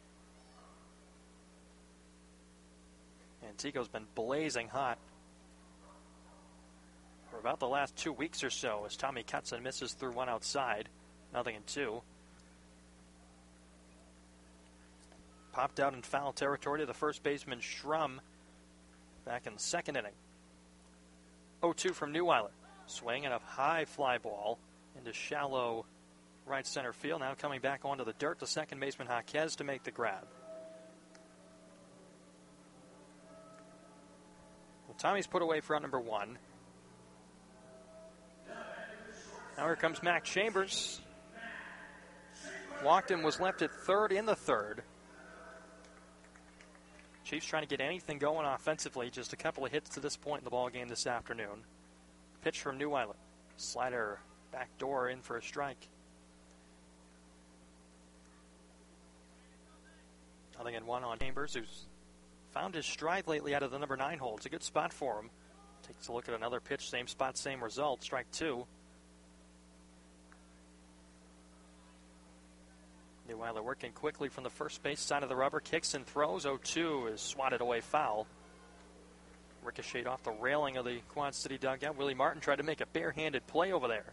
Antico's been blazing hot for about the last 2 weeks or so as Tommy cuts and misses through one outside. 0-2. Popped out in foul territory to the first baseman Schrum back in the second inning. 0-2 from Neuweiler. Swing and a high fly ball into shallow right center field. Now coming back onto the dirt to second baseman Jaquez to make the grab. Well, Tommy's put away for out number 1. Now here comes Mac Chambers. Walked and was left at third in the third. Chiefs trying to get anything going offensively. Just a couple of hits to this point in the ball game this afternoon. Pitch from Neuweiler. Slider back door in for a strike. 0-1 on Chambers, who's found his stride lately out of the number 9 hole. It's a good spot for him. Takes a look at another pitch. Same spot, same result. Strike 2. Neuweiler working quickly from the first base side of the rubber. Kicks and throws. 0-2 is swatted away foul. Ricocheted off the railing of the Quad City dugout. Willie Martin tried to make a barehanded play over there.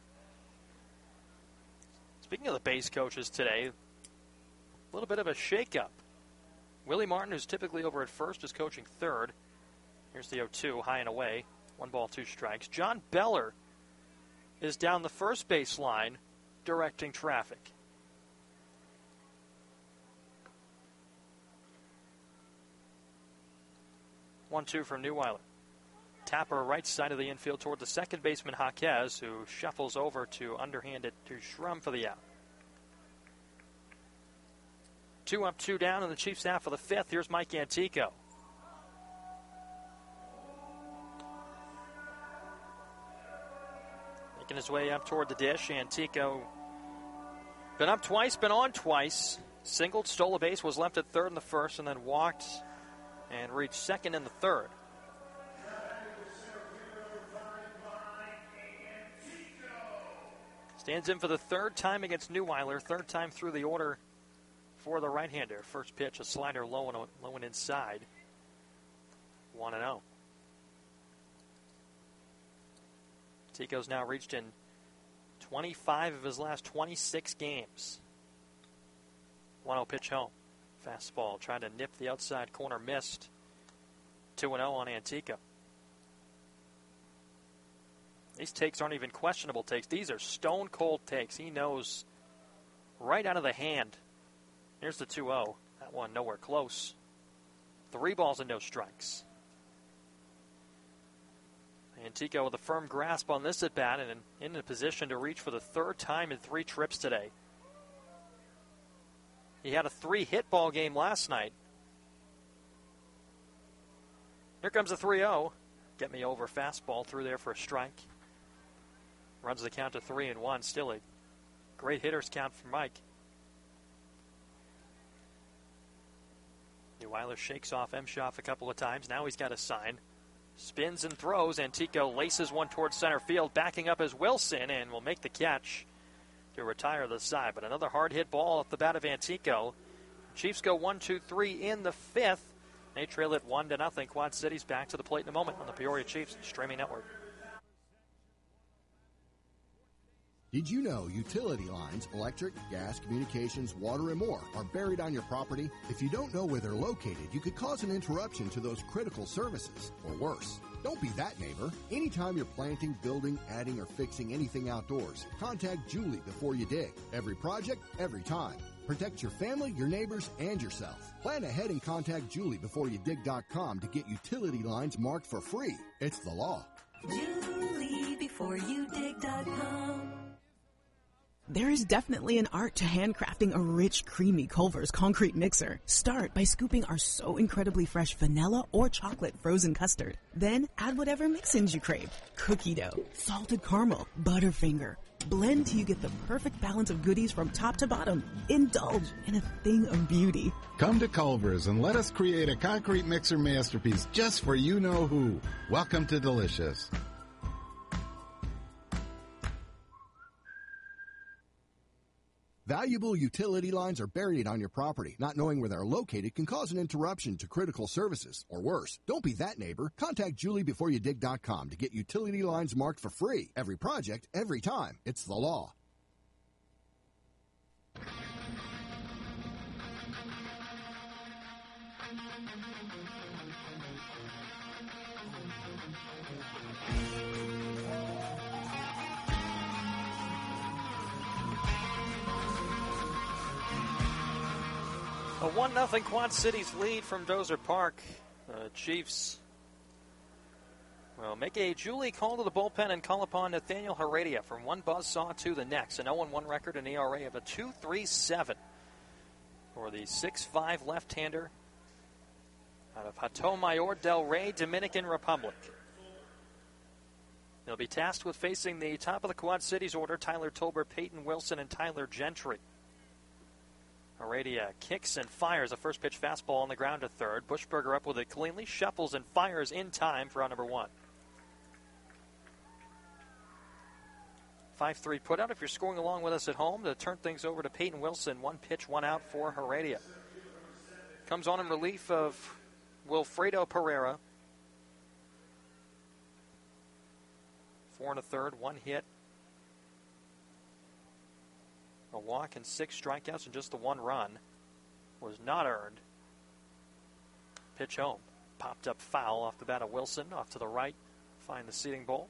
Speaking of the base coaches today, a little bit of a shakeup. Willie Martin, who's typically over at first, is coaching third. Here's the 0-2, high and away. 1 ball, 2 strikes. John Beller is down the first base line directing traffic. One-two from Neuweiler. Tapper right side of the infield toward the second baseman Jaquez, who shuffles over to underhand it to Schrum for the out. 2 up, 2 down in the Chiefs half of the fifth. Here's Mike Antico. Making his way up toward the dish. Antico been up twice, been on twice. Singled, stole a base, was left at third in the first, and then walked and reached second in the third. Stands in for the third time against Neuweiler, third time through the order for the right-hander. First pitch, a slider low and inside. 1-0. Tico's now reached in 25 of his last 26 games. 1-0 pitch home. Fastball trying to nip the outside corner, missed. 2-0 on Antico. These takes aren't even questionable takes. These are stone-cold takes. He knows right out of the hand. Here's the 2-0. That one nowhere close. 3 balls and no strikes. Antico with a firm grasp on this at-bat and in a position to reach for the third time in 3 trips today. He had a 3-hit ball game last night. Here comes the 3-0. Get me over fastball through there for a strike. Runs the count to 3-1. Still a great hitter's count for Mike. Neuweiler shakes off Emshoff a couple of times. Now he's got a sign. Spins and throws. Antico laces one towards center field. Backing up is Wilson and will make the catch to retire the side. But another hard hit ball off the bat of Antico. Chiefs go 1-2-3 in the fifth. They trail it 1-0. Quad Cities back to the plate in a moment on the Peoria Chiefs Streaming Network. Did you know utility lines, electric, gas, communications, water, and more are buried on your property? If you don't know where they're located, you could cause an interruption to those critical services, or worse. Don't be that neighbor. Anytime you're planting, building, adding, or fixing anything outdoors, contact Julie before you dig. Every project, every time. Protect your family, your neighbors, and yourself. Plan ahead and contact JulieBeforeYouDig.com to get utility lines marked for free. It's the law. JulieBeforeYouDig.com. There is definitely an art to handcrafting a rich, creamy Culver's concrete mixer. Start by scooping our so incredibly fresh vanilla or chocolate frozen custard. Then add whatever mix-ins you crave. Cookie dough, salted caramel, Butterfinger. Blend till you get the perfect balance of goodies from top to bottom. Indulge in a thing of beauty. Come to Culver's and let us create a concrete mixer masterpiece just for you-know-who. Welcome to Delicious. Valuable utility lines are buried on your property. Not knowing where they're located can cause an interruption to critical services, or worse. Don't be that neighbor. Contact JulieBeforeYouDig.com to get utility lines marked for free. Every project, every time. It's the law. A 1-0 Quad Cities lead from Dozer Park. The Chiefs will make a Julie call to the bullpen and call upon Nathaniel Heredia from one buzzsaw to the next. An 0-1 record, an ERA of a 2.37 for the 6'5 left-hander out of Hato Mayor del Rey, Dominican Republic. He'll be tasked with facing the top of the Quad Cities order, Tyler Tolbert, Peyton Wilson, and Tyler Gentry. Heredia kicks and fires a first pitch fastball on the ground to third. Buschberger up with it cleanly, shuffles and fires in time for out number one. 5-3 putout. If you're scoring along with us at home, to turn things over to Peyton Wilson. One pitch, one out for Heredia. Comes on in relief of Wilfredo Pereira. 4 1/3, one hit. A walk and 6 strikeouts and just the 1 run was not earned. Pitch home. Popped up foul off the bat of Wilson. Off to the right. Find the seating bowl.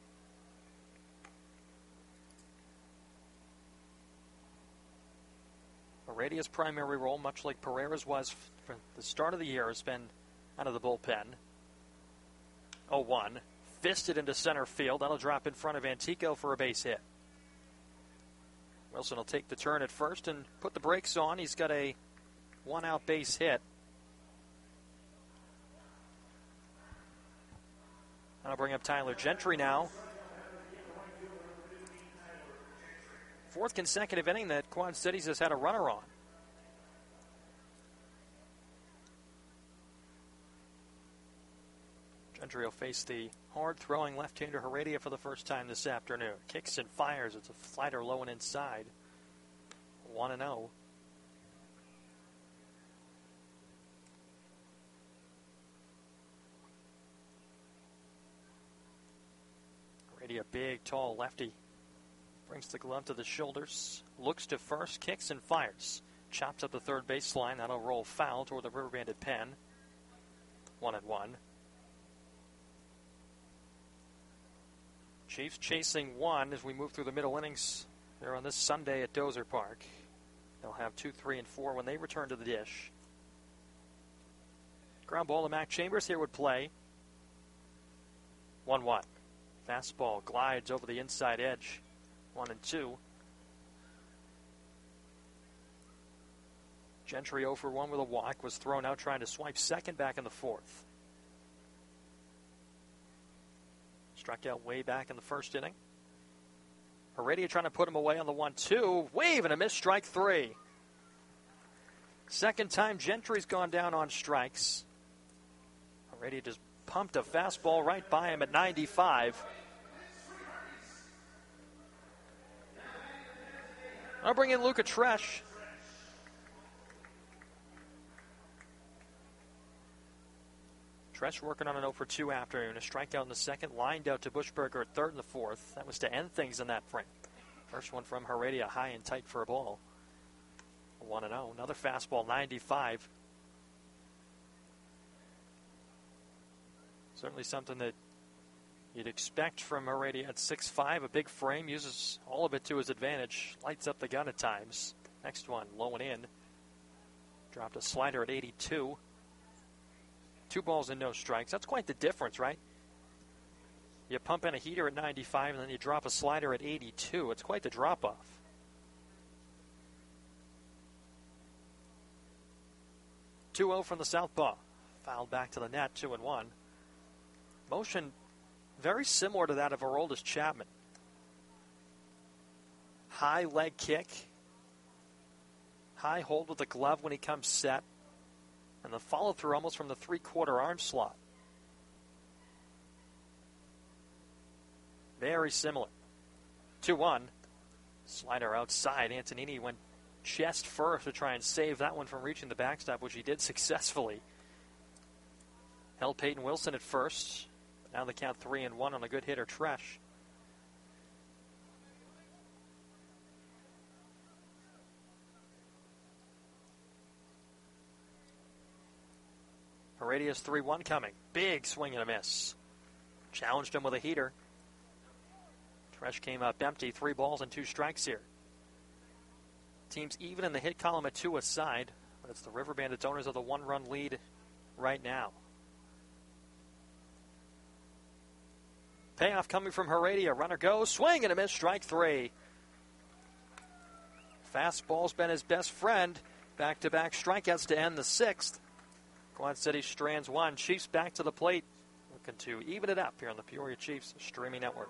Heredia's primary role, much like Pereira's was for the start of the year, has been out of the bullpen. 0-1. Fisted into center field. That'll drop in front of Antico for a base hit. Wilson will take the turn at first and put the brakes on. He's got a 1-out base hit. I'll bring up Tyler Gentry now. 4th consecutive inning that Quad Cities has had a runner on. Gentry will face the hard-throwing left-hander Heredia for the first time this afternoon. Kicks and fires. It's a slider low and inside. 1-0. Heredia, big, tall lefty. Brings the glove to the shoulders. Looks to first, kicks and fires. Chops up the third baseline. That'll roll foul toward the river-banded pen. 1-1. Chiefs chasing 1 as we move through the middle innings there on this Sunday at Dozer Park. They'll have 2, 3, and 4 when they return to the dish. Ground ball to Mac Chambers here would play. 1-1. Fastball glides over the inside edge. 1-2. Gentry 0 for 1 with a walk. Was thrown out trying to swipe second back in the 4th. Struck out way back in the first inning. Heredia trying to put him away on the 1-2. Wave and a miss, strike 3. Second time Gentry's gone down on strikes. Heredia just pumped a fastball right by him at 95. I'll bring in Luca Tresh. Tresh working on an 0 for 2 afternoon. A strikeout in the second, lined out to Buschberger at third and the 4th. That was to end things in that frame. First one from Heredia, high and tight for a ball. 1-0. Another fastball, 95. Certainly something that you'd expect from Heredia at 6'5", a big frame, uses all of it to his advantage. Lights up the gun at times. Next one, low and in. Dropped a slider at 82. 2 balls and no strikes. That's quite the difference, right? You pump in a heater at 95 and then you drop a slider at 82. It's quite the drop-off. 2-0 from the southpaw. Fouled back to the net, 2-1. Motion very similar to that of Aroldis Chapman. High leg kick. High hold with the glove when he comes set. And the follow-through almost from the three-quarter arm slot. Very similar. 2-1. Slider outside. Antonini went chest first to try and save that one from reaching the backstop, which he did successfully. Held Peyton Wilson at first. Now the count 3-1 on a good hitter, Tresh. Heredia's 3-1 coming. Big swing and a miss. Challenged him with a heater. Tresh came up empty. 3 balls and 2 strikes here. Team's even in the hit column at 2 aside, but it's the River Bandits owners of the 1-run lead right now. Payoff coming from Heredia. Runner goes. Swing and a miss. Strike 3. Fastball's been his best friend. Back-to-back strikeouts to end the 6th. Quad City strands 1. Chiefs back to the plate. Looking to even it up here on the Peoria Chiefs streaming network.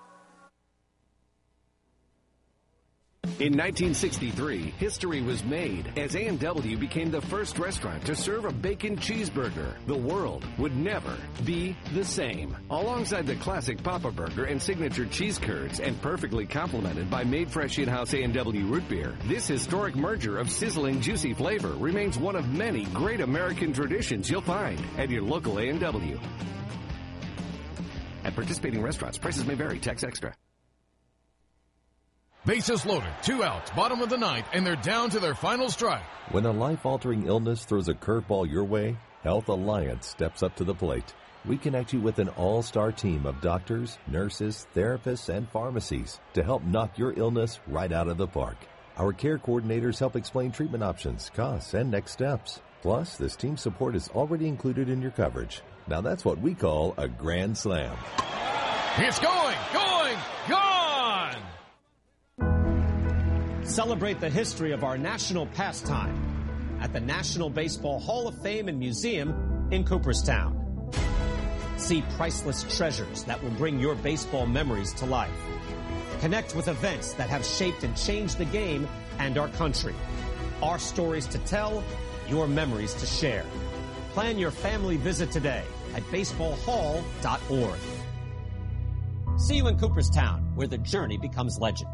In 1963, history was made as A&W became the first restaurant to serve a bacon cheeseburger. The world would never be the same. Alongside the classic Papa Burger and signature cheese curds, and perfectly complemented by made fresh in-house A&W root beer, this historic merger of sizzling, juicy flavor remains one of many great American traditions you'll find at your local A&W. At participating restaurants, prices may vary. Tax extra. Bases loaded, 2 outs, bottom of the 9th, and they're down to their final strike. When a life-altering illness throws a curveball your way, Health Alliance steps up to the plate. We connect you with an all-star team of doctors, nurses, therapists, and pharmacies to help knock your illness right out of the park. Our care coordinators help explain treatment options, costs, and next steps. Plus, this team support is already included in your coverage. Now that's what we call a grand slam. It's going! Gone! Celebrate the history of our national pastime at the National Baseball Hall of Fame and Museum in Cooperstown. See priceless treasures that will bring your baseball memories to life. Connect with events that have shaped and changed the game and our country. Our stories to tell, your memories to share. Plan your family visit today at baseballhall.org. See you in Cooperstown, where the journey becomes legend.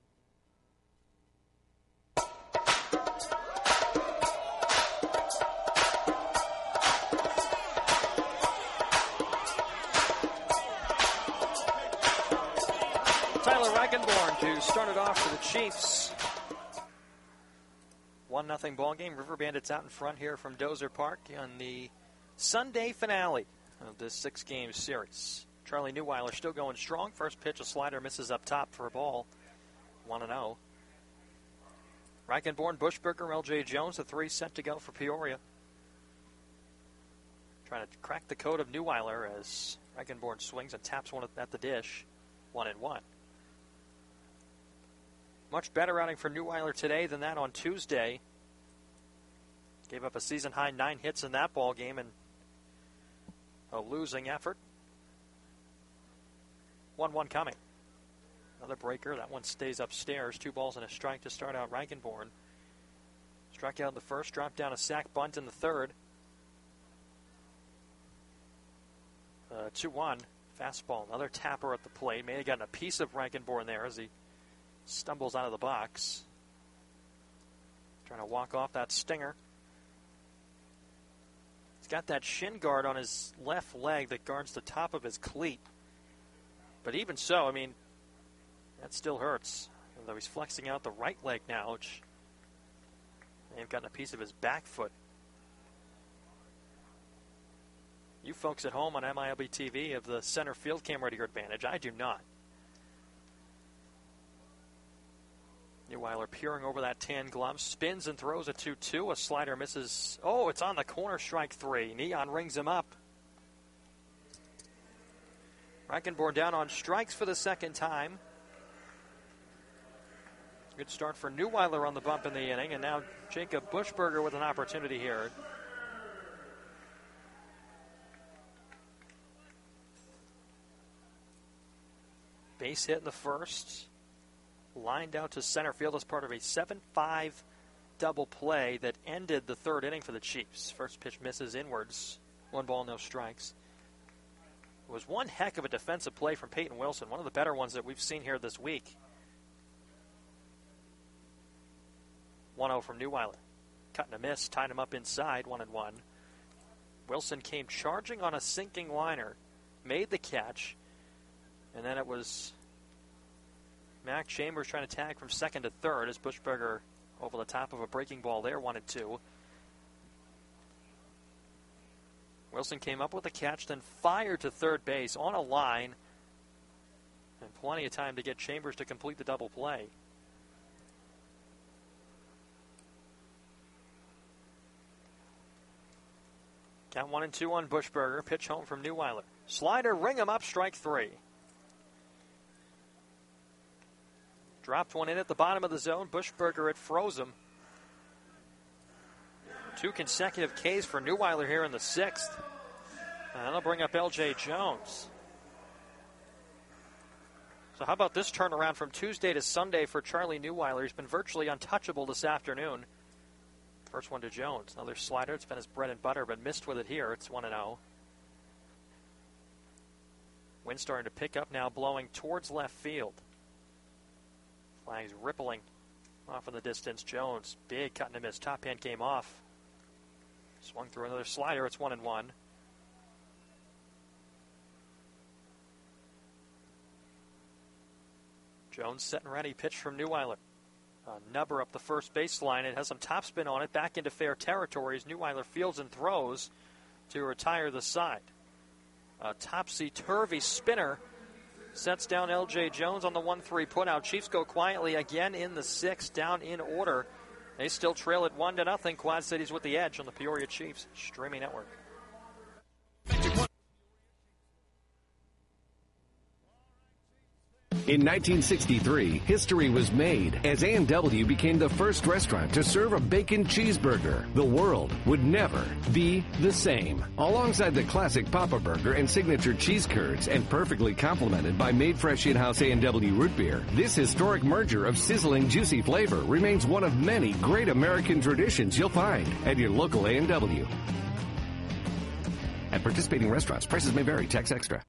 Tyler Reichenborn to start it off for the Chiefs. 1-0 ball game. River Bandits out in front here from Dozer Park on the Sunday finale of this 6-game series. Charlie Neuweiler still going strong. First pitch, a slider misses up top for a ball. 1-0. Reichenborn, Bushberger, L.J. Jones, the 3 set to go for Peoria. Trying to crack the code of Neuweiler as Reichenborn swings and taps one at the dish. 1-1. Much better outing for Neuweiler today than that on Tuesday. Gave up a season-high 9 hits in that ball game and a losing effort. 1-1 coming. Another breaker. That one stays upstairs. 2 balls and a strike to start out Reichenborn. Struck out in the first, dropped down a sac bunt in the third. 2-1. Fastball. Another tapper at the plate. May have gotten a piece of Reichenborn there as he stumbles out of the box. Trying to walk off that stinger. He's got that shin guard on his left leg that guards the top of his cleat. But even so, I mean, that still hurts. Although he's flexing out the right leg now, which may have gotten a piece of his back foot. You folks at home on MILB TV have the center field camera to your advantage. I do not. Neuweiler peering over that tan glove, spins and throws a 2-2. A slider misses. Oh, it's on the corner, strike 3. Neon rings him up. Reichenborn down on strikes for the second time. Good start for Neuweiler on the bump in the inning, and now Jacob Bushberger with an opportunity here. Base hit in the first. Lined out to center field as part of a 7-5 double play that ended the third inning for the Chiefs. First pitch misses inwards. 1 ball, no strikes. It was one heck of a defensive play from Peyton Wilson, one of the better ones that we've seen here this week. 1-0 from Neuweiler. Cut and a miss, tied him up inside, 1-1. Wilson came charging on a sinking liner, made the catch, and then it was Mac Chambers trying to tag from second to third as Buschberger over the top of a breaking ball there, 1-2. Wilson came up with a catch, then fired to third base on a line, and plenty of time to get Chambers to complete the double play. Count 1-2 on Buschberger. Pitch home from Neuweiler. Slider, ring him up, strike 3. Dropped one in at the bottom of the zone. Buschberger, it froze him. 2 consecutive Ks for Neuweiler here in the 6th. And that'll bring up L.J. Jones. So how about this turnaround from Tuesday to Sunday for Charlie Neuweiler? He's been virtually untouchable this afternoon. First one to Jones. Another slider. It's been his bread and butter, but missed with it here. It's 1-0. Wind starting to pick up now, blowing towards left field. Flags rippling off in the distance. Jones, big cut and a miss. Top hand came off. Swung through another slider. It's 1-1. Jones set and ready. Pitch from Neuweiler. Nubber up the first baseline. It has some topspin on it. Back into fair territory as Neuweiler fields and throws to retire the side. A topsy-turvy spinner sets down L.J. Jones on the 1-3 putout. Chiefs go quietly again in the 6th, down in order. They still trail it 1-0. Quad Cities with the edge on the Peoria Chiefs streaming network. In 1963, history was made as A&W became the first restaurant to serve a bacon cheeseburger. The world would never be the same. Alongside the classic Papa Burger and signature cheese curds, and perfectly complemented by made fresh in-house A&W root beer, this historic merger of sizzling, juicy flavor remains one of many great American traditions you'll find at your local A&W. At participating restaurants, prices may vary, tax extra.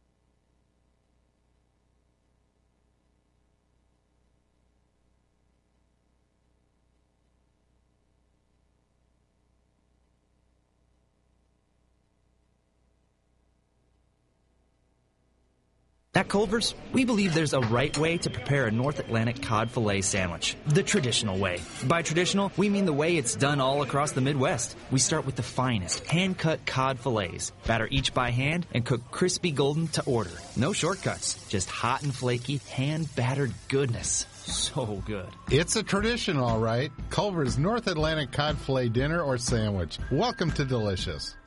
At Culver's, we believe there's a right way to prepare a North Atlantic cod fillet sandwich, the traditional way. By traditional, we mean the way it's done all across the Midwest. We start with the finest, hand-cut cod fillets, batter each by hand, and cook crispy golden to order. No shortcuts, just hot and flaky, hand-battered goodness. So good. It's a tradition, all right. Culver's North Atlantic cod fillet dinner or sandwich. Welcome to Delicious.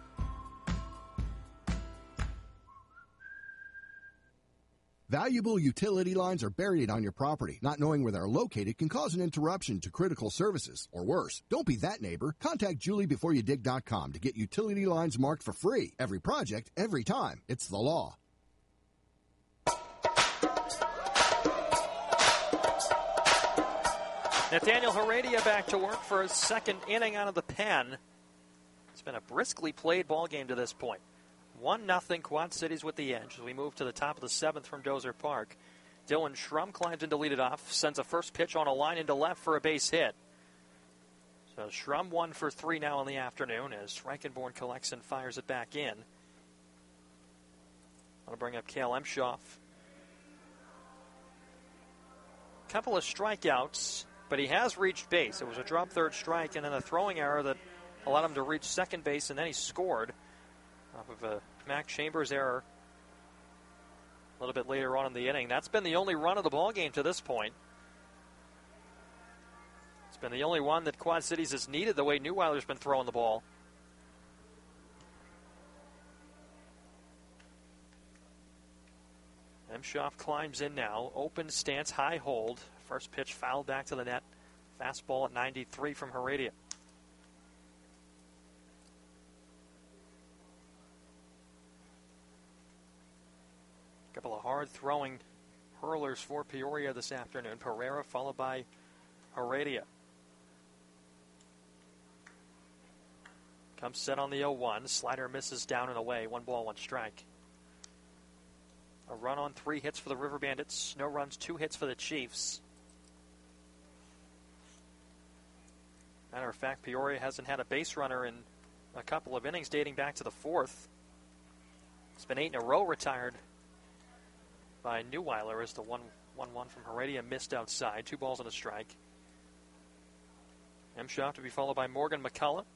Valuable utility lines are buried on your property. Not knowing where they're located can cause an interruption to critical services, or worse. Don't be that neighbor. Contact JulieBeforeYouDig.com to get utility lines marked for free. Every project, every time. It's the law. Nathaniel Heredia back to work for his second inning out of the pen. It's been a briskly played ball game to this point. 1-0 Quad Cities with the edge as we move to the top of the 7th from Dozer Park. Dylan Schrum climbs in to lead it off, sends a first pitch on a line into left for a base hit. So Schrum 1 for 3 now in the afternoon as Reichenborn collects and fires it back in. I'll bring up Cale Emshoff. Couple of strikeouts, but he has reached base. It was a drop third strike and then a throwing error that allowed him to reach second base, and then he scored off of a Mac Chambers error a little bit later on in the inning. That's been the only run of the ball game to this point. It's been the only one that Quad Cities has needed the way Neuweiler's been throwing the ball. Emshoff climbs in now. Open stance, high hold. First pitch fouled back to the net. Fastball at 93 from Heredia. Couple of hard throwing hurlers for Peoria this afternoon. Pereira followed by Heredia. Comes set on the 0-1. Slider misses down and away. 1 ball, 1 strike. A run on 3 hits for the River Bandits. No runs, 2 hits for the Chiefs. Matter of fact, Peoria hasn't had a base runner in a couple of innings dating back to the 4th. It's been 8 in a row retired by Neuweiler as the 1-1 from Heredia missed outside. 2 balls and a strike. Emshoff to be followed by Morgan McCullough.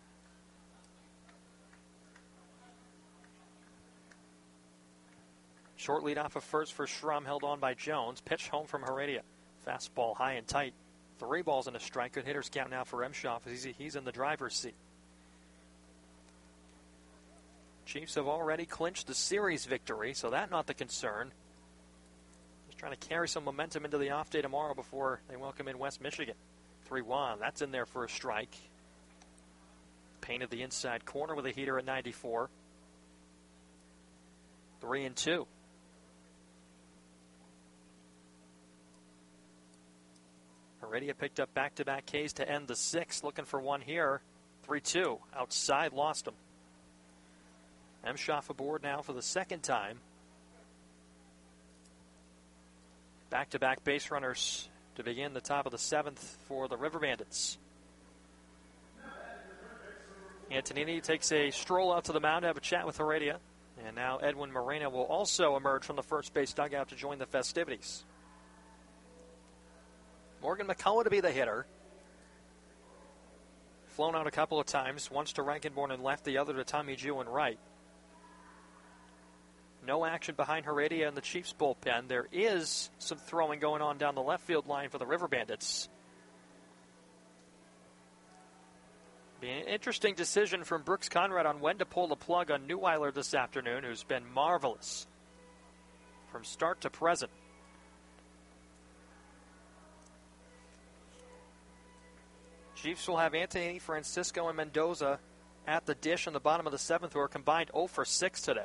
Short lead off of first for Schrum, held on by Jones. Pitch home from Heredia. Fastball high and tight. 3 balls and a strike. Good hitters count now for Emshoff as he's in the driver's seat. Chiefs have already clinched the series victory, so that's not the concern. Just trying to carry some momentum into the off day tomorrow before they welcome in West Michigan. 3-1. That's in there for a strike. Painted the inside corner with a heater at 94. 3-2. Heredia picked up back-to-back Ks to end the 6th. Looking for one here. 3-2. Outside, lost him. Emshoff aboard now for the 2nd time. Back-to-back base runners to begin the top of the 7th for the River Bandits. Antonini takes a stroll out to the mound to have a chat with Heredia. And now Edwin Moreno will also emerge from the first base dugout to join the festivities. Morgan McCullough to be the hitter. Flown out a couple of times, once to Rankenborn and left, the other to Tommy Jew and right. No action behind Heredia in the Chiefs bullpen. There is some throwing going on down the left field line for the River Bandits. Be an interesting decision from Brooks Conrad on when to pull the plug on Neuweiler this afternoon, who's been marvelous from start to present. Chiefs will have Antonini, Francisco, and Mendoza at the dish in the bottom of the 7th, who are combined 0 for 6 today.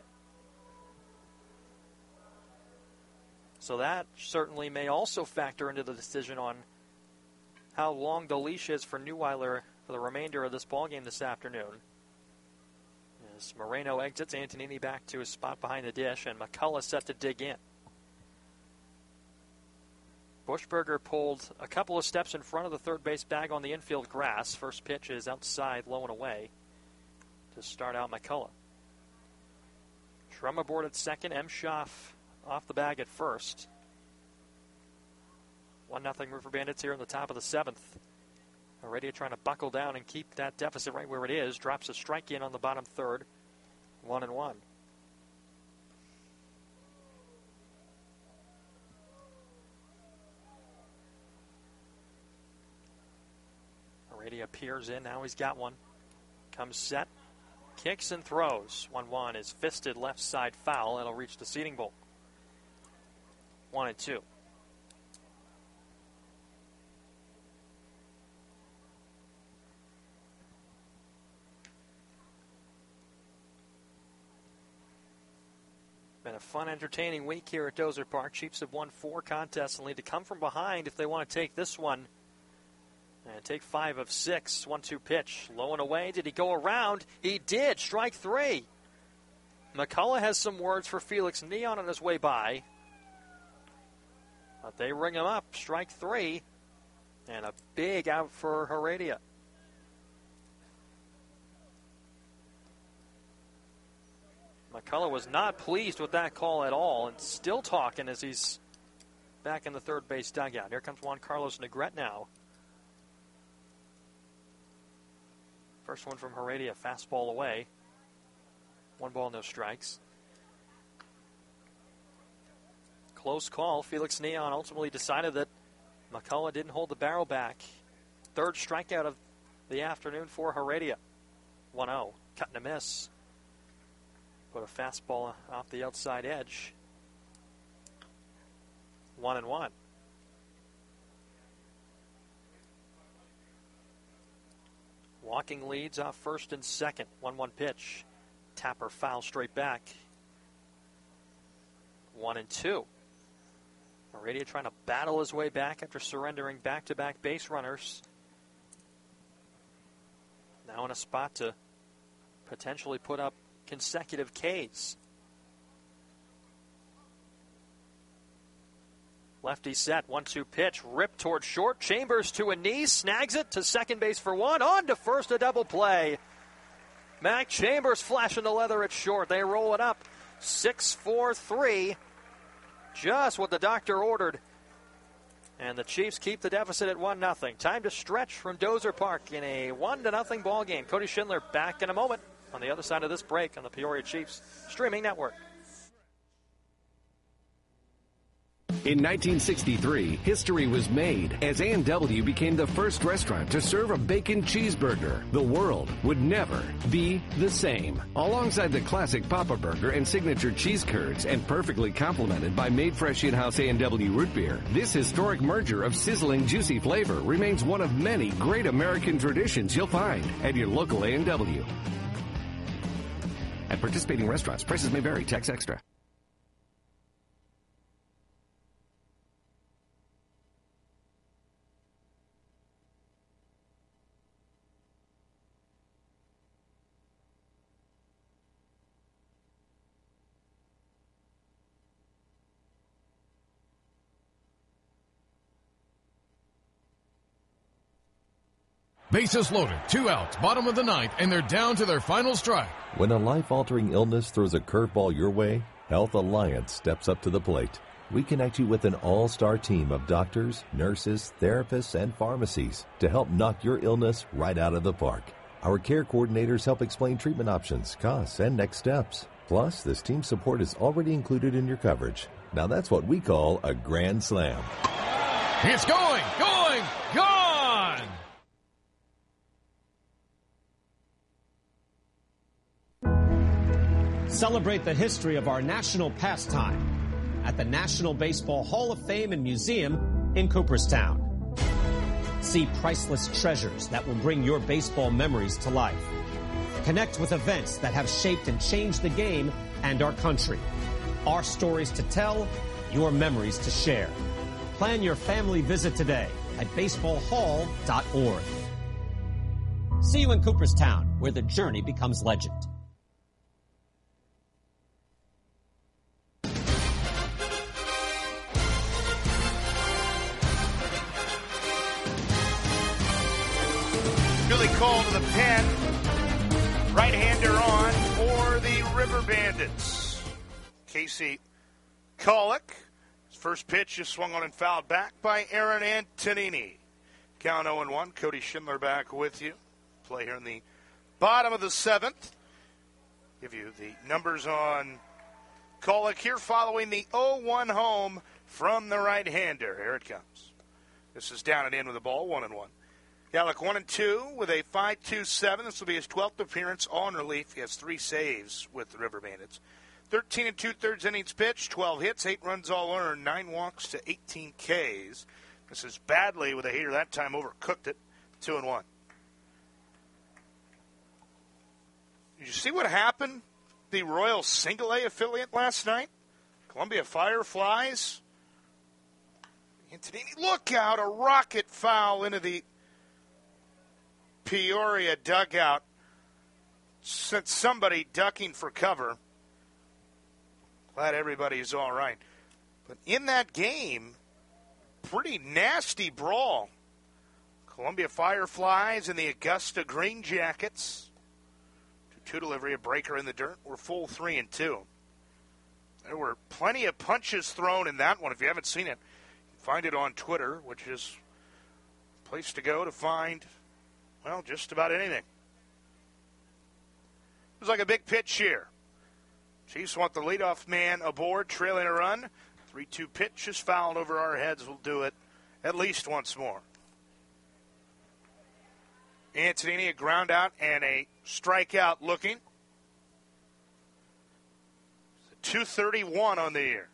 So that certainly may also factor into the decision on how long the leash is for Neuweiler for the remainder of this ballgame this afternoon. As Moreno exits, Antonini back to his spot behind the dish, and McCullough set to dig in. Buschberger pulled a couple of steps in front of the third base bag on the infield grass. First pitch is outside, low and away to start out McCullough. Schrum aboard at second. Emshoff off the bag at first. 1-0 River Bandits here in the top of the 7th. Heredia trying to buckle down and keep that deficit right where it is. Drops a strike in on the bottom third. 1-1. Heredia peers in. Now he's got one. Comes set. Kicks and throws. 1-1 is fisted left side foul. It'll reach the seating bowl. 1-2. Been a fun, entertaining week here at Dozer Park. Chiefs have won 4 contests and need to come from behind if they want to take this one. And take 5 of 6. 1-2 pitch. Low and away. Did he go around? He did. Strike 3. McCullough has some words for Felix Neon on his way by. But they ring him up. Strike 3. And a big out for Heredia. McCullough was not pleased with that call at all and still talking as he's back in the third base dugout. Here comes Juan Carlos Negrete now. First one from Heredia, fastball away. 1 ball, no strikes. Close call. Felix Neon ultimately decided that McCullough didn't hold the barrel back. Third strikeout of the afternoon for Heredia. 1-0, cut and a miss. Put a fastball off the outside edge. 1-1. Walking leads off first and second. 1-1 pitch. Tapper foul straight back. 1-2. Heredia trying to battle his way back after surrendering back-to-back base runners. Now in a spot to potentially put up consecutive Ks. Lefty set, 1-2 pitch, ripped toward short. Chambers to a knee, snags it to second base for one. On to first, a double play. Mac Chambers flashing the leather at short. They roll it up 6-4-3. Just what the doctor ordered. And the Chiefs keep the deficit at 1-0. Time to stretch from Dozer Park in a 1-0 ball game. Cody Schindler back in a moment on the other side of this break on the Peoria Chiefs streaming network. In 1963, history was made as A&W became the first restaurant to serve a bacon cheeseburger. The world would never be the same. Alongside the classic Papa Burger and signature cheese curds, and perfectly complemented by made fresh in-house A&W root beer, this historic merger of sizzling, juicy flavor remains one of many great American traditions you'll find at your local A&W. At participating restaurants, prices may vary. Tax extra. Bases loaded, 2 outs, bottom of the ninth, and they're down to their final strike. When a life-altering illness throws a curveball your way, Health Alliance steps up to the plate. We connect you with an all-star team of doctors, nurses, therapists, and pharmacies to help knock your illness right out of the park. Our care coordinators help explain treatment options, costs, and next steps. Plus, this team support is already included in your coverage. Now that's what we call a grand slam. It's going, gone! Celebrate the history of our national pastime at the National Baseball Hall of Fame and Museum in Cooperstown. See priceless treasures that will bring your baseball memories to life. Connect with events that have shaped and changed the game and our country. Our stories to tell, your memories to share. Plan your family visit today at baseballhall.org. See you in Cooperstown, where the journey becomes legend. Billy Cole to the pen. Right-hander on for the River Bandits. Casey Colick. His first pitch is swung on and fouled back by Aaron Antonini. Count 0-1. Cody Schindler back with you. Play here in the bottom of the seventh. Give you the numbers on Colick here following the 0-1 home from the right-hander. Here it comes. This is down and in with the ball, 1-1. Gallick 1-2 with a 5.27. This will be his 12th appearance on relief. He has 3 saves with the River Bandits. 13 2/3 innings pitched, 12 hits, 8 runs all earned, 9 walks to 18 Ks. This is Badley with a heater that time, overcooked it, 2-1. Did you see what happened? The Royal Single A affiliate last night? Columbia Fireflies. Antonini, look out, a rocket foul into the Peoria dugout. Sent somebody ducking for cover. Glad everybody's all right. But in that game, pretty nasty brawl. Columbia Fireflies and the Augusta Green Jackets. 2-2 delivery, a breaker in the dirt. We're full 3-2. There were plenty of punches thrown in that one. If you haven't seen it, find it on Twitter, which is a place to go to find, well, just about anything. It was like a big pitch here. Chiefs want the leadoff man aboard, trailing a run. 3-2 pitch is fouled over our heads. We'll do it at least once more. Antonini, a ground out and a strikeout looking. 2:31 on the year.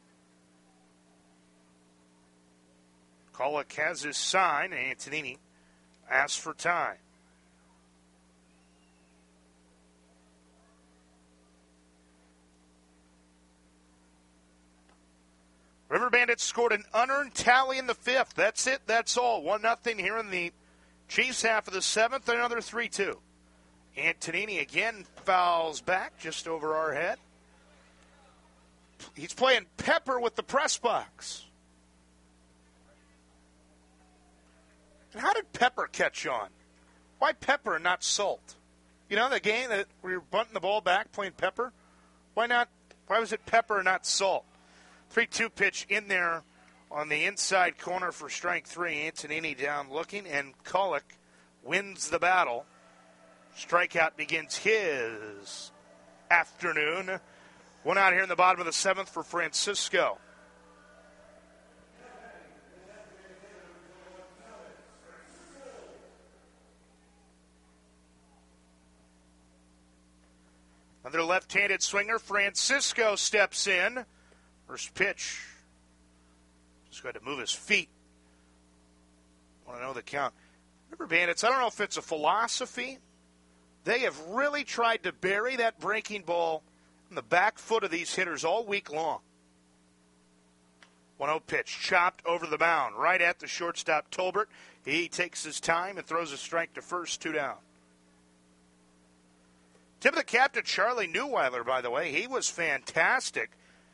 Colick has his sign. Antonini asks for time. River Bandits scored an unearned tally in the fifth. That's it. That's all. 1-0 here in the Chiefs half of the seventh. Another 3-2. Antonini again fouls back just over our head. He's playing Pepper with the press box. And how did Pepper catch on? Why Pepper and not Salt? You know, the game that we were bunting the ball back, playing Pepper? Why not? Why was it Pepper and not Salt? 3-2 pitch in there on the inside corner for strike three. Antonini down looking, and Kulik wins the battle. Strikeout begins his afternoon. One out here in the bottom of the seventh for Francisco. Another left-handed swinger. Francisco steps in. First pitch. Just got to move his feet. Want to know the count. River Bandits, I don't know if it's a philosophy. They have really tried to bury that breaking ball in the back foot of these hitters all week long. 1-0 pitch. Chopped over the mound. Right at the shortstop, Tolbert. He takes his time and throws a strike to first. 2 down. Tip of the cap to Charlie Neuweiler, by the way. He was fantastic.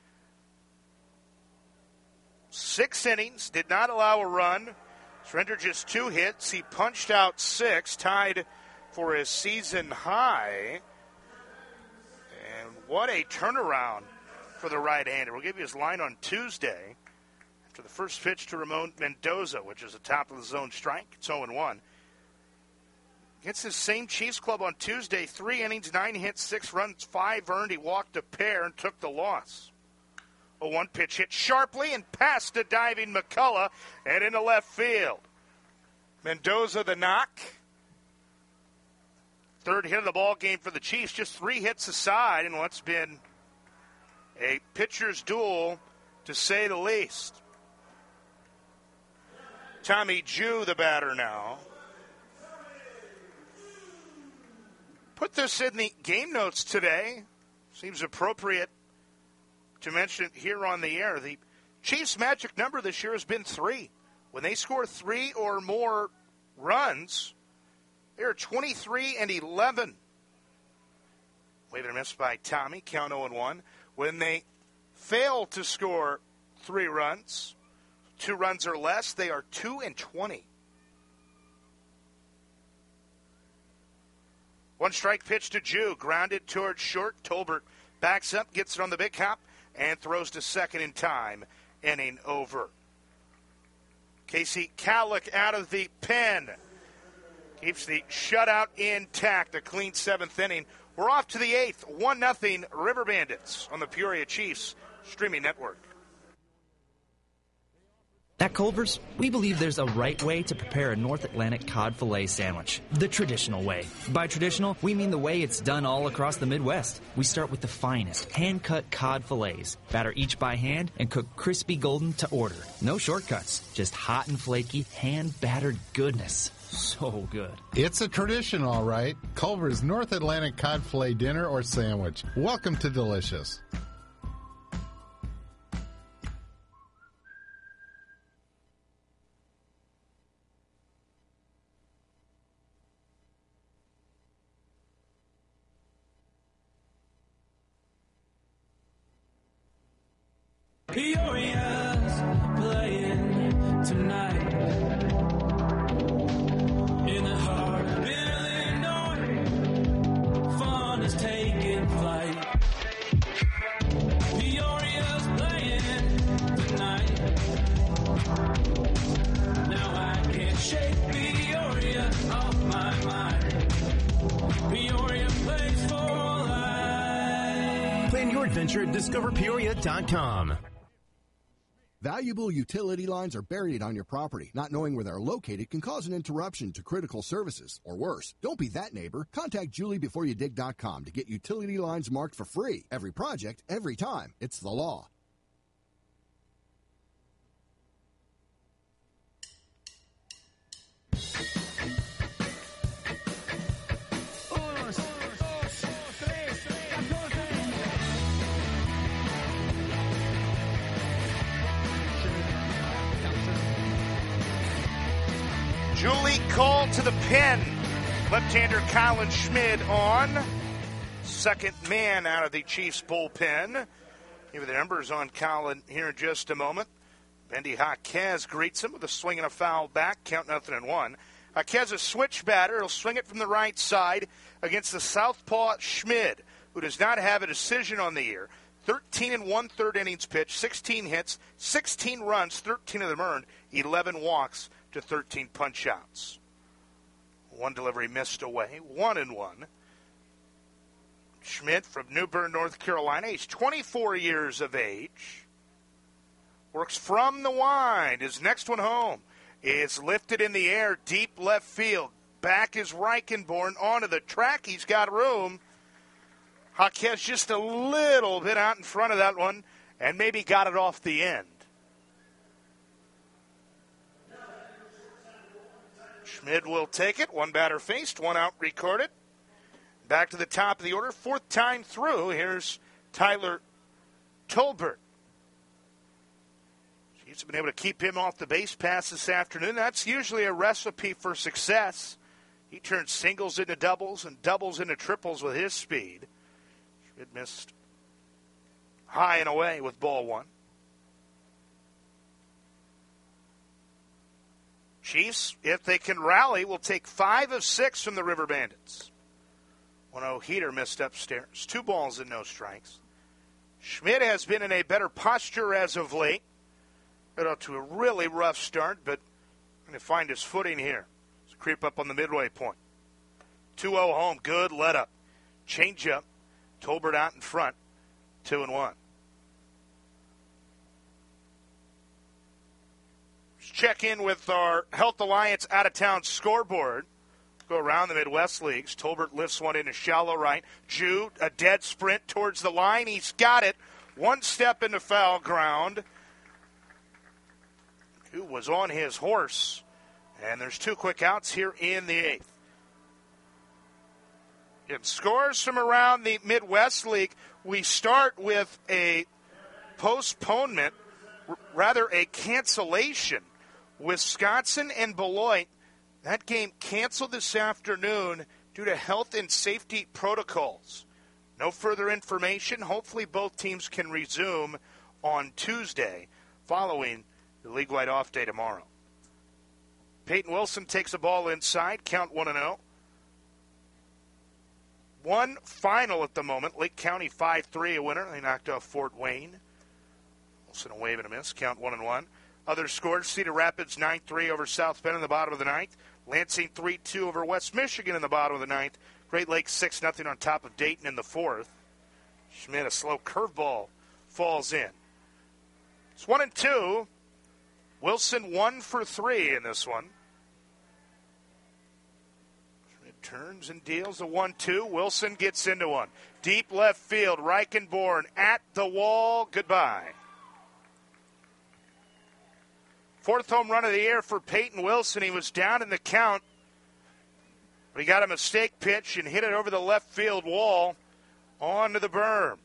6 innings, did not allow a run. Surrendered just 2 hits. He punched out 6, tied for his season high. And what a turnaround for the right-hander. We'll give you his line on Tuesday after the first pitch to Ramon Mendoza, which is a top-of-the-zone strike. It's 0-1. Against his same Chiefs club on Tuesday, 3 innings, 9 hits, 6 runs, 5 earned. He walked a pair and took the loss. A 1 pitch hit sharply and past a diving McCullough and into left field. Mendoza the knock. Third hit of the ball game for the Chiefs. Just 3 hits aside in what's been a pitcher's duel, to say the least. Tommy Jew, the batter now. Put this in the game notes today. Seems appropriate to mention it here on the air. The Chiefs' magic number this year has been 3. When they score 3 or more runs, they are 23-11. Waving a miss by Tommy, count 0-1. When they fail to score 3 runs, 2 runs or less, they are 2-20. 1 strike pitch to Jew, grounded towards short. Tolbert backs up, gets it on the big hop, and throws to second in time. Inning over. Casey Kulik out of the pen. Keeps the shutout intact. A clean 7th inning. We're off to the 8th. 1-0 River Bandits on the Peoria Chiefs streaming network. At Culver's, we believe there's a right way to prepare a North Atlantic cod fillet sandwich. The traditional way. By traditional, we mean the way it's done all across the Midwest. We start with the finest, hand-cut cod fillets, batter each by hand, and cook crispy golden to order. No shortcuts, just hot and flaky, hand-battered goodness. So good. It's a tradition, all right. Culver's North Atlantic cod fillet dinner or sandwich. Welcome to Delicious. Peoria's playing tonight in the heart of Illinois. Fun is taking flight. Peoria's playing tonight. Now I can't shake Peoria off my mind. Peoria plays for life. Plan your adventure at discoverpeoria.com. Valuable utility lines are buried on your property. Not knowing where they're located can cause an interruption to critical services, or worse. Don't be that neighbor. Contact JulieBeforeYouDig.com to get utility lines marked for free. Every project, every time. It's the law. Julie Cole to the pin. Left-hander Colin Schmid on. Second man out of the Chiefs bullpen. Give you the numbers on Colin here in just a moment. Bendy Jaquez greets him with a swing and a foul back. Count 0-1. Jaquez a switch batter. He'll swing it from the right side against the southpaw Schmid, who does not have a decision on the year. 13 1/3 innings pitched, 16 hits, 16 runs, 13 of them earned, 11 walks to 13 punch-outs. One delivery missed away, 1-1. Schmidt from New Bern, North Carolina. He's 24 years of age. Works from the wind. His next one home is lifted in the air, deep left field. Back is Reichenborn onto the track. He's got room. Jaquez just a little bit out in front of that one and maybe got it off the end. Schmid will take it. One batter faced, one out recorded. Back to the top of the order. Fourth time through. Here's Tyler Tolbert. She's been able to keep him off the base pass this afternoon. That's usually a recipe for success. He turns singles into doubles and doubles into triples with his speed. Schmid missed high and away with ball one. Chiefs, if they can rally, will take 5 of 6 from the River Bandits. 1-0 heater missed upstairs. 2 balls and no strikes. Schmid has been in a better posture as of late. Got out to a really rough start, but going to find his footing here. Let's creep up on the midway point. 2-0 home. Good let up. Change up. Tolbert out in front. 2-1. Let's check in with our Health Alliance out-of-town scoreboard. Go around the Midwest Leagues. Tolbert lifts one into shallow right. Jude, a dead sprint towards the line. He's got it. One step into foul ground. Who was on his horse. And there's 2 quick outs here in the 8th. In scores from around the Midwest League, we start with a postponement, rather a cancellation. Wisconsin and Beloit, that game canceled this afternoon due to health and safety protocols. No further information. Hopefully both teams can resume on Tuesday following the league-wide off day tomorrow. Peyton Wilson takes a ball inside, count 1-0. One final at the moment. Lake County 5-3 a winner. They knocked off Fort Wayne. Wilson a wave and a miss, count 1-1. Other scores, Cedar Rapids 9-3 over South Bend in the bottom of the 9th. Lansing 3-2 over West Michigan in the bottom of the 9th. Great Lakes 6-0 on top of Dayton in the 4th. Schmidt, a slow curveball, falls in. It's 1-2. Wilson 1 for 3 in this one. Schmidt turns and deals a 1-2. Wilson gets into one. Deep left field, Reichenborn at the wall. Goodbye. 4th home run of the year for Peyton Wilson. He was down in the count, but he got a mistake pitch and hit it over the left field wall onto the berm.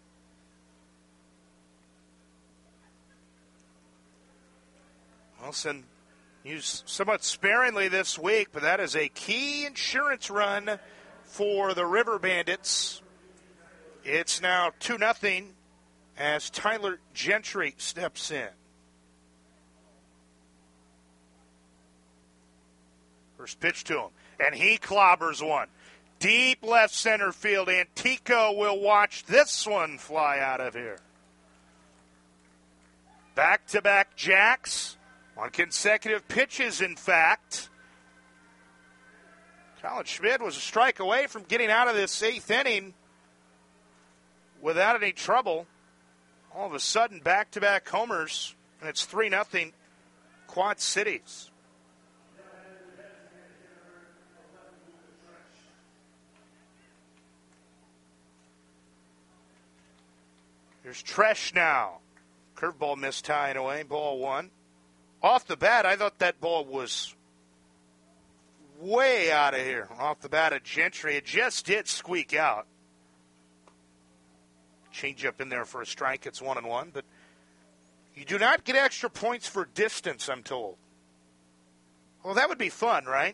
Wilson used somewhat sparingly this week, but that is a key insurance run for the River Bandits. It's now 2-0 as Tyler Gentry steps in. First pitch to him, and he clobbers one. Deep left center field. Antico will watch this one fly out of here. Back-to-back jacks on consecutive pitches, in fact. Colin Schmid was a strike away from getting out of this 8th inning without any trouble. All of a sudden, back-to-back homers, and it's 3-0 Quad Cities. Here's Tresh now. Curveball missed high and away. Ball 1. Off the bat, I thought that ball was way out of here. Off the bat of Gentry. It just did squeak out. Change up in there for a strike. It's 1-1. But you do not get extra points for distance, I'm told. Well, that would be fun, right?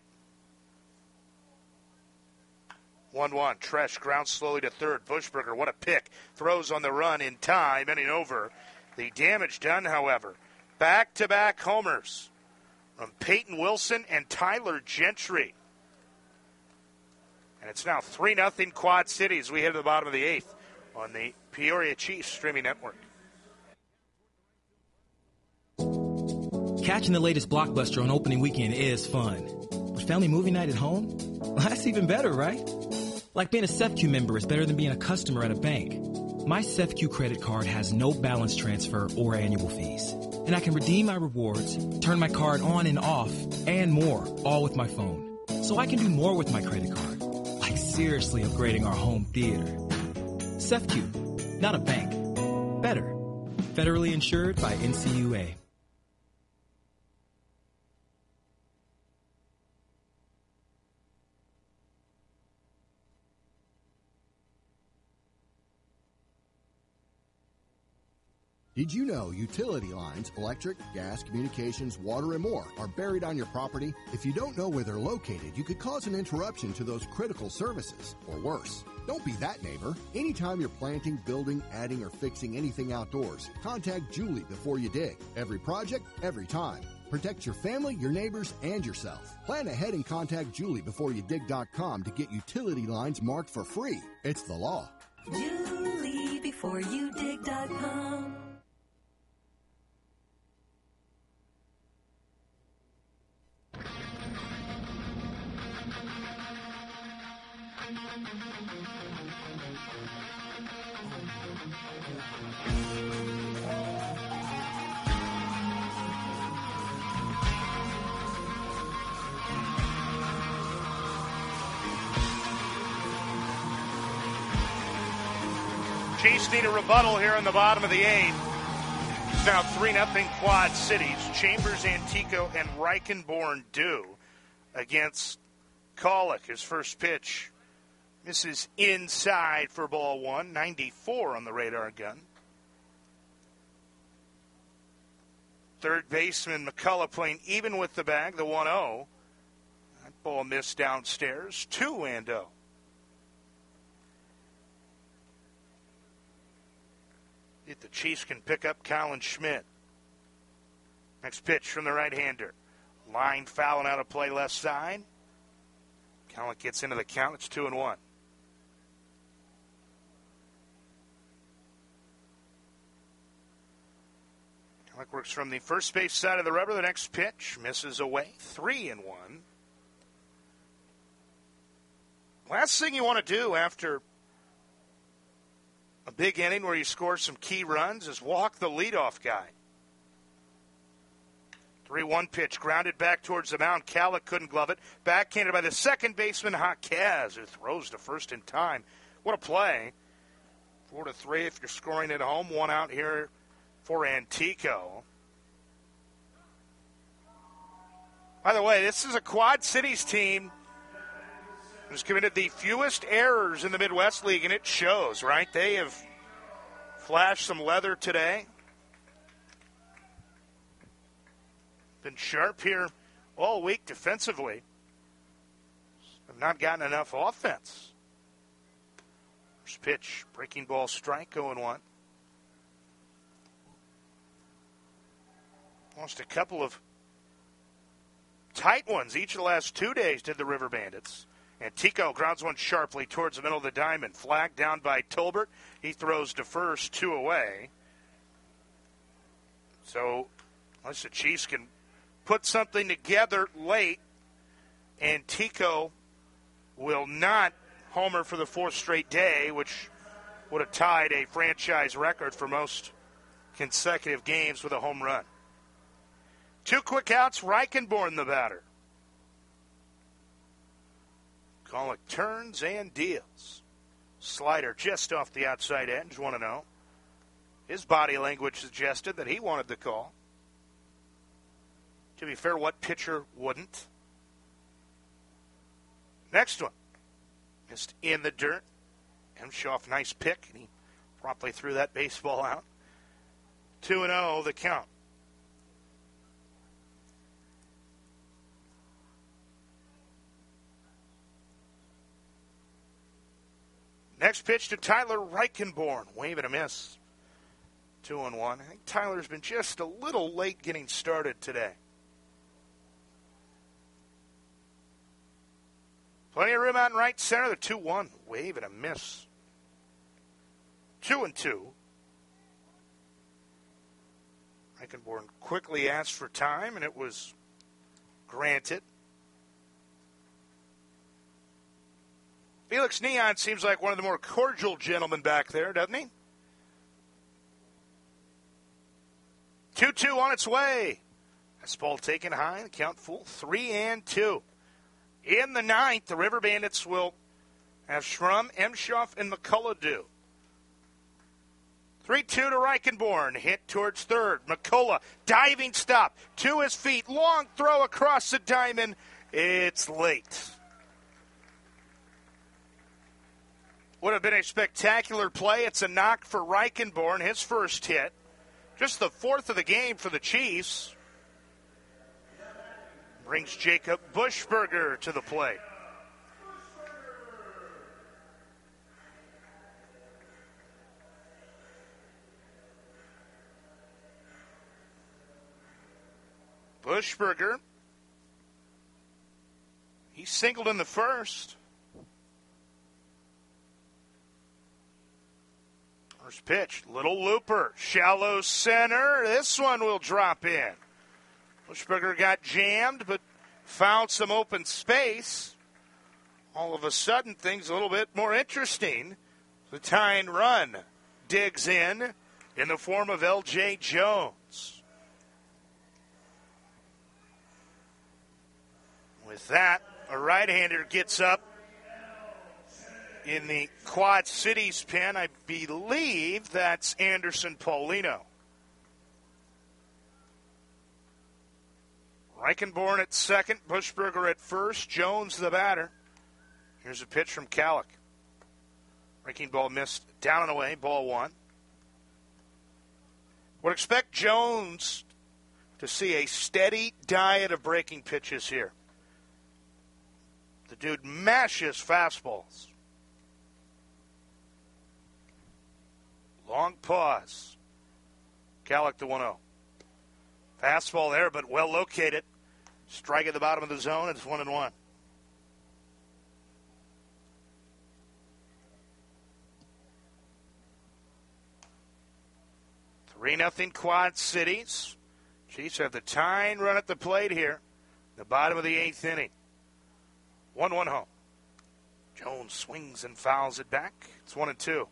1-1. Tresh grounds slowly to third. Bushberger, what a pick. Throws on the run in time, ending over. The damage done, however. Back-to-back homers from Peyton Wilson and Tyler Gentry. And it's now 3-0 Quad Cities. We head to the bottom of the eighth on the Peoria Chiefs streaming network. Catching the latest blockbuster on opening weekend is fun. But family movie night at home? Well, that's even better, right? Like being a SEFCU member is better than being a customer at a bank. My SEFCU credit card has no balance transfer or annual fees. And I can redeem my rewards, turn my card on and off, and more, all with my phone. So I can do more with my credit card. Like seriously upgrading our home theater. SEFCU, not a bank. Better. Federally insured by NCUA. Did you know utility lines, electric, gas, communications, water, and more are buried on your property? If you don't know where they're located, you could cause an interruption to those critical services, or worse. Don't be that neighbor. Anytime you're planting, building, adding, or fixing anything outdoors, contact Julie before you dig. Every project, every time. Protect your family, your neighbors, and yourself. Plan ahead and contact JulieBeforeYouDig.com to get utility lines marked for free. It's the law. JulieBeforeYouDig.com. Chiefs need a rebuttal here in the bottom of the eighth. It's now 3-0 Quad Cities. Chambers, Antico, and Reichenborn do against Colic. His first pitch misses inside for ball one. 94 on the radar gun. Third baseman McCullough playing even with the bag, the 1-0. That ball missed downstairs. 2-0. If the Chiefs can pick up Colin Schmidt. Next pitch from the right-hander. Line fouling out of play left side. Colin gets into the count. It's 2-1. Colin works from the first base side of the rubber. The next pitch misses away. 3-1. Last thing you want to do after a big inning where you score some key runs is walk the leadoff guy. 3-1 pitch, grounded back towards the mound. Calic couldn't glove it. Backhanded by the second baseman, Jaquez, who throws to first in time. What a play. 4-3 if you're scoring at home. One out here for Antico. By the way, this is a Quad Cities team who's committed the fewest errors in the Midwest League, and it shows, right? They have flashed some leather today. Been sharp here all week defensively. Have not gotten enough offense. First pitch, breaking ball strike, 0-1. Lost a couple of tight ones each of the last 2 days, did the River Bandits. Antico grounds one sharply towards the middle of the diamond. Flag down by Tolbert. He throws to first, 2 away. So, unless the Chiefs can put something together late, Antico will not homer for the fourth straight day, which would have tied a franchise record for most consecutive games with a home run. 2 quick outs, Reichenborn the batter. Colic turns and deals. Slider just off the outside edge, 1-0. His body language suggested that he wanted the call. To be fair, what pitcher wouldn't? Next one. Missed in the dirt. Hemshoff, nice pick, and he promptly threw that baseball out. 2-0, the count. Next pitch to Tyler Reichenborn. Wave and a miss. 2-1. I think Tyler's been just a little late getting started today. Plenty of room out in right center. The 2-1. Wave and a miss. 2-2. Reichenborn quickly asked for time, and it was granted. Felix Neon seems like one of the more cordial gentlemen back there, doesn't he? 2-2 on its way. That's ball taken high. The count full. 3-2. In the ninth, the River Bandits will have Schrum, Emshoff, and McCullough do. 3-2 to Reichenborn. Hit towards third. McCullough, diving stop. To his feet. Long throw across the diamond. It's late. Would have been a spectacular play. It's a knock for Reichenborn. His first hit. Just the fourth of the game for the Chiefs. Brings Jacob Buschberger to the plate. Buschberger, he singled in the first. First pitch, little looper, shallow center. This one will drop in. Buschberger got jammed, but found some open space. All of a sudden, things a little bit more interesting. The tying run digs in the form of L.J. Jones. With that, a right-hander gets up in the Quad Cities pen. I believe that's Anderson Paulino. Reichenborn at second, Buschberger at first, Jones the batter. Here's a pitch from Kallick. Breaking ball missed, down and away, ball one. Would expect Jones to see a steady diet of breaking pitches here. The dude mashes fastballs. Long pause. Kallick the 1-0. Fastball there, but well located. Strike at the bottom of the zone. It's 1-1. Three-0 Quad Cities. Chiefs have the tying run at the plate here. The bottom of the eighth inning. 1-1 home. Jones swings and fouls it back. It's 1-2.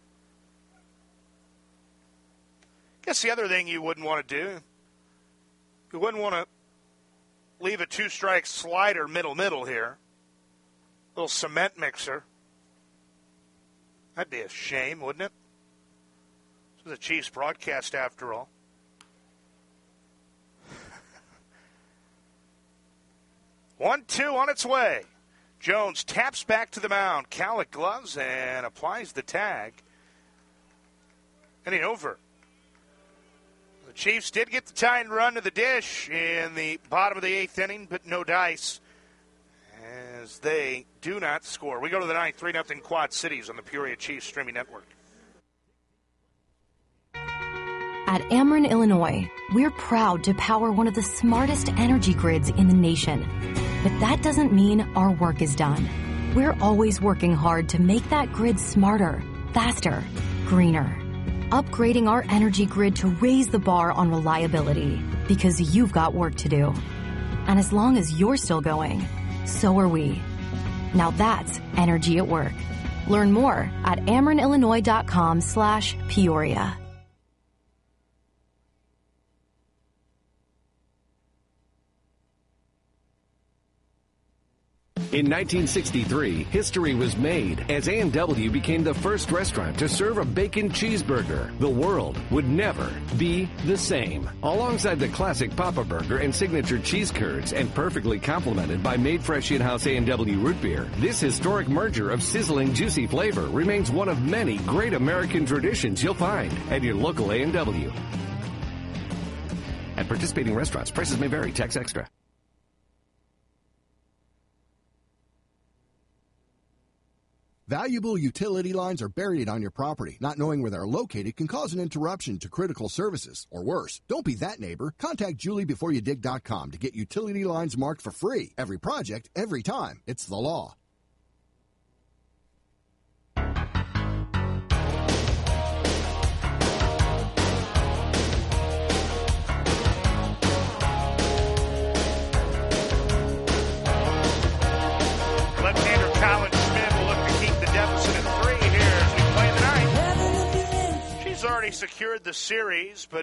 Guess the other thing you wouldn't want to do, you wouldn't want to leave a two-strike slider middle here. Little cement mixer. That'd be a shame, wouldn't it? This is a Chiefs broadcast after all. 1-2 on its way. Jones taps back to the mound. Kallick gloves and applies the tag. Inning over. The Chiefs did get the tying run to the dish in the bottom of the eighth inning, but no dice as they do not score. We go to the ninth, 3-0 Quad Cities on the Peoria Chiefs streaming network. At Ameren, Illinois, we're proud to power one of the smartest energy grids in the nation. But that doesn't mean our work is done. We're always working hard to make that grid smarter, faster, greener. Upgrading our energy grid to raise the bar on reliability, because you've got work to do. And as long as you're still going, so are we. Now that's energy at work. Learn more at amerenillinois.com/Peoria. In 1963, history was made as A&W became the first restaurant to serve a bacon cheeseburger. The world would never be the same. Alongside the classic Papa Burger and signature cheese curds, and perfectly complemented by made fresh in-house A&W root beer, this historic merger of sizzling, juicy flavor remains one of many great American traditions you'll find at your local A&W. At participating restaurants, prices may vary. Tax extra. Valuable utility lines are buried on your property. Not knowing where they're located can cause an interruption to critical services. Or worse, don't be that neighbor. Contact JulieBeforeYouDig.com to get utility lines marked for free. Every project, every time. It's the law. Left-hander Colin Schmidt will look to keep the deficit at 3 here as we play the ninth. She's already secured the series, but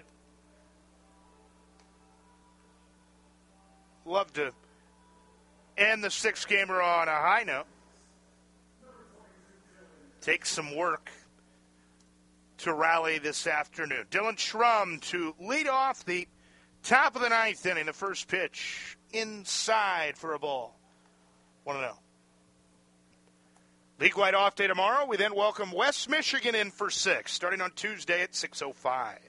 love to end the 6-gamer on a high note. Takes some work to rally this afternoon. Dylan Schrum to lead off the top of the ninth inning. The first pitch inside for a ball. 1-0. League-wide off day tomorrow. We then welcome West Michigan in for 6, starting on Tuesday at 6:05.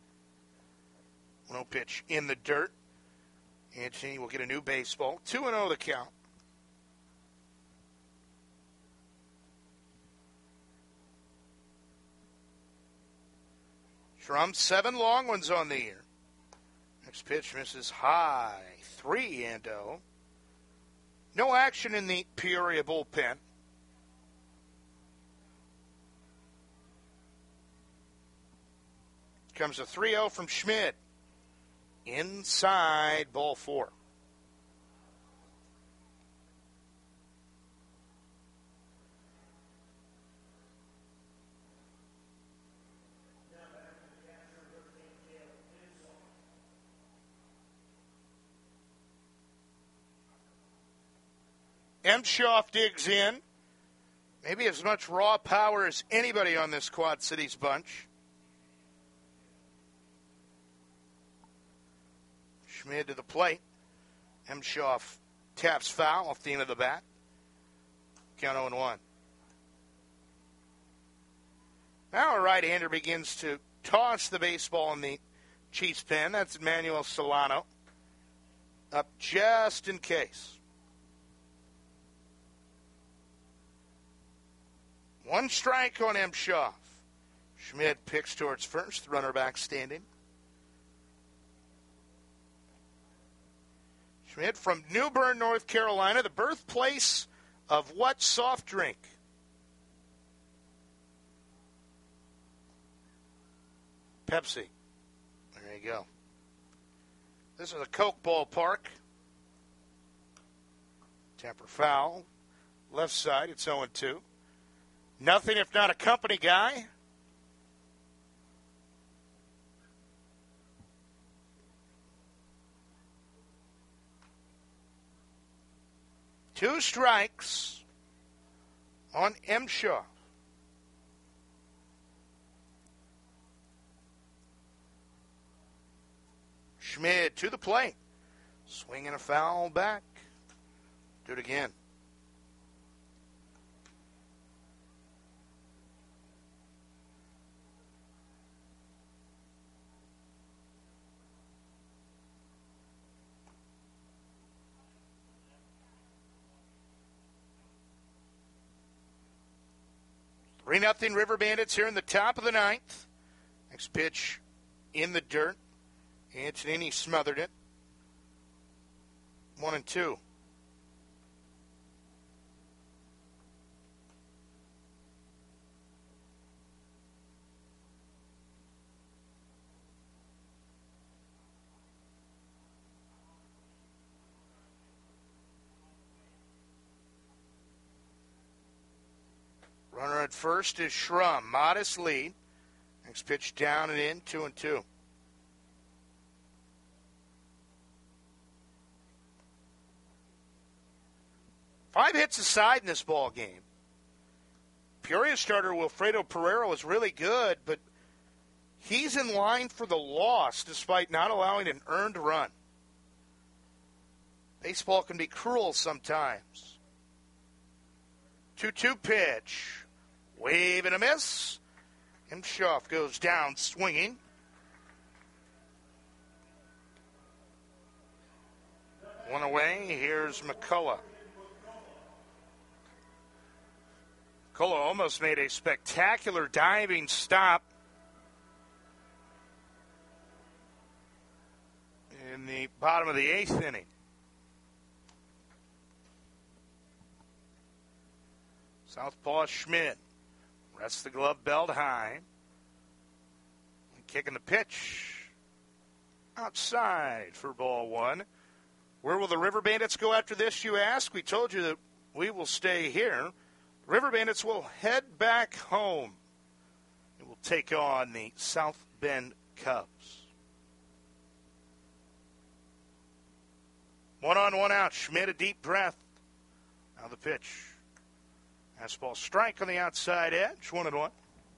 1-0 pitch in the dirt. Antony will get a new baseball. 2-0 the count. Schrum, 7 long ones on the year. Next pitch misses high. 3-0. No action in the Peoria bullpen. Comes a 3-0 from Schmidt. Inside, ball 4. Emshoff digs in. Maybe as much raw power as anybody on this Quad Cities bunch. Schmid to the plate. Emshoff taps foul off the end of the bat. Count 0-1. Now a right-hander begins to toss the baseball in the Chiefs' pen. That's Emmanuel Solano. Up just in case. 1 strike on Emshoff. Schmid picks towards first, runner back standing. Schmid from New Bern, North Carolina, the birthplace of what soft drink? Pepsi. There you go. This is a Coke ballpark. Temper foul. Left side, it's 0-2. Nothing if not a company guy. Two strikes on Emshoff. Schmid to the plate. Swinging a foul back. Do it again. Three 0 River Bandits here in the top of the ninth. Next pitch in the dirt. Antonini smothered it. 1-2. Runner at first is Schrum. Modest lead. Next pitch down and in, 2-2. Five hits aside in this ball game. Peoria starter Wilfredo Pereira was really good, but he's in line for the loss despite not allowing an earned run. Baseball can be cruel sometimes. 2-2 pitch. Wave and a miss. Emshoff goes down swinging. One away. Here's McCullough. Colo almost made a spectacular diving stop in the bottom of the 8th inning. Southpaw Schmid rests the glove belt high. Kicking the pitch outside for ball 1. Where will the River Bandits go after this, you ask? We told you that we will stay here. River Bandits will head back home. It will take on the South Bend Cubs. 1 on, 1 out. Schmid a deep breath. Now the pitch. Fastball strike on the outside edge. 1-1.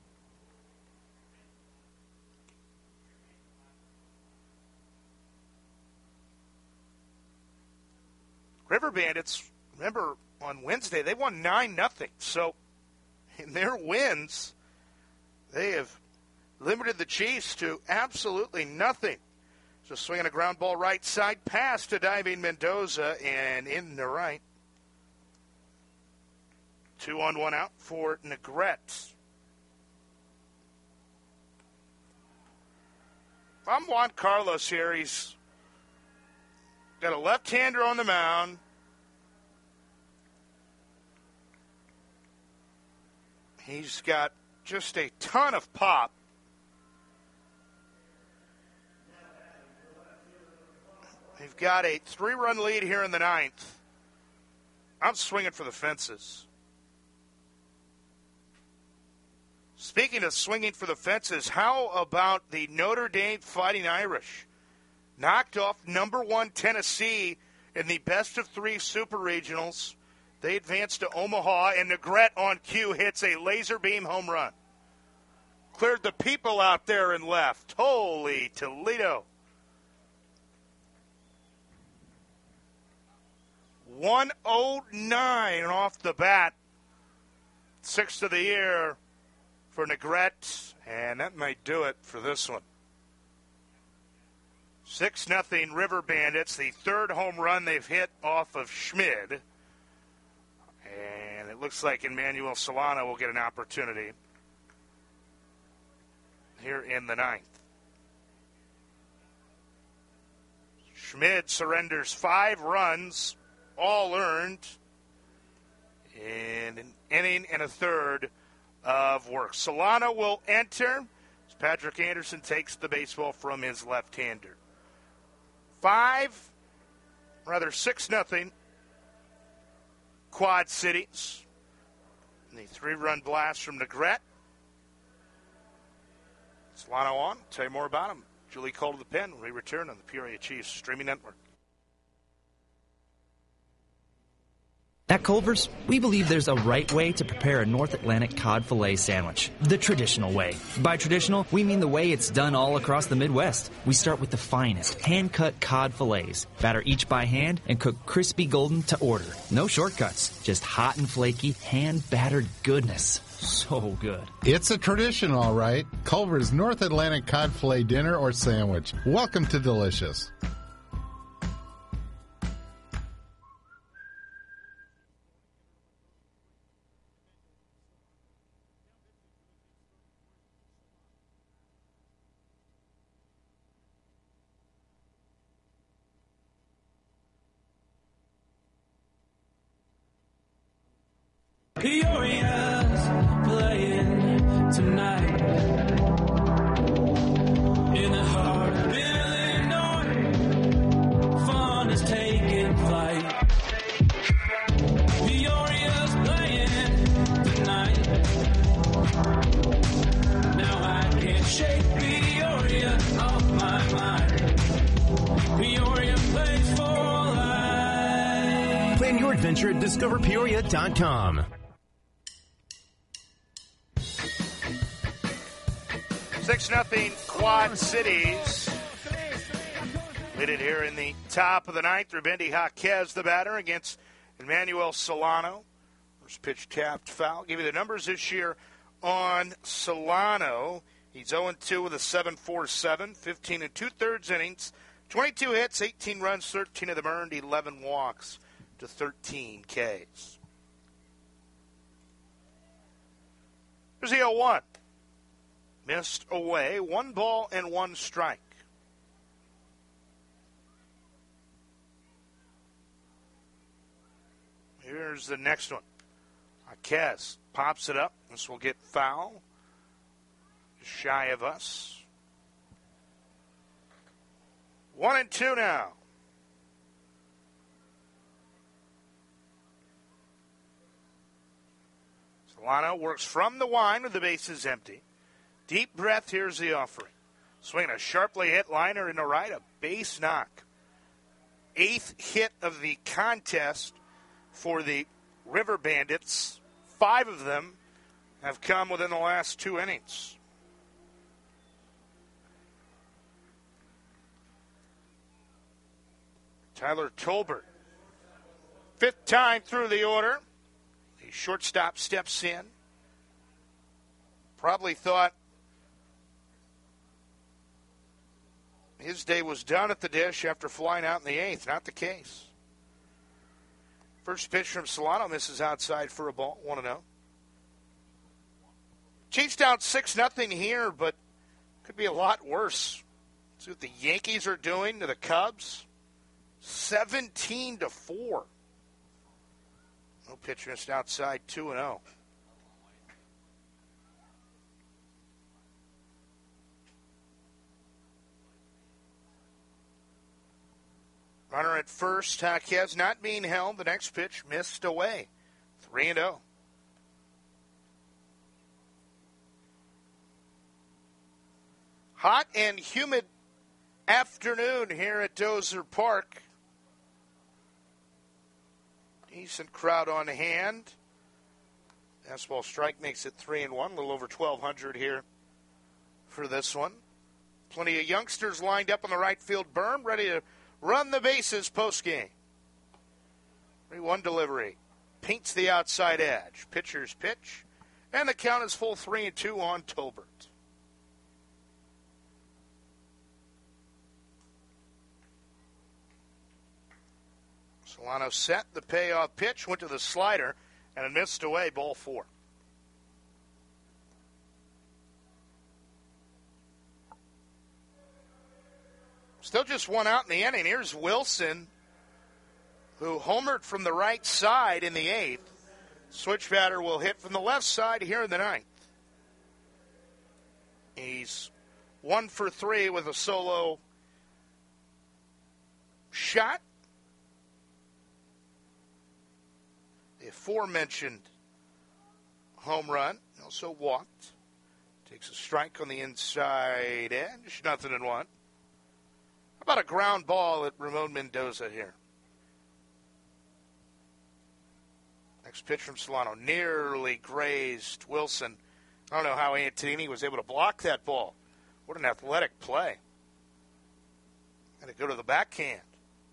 River Bandits, remember, on Wednesday, they won 9-0. So, in their wins, they have limited the Chiefs to absolutely nothing. Just swinging a ground ball right side pass to diving Mendoza and in the right. 2 on, 1 out for Negrete. If I'm Juan Carlos here, he's got a left-hander on the mound. He's got just a ton of pop. They've got a 3-run lead here in the 9th. I'm swinging for the fences. Speaking of swinging for the fences, how about the Notre Dame Fighting Irish? Knocked off number 1 Tennessee in the best-of-3 Super Regionals. They advance to Omaha, and Negrete on cue hits a laser beam home run. Cleared the people out there and left. Holy Toledo. 109 off the bat. 6th of the year for Negrete, and that might do it for this one. 6-0 River Bandits, the 3rd home run they've hit off of Schmid. And it looks like Emmanuel Solano will get an opportunity here in the 9th. Schmid surrenders 5 runs, all earned, in an inning and a third of work. Solano will enter as Patrick Anderson takes the baseball from his left-hander. 6-0 Quad Cities. And the 3-run blast from Negrete. Solano on. Tell you more about him. Julie Cole to the pen when we return on the Peoria Chiefs Streaming Network. At Culver's, we believe there's a right way to prepare a North Atlantic cod fillet sandwich, the traditional way. By traditional, we mean the way it's done all across the Midwest. We start with the finest, hand-cut cod fillets, batter each by hand, and cook crispy golden to order. No shortcuts, just hot and flaky, hand-battered goodness. So good. It's a tradition, all right. Culver's North Atlantic cod fillet dinner or sandwich. Welcome to Delicious. Peoria's playing tonight in the heart of Illinois. Fun is taking flight. Peoria's playing tonight. Now I can't shake Peoria off my mind. Peoria plays for life. Plan your adventure at discoverpeoria.com. 6-0 Quad Cities. Lead it here in the top of the 9th. Rubendi Jaquez, the batter, against Emmanuel Solano. First pitch tapped foul. Give you the numbers this year on Solano. He's 0-2 with a 7.47, 15 2/3 innings, 22 hits, 18 runs, 13 of them earned, 11 walks to 13 Ks. Here's the 0-1. Missed away. 1 ball and 1 strike. Here's the next one. Jaquez pops it up. This will get foul. Shy of us. 1-2 now. Solano works from the line with the bases empty. Deep breath, here's the offering. Swinging a sharply hit liner into right, a base knock. 8th hit of the contest for the River Bandits. 5 of them have come within the last 2 innings. Tyler Tolbert, 5th time through the order. The shortstop steps in. Probably thought his day was done at the dish after flying out in the 8th. Not the case. First pitch from Solano misses outside for a ball, 1-0. Chiefs down 6-0 here, but could be a lot worse. See what the Yankees are doing to the Cubs. 17-4. No pitch missed outside, 2-0. Runner at first. Jaquez not being held. The next pitch missed away. 3-0. Hot and humid afternoon here at Dozer Park. Decent crowd on hand. Fastball strike makes it 3-1. A little over 1,200 here for this one. Plenty of youngsters lined up on the right field berm, ready to run the bases postgame. 3-1 delivery. Paints the outside edge. Pitcher's pitch. And the count is full 3-2 on Tolbert. Solano set the payoff pitch, went to the slider, and it missed away, ball 4. Still just 1 out in the inning. Here's Wilson, who homered from the right side in the 8th. Switch batter will hit from the left side here in the 9th. He's 1 for 3 with a solo shot. The aforementioned home run. Also walked. Takes a strike on the inside edge. 0-1. How about a ground ball at Ramon Mendoza here? Next pitch from Solano. Nearly grazed Wilson. I don't know how Antonini was able to block that ball. What an athletic play. Had to go to the backhand.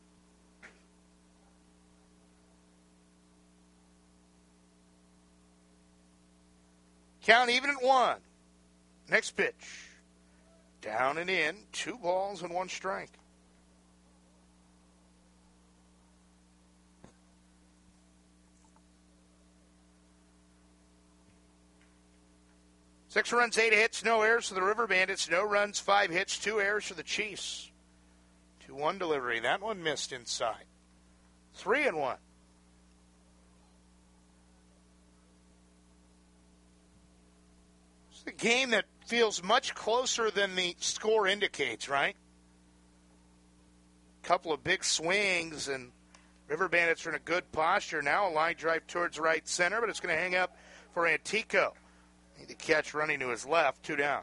Count even at 1. Next pitch. Down and in. 2 balls and 1 strike. Six runs, 8 hits, no errors for the River Bandits. No runs, 5 hits, 2 errors for the Chiefs. 2-1 delivery. That one missed inside. 3-1. It's the game that feels much closer than the score indicates, right? Couple of big swings, and River Bandits are in a good posture. Now a line drive towards right center, but it's going to hang up for Antico. Need the catch running to his left, 2 down.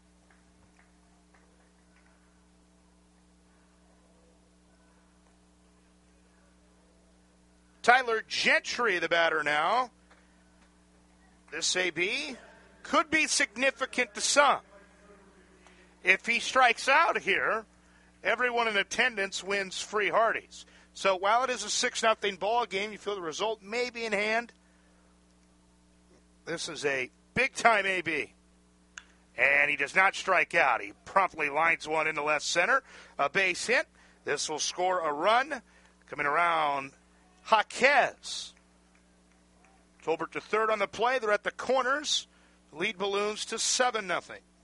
Tyler Gentry, the batter now. This AB could be significant to some. If he strikes out here, everyone in attendance wins free Hardee's. So while it is a 6-0 ball game, you feel the result may be in hand. This is a big-time AB. And he does not strike out. He promptly lines one into left center. A base hit. This will score a run. Coming around, Jaquez. Tolbert to third on the play. They're at the corners. Lead balloons to 7-0.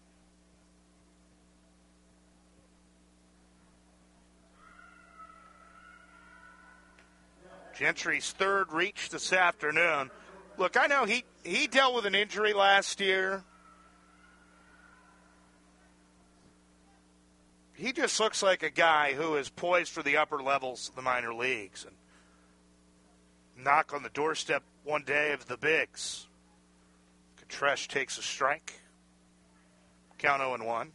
Gentry's third reach this afternoon. Look, I know he dealt with an injury last year. He just looks like a guy who is poised for the upper levels of the minor leagues and knock on the doorstep one day of the bigs. Kotresh takes a strike. Count 0-1.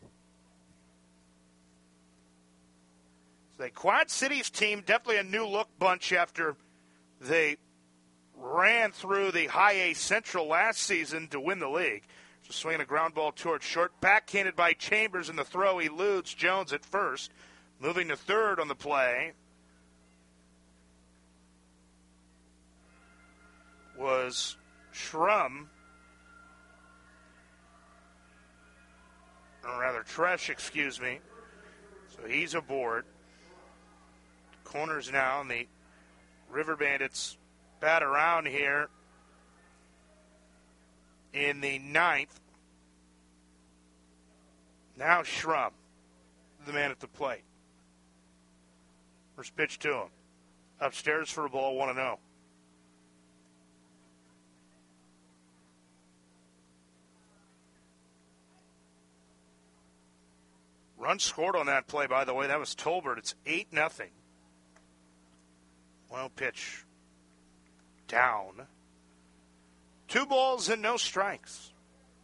The Quad Cities team, definitely a new-look bunch after they ran through the High A Central last season to win the league. Just swinging a ground ball towards short. Backhanded by Chambers in the throw. Eludes Jones at first. Moving to third on the play was Schrum. Or rather, Tresh, excuse me. So he's aboard. Corners now, and the River Bandits bat around here in the ninth. Now Schrum, the man at the plate. First pitch to him. Upstairs for a ball, 1-0. Run scored on that play, by the way. That was Tolbert. It's 8-0. Well, pitch down. 2 balls and no strikes.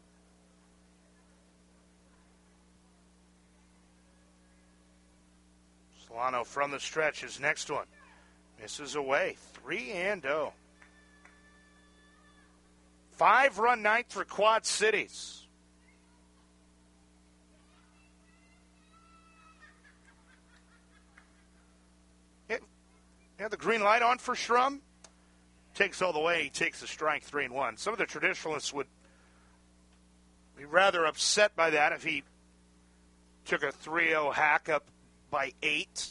Solano from the stretch. His next one misses away. 3-0. 5-run ninth for Quad Cities. Yeah, the green light on for Schrum. Takes all the way. He takes the strike, 3-1. Some of the traditionalists would be rather upset by that if he took a 3-0 hack up by 8.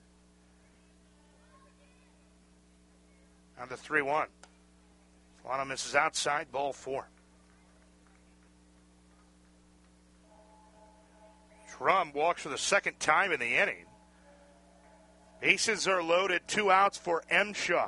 On the 3-1. Solano misses outside, ball 4. Schrum walks for the second time in the inning. Bases are loaded, 2 outs for Emshoff.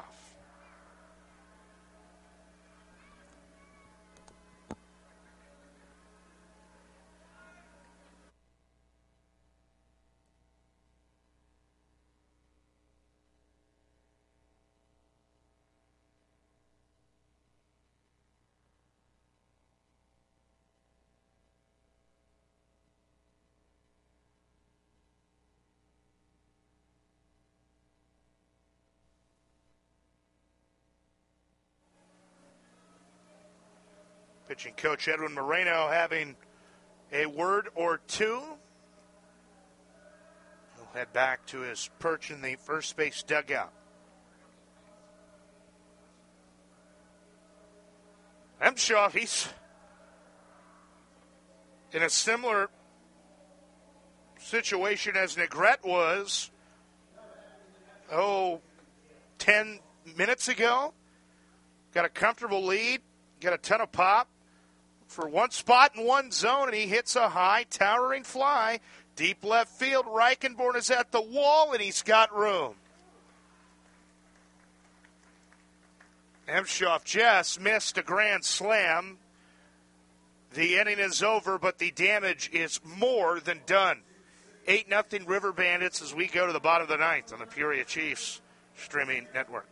Pitching coach Edwin Moreno having a word or two. He'll head back to his perch in the first base dugout. Emshoff, he's in a similar situation as Negrete was, 10 minutes ago. Got a comfortable lead, got a ton of pop. For one spot in one zone, and he hits a high, towering fly. Deep left field, Reichenborn is at the wall, and he's got room. Emshoff just missed a grand slam. The inning is over, but the damage is more than done. 8-0 River Bandits as we go to the bottom of the ninth on the Peoria Chiefs streaming network.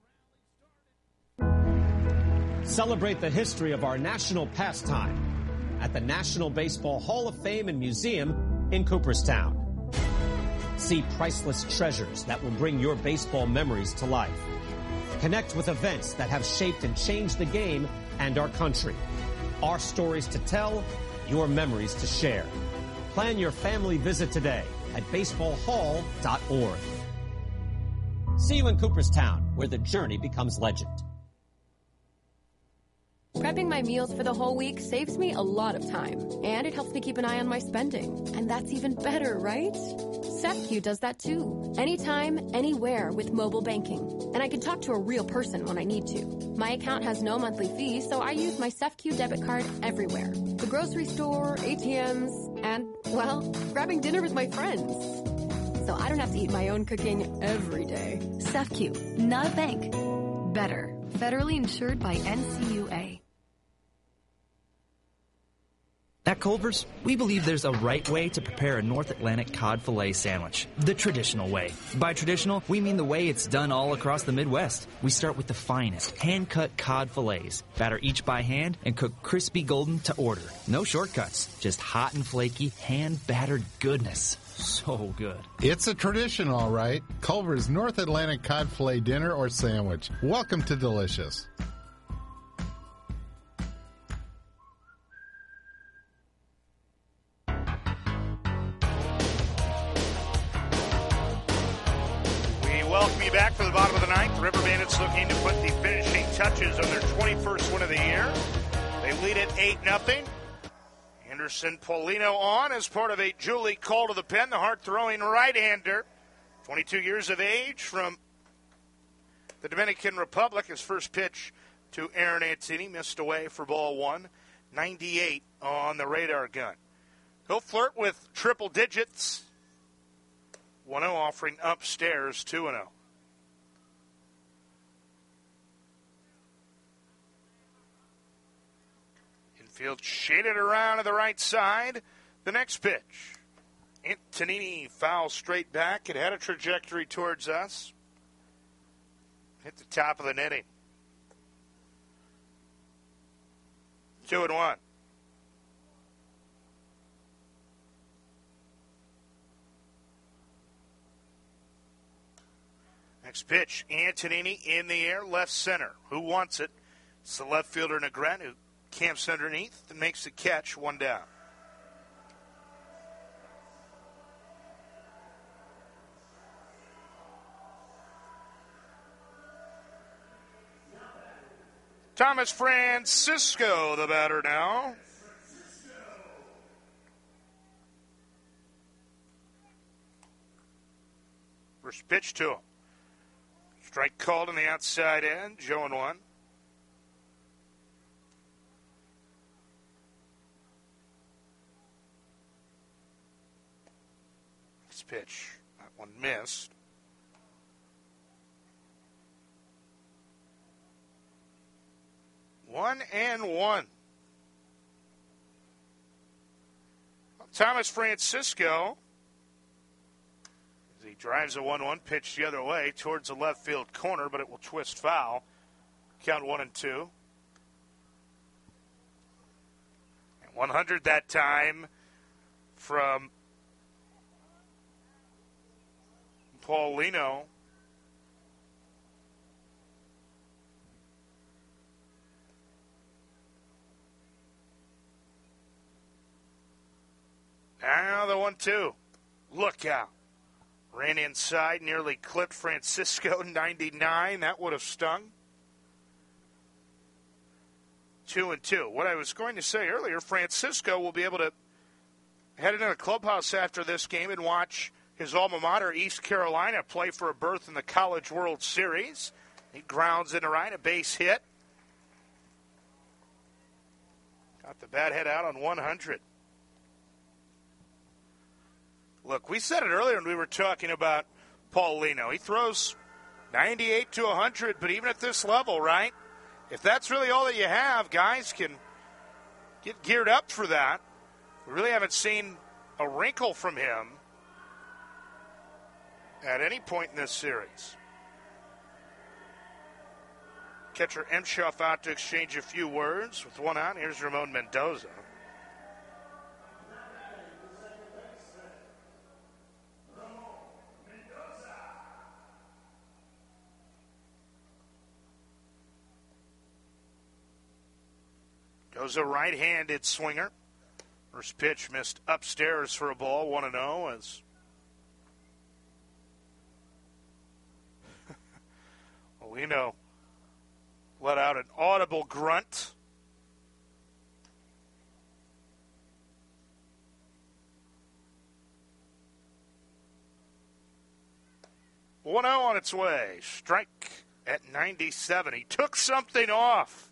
Celebrate the history of our national pastime at the National Baseball Hall of Fame and Museum in Cooperstown. See priceless treasures that will bring your baseball memories to life. Connect with events that have shaped and changed the game and our country. Our stories to tell, your memories to share. Plan your family visit today at baseballhall.org. See you in Cooperstown, where the journey becomes legend. Prepping my meals for the whole week saves me a lot of time, and it helps me keep an eye on my spending. And that's even better, right? SafeQ does that too. Anytime, anywhere with mobile banking. And I can talk to a real person when I need to. My account has no monthly fee, so I use my SafeQ debit card everywhere. The grocery store, ATMs, and, well, grabbing dinner with my friends. So I don't have to eat my own cooking every day. SafeQ, not a bank. Better. Federally insured by NCUA. At Culver's, we believe there's a right way to prepare a North Atlantic cod fillet sandwich, the traditional way. By traditional, we mean the way it's done all across the Midwest. We start with the finest, hand-cut cod fillets, batter each by hand, and cook crispy golden to order. No shortcuts, just hot and flaky, hand-battered goodness. So good. It's a tradition, all right. Culver's North Atlantic cod fillet dinner or sandwich. Welcome to Delicious. Welcome you back for the bottom of the ninth. The River Bandits looking to put the finishing touches on their 21st win of the year. They lead at 8-0. Anderson Paulino on as part of a Julie call to the pen, the hard-throwing right-hander. 22 years of age from the Dominican Republic. His first pitch to Aaron Antini missed away for ball one. 98 on the radar gun. He'll flirt with triple digits. 1-0 offering upstairs, 2-0. Infield shaded around to the right side. The next pitch. Antonini fouls straight back. It had a trajectory towards us. Hit the top of the netting. 2-1. Next pitch, Antonini in the air, left center. Who wants it? It's the left fielder, Negren, who camps underneath and makes the catch, one down. Thomas Francisco, the batter now. First pitch to him. Strike called on the outside end, 0-1. Next pitch, that one missed. One and one. Thomas Francisco, as he drives a 1-1 pitch the other way towards the left field corner, but it will twist foul. Count 1-2. And 100 that time from Paulino. Now the 1-2. Look out. Ran inside, nearly clipped Francisco, 99. That would have stung. 2-2. What I was going to say earlier, Francisco will be able to head into the clubhouse after this game and watch his alma mater, East Carolina, play for a berth in the College World Series. He grounds into right, a base hit. Got the bat head out on 100. Look, we said it earlier when we were talking about Paulino. He throws 98 to 100, but even at this level, right? If that's really all that you have, guys can get geared up for that. We really haven't seen a wrinkle from him at any point in this series. Catcher Emshoff out to exchange a few words with one out. Here's Ramon Mendoza. Goes a right-handed swinger. First pitch missed upstairs for a ball, 1-0 as Paulino let out an audible grunt 1-0 on its way. Strike at 97. He took something off.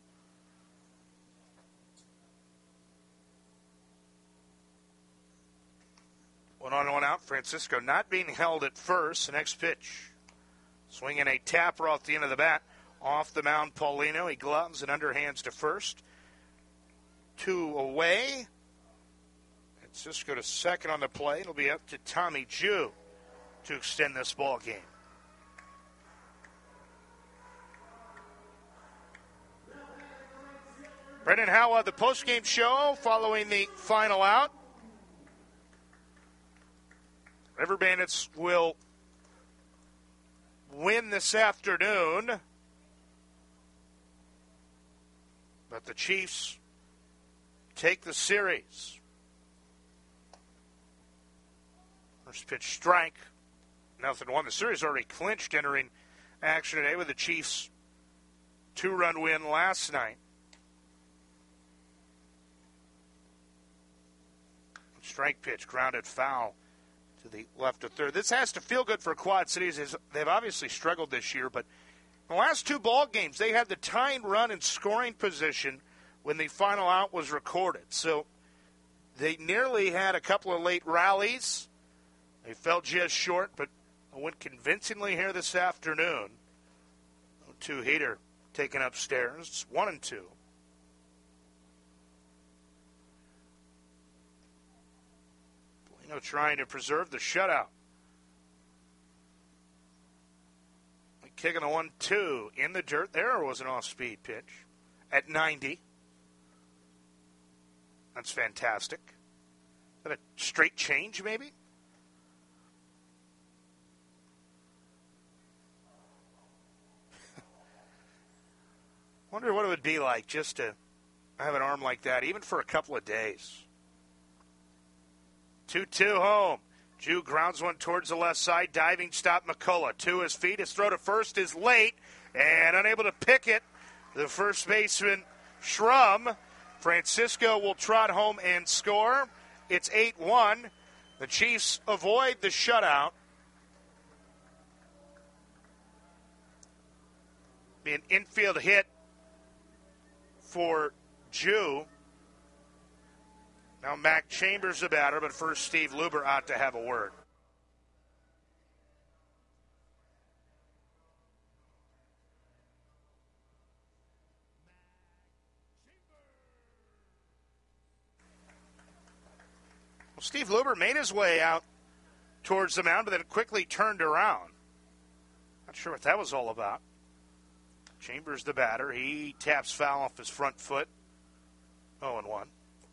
One on, one out. Francisco not being held at first. The next pitch. Swinging a tapper off the end of the bat. Off the mound, Paulino. He gloves and underhands to first. 2 away. Francisco to second on the play. It'll be up to Tommy Jew to extend this ball game. Brendan Howe, the postgame show following the final out. River Bandits will win this afternoon, but the Chiefs take the series. First pitch strike. 0-1. The series already clinched entering action today with the Chiefs' 2-run win last night. Strike pitch, grounded foul to the left of third. This has to feel good for Quad Cities. They've obviously struggled this year, but in the last 2 ball games, they had the tying run in scoring position when the final out was recorded. So they nearly had a couple of late rallies. They fell just short, but went convincingly here this afternoon. 2-heater taken upstairs. It's 1-2. Polino trying to preserve the shutout. Kicking the 1-2 in the dirt. There was an off-speed pitch at 90. That's fantastic. Is that a straight change, maybe? Wonder what it would be like just to have an arm like that, even for a couple of days. 2-2 home. Jew grounds one towards the left side. Diving stop McCullough to his feet. His throw to first is late and unable to pick it. The first baseman, Schrum. Francisco will trot home and score. It's 8-1. The Chiefs avoid the shutout. Be an infield hit for Jew. Now Mac Chambers the batter, but first Steve Luber ought to have a word. Well, Steve Luber made his way out towards the mound, but then quickly turned around. Not sure what that was all about. Chambers the batter. He taps foul off his front foot. 0-1.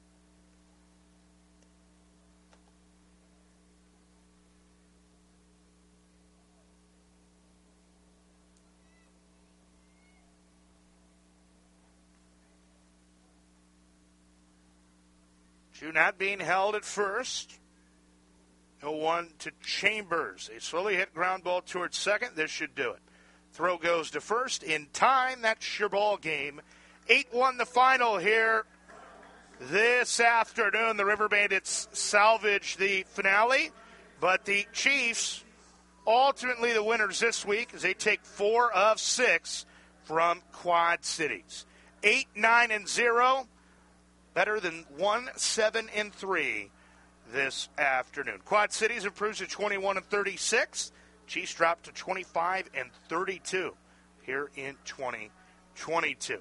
Jew not being held at first. 0-1 to Chambers. A slowly hit ground ball towards second. This should do it. Throw goes to first in time. That's your ball game. 8-1 the final here this afternoon. The River Bandits salvage the finale, but the Chiefs ultimately the winners this week as they take 4 of 6 from Quad Cities. 8-9-0, better than 1-7-3 this afternoon. Quad Cities improves to 21-36. Chiefs dropped to 25-32 here in 2022.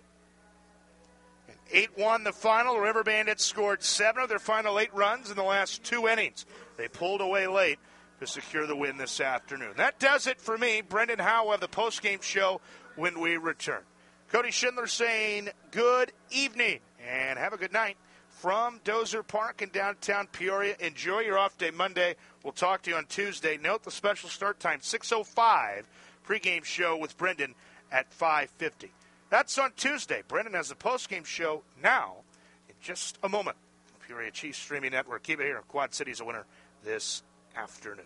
8-1 the final. The River Bandits scored 7 of their final 8 runs in the last 2 innings. They pulled away late to secure the win this afternoon. That does it for me. Brendan Howe of the postgame show when we return. Cody Schindler saying good evening and have a good night from Dozer Park in downtown Peoria. Enjoy your off day Monday. We'll talk to you on Tuesday. Note the special start time, 6:05. Pregame show with Brendan at 5:50. That's on Tuesday. Brendan has the postgame show now in just a moment. Peoria Chiefs Streaming Network. Keep it here. Quad City's a winner this afternoon.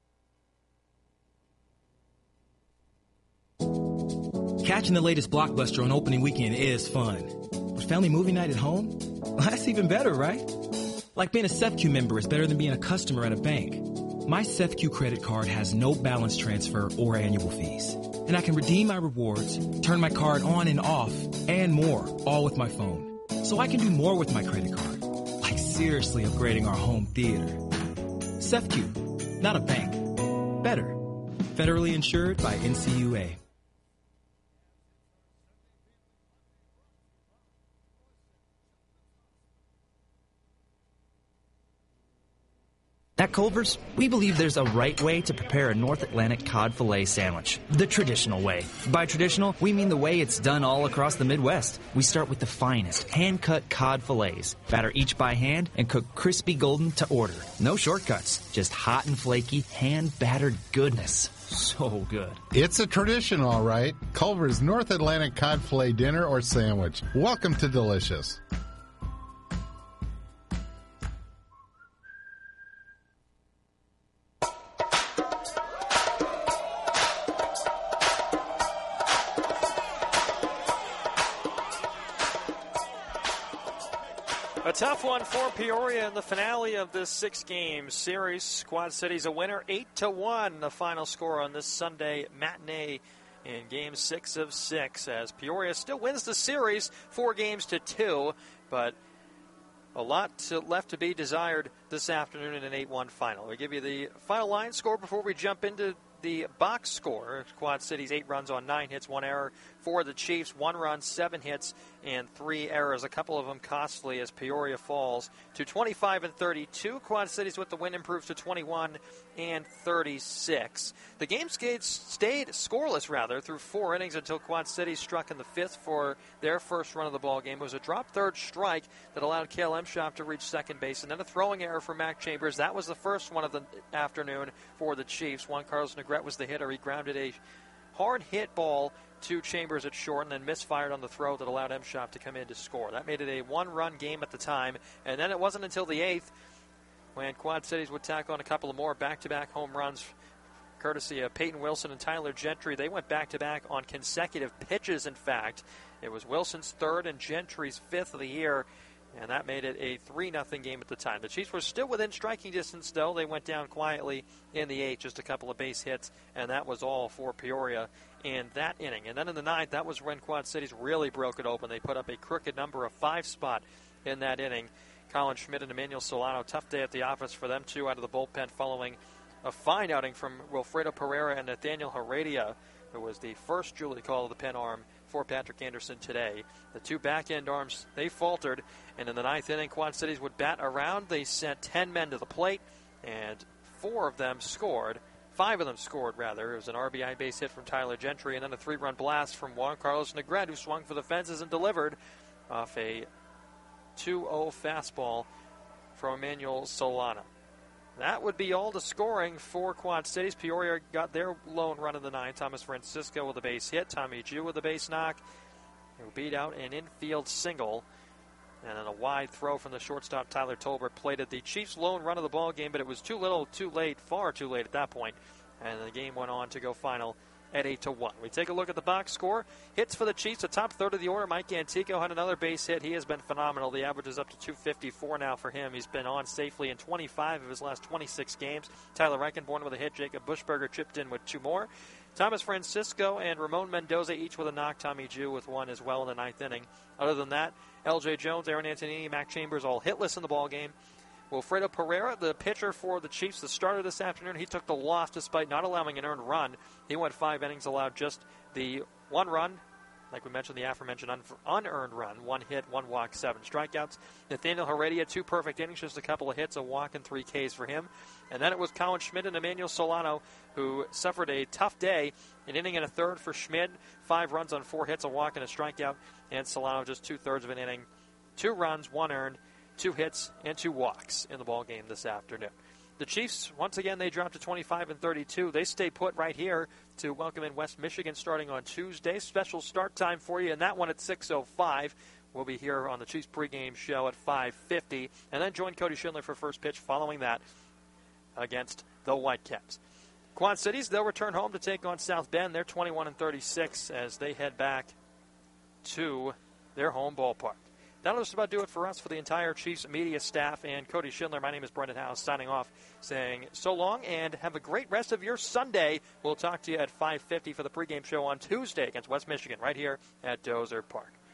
Catching the latest blockbuster on opening weekend is fun. But family movie night at home? Well, that's even better, right? Like being a SEFCU member is better than being a customer at a bank. My SEFQ credit card has no balance transfer or annual fees. And I can redeem my rewards, turn my card on and off, and more, all with my phone. So I can do more with my credit card, like seriously upgrading our home theater. SEFQ, not a bank. Better. Federally insured by NCUA. At Culver's, we believe there's a right way to prepare a North Atlantic cod fillet sandwich. The traditional way. By traditional, we mean the way it's done all across the Midwest. We start with the finest, hand-cut cod fillets. Batter each by hand and cook crispy golden to order. No shortcuts, just hot and flaky, hand-battered goodness. So good. It's a tradition, all right. Culver's North Atlantic cod fillet dinner or sandwich. Welcome to Delicious. A tough one for Peoria in the finale of this 6-game series. Quad Cities a winner, 8-1, the final score on this Sunday matinee in Game 6 of 6, as Peoria still wins the series 4-2, but a lot left to be desired this afternoon in an 8-1 final. We give you the final line score before we jump into the box score. Quad Cities 8 runs on 9 hits, 1 error. For the Chiefs, 1 run, 7 hits, and 3 errors. A couple of them costly as Peoria falls to 25-32. Quad Cities with the win improves to 21-36. The game stayed scoreless through 4 innings until Quad Cities struck in the 5th for their first run of the ball game. It was a drop third strike that allowed Cale Emshoff to reach second base, and then a throwing error for Mac Chambers. That was the first one of the afternoon for the Chiefs. Juan Carlos Negrete was the hitter. He grounded a hard hit ball to Chambers at short and then misfired on the throw that allowed Emshoff to come in to score. That made it a 1-run game at the time, and then it wasn't until the 8th when Quad Cities would tack on a couple of more back-to-back home runs courtesy of Peyton Wilson and Tyler Gentry. They went back-to-back on consecutive pitches, in fact. It was Wilson's 3rd and Gentry's 5th of the year, and that made it a 3-0 game at the time. The Chiefs were still within striking distance, though. They went down quietly in the 8th, just a couple of base hits, and that was all for Peoria in that inning. And then in the 9th, that was when Quad Cities really broke it open. They put up a crooked number of 5 spot in that inning. Colin Schmidt and Emmanuel Solano, tough day at the office for them, too, out of the bullpen following a fine outing from Wilfredo Pereira and Nathaniel Heredia, who was the first Julie call of the pen arm for Patrick Anderson today. The 2 back-end arms, they faltered, and in the 9th inning, Quad Cities would bat around. They sent 10 men to the plate, and 5 of them scored. It was an RBI base hit from Tyler Gentry, and then a 3-run blast from Juan Carlos Negrete, who swung for the fences and delivered off a 2-0 fastball from Emmanuel Solano. That would be all the scoring for Quad Cities. Peoria got their lone run of the 9th. Thomas Francisco with a base hit. Tommy Jew with a base knock. Who beat out an infield single. And then a wide throw from the shortstop, Tyler Tolbert, plated the Chiefs' lone run of the ball game, but it was too little, too late, far too late at that point. And the game went on to go final at 8-1. We take a look at the box score. Hits for the Chiefs, the top third of the order. Mike Antico had another base hit. He has been phenomenal. The average is up to 254 now for him. He's been on safely in 25 of his last 26 games. Tyler Reichenborn with a hit. Jacob Buschberger chipped in with 2 more. Thomas Francisco and Ramon Mendoza each with a knock. Tommy Jew with 1 as well in the 9th inning. Other than that, L.J. Jones, Aaron Antonini, Mac Chambers all hitless in the ball game. Wilfredo Pereira, the pitcher for the Chiefs, the starter this afternoon, he took the loss despite not allowing an earned run. He went 5 innings, allowed just the 1 run, like we mentioned, the aforementioned unearned run, 1 hit, 1 walk, 7 strikeouts. Nathaniel Heredia, 2 perfect innings, just a couple of hits, a walk, and 3 Ks for him. And then it was Colin Schmidt and Emmanuel Solano who suffered a tough day. An inning and a third for Schmidt, 5 runs on 4 hits, a walk, and a strikeout. And Solano just 2/3 of an inning, 2 runs, 1 earned, 2 hits, and 2 walks in the ball game this afternoon. The Chiefs, once again, they dropped to 25-32. They stay put right here to welcome in West Michigan starting on Tuesday. Special start time for you, and that one at 6:05. We'll be here on the Chiefs pregame show at 5:50, and then join Cody Schindler for first pitch following that against the Whitecaps. Quad Cities, they'll return home to take on South Bend. They're 21-36 as they head back to their home ballpark. that'll just about do it for us, for the entire Chiefs media staff and Cody Schindler. My name is Brendan House, signing off, saying so long and have a great rest of your Sunday. We'll talk to you at 5:50 for the pregame show on Tuesday against West Michigan right here at Dozer Park.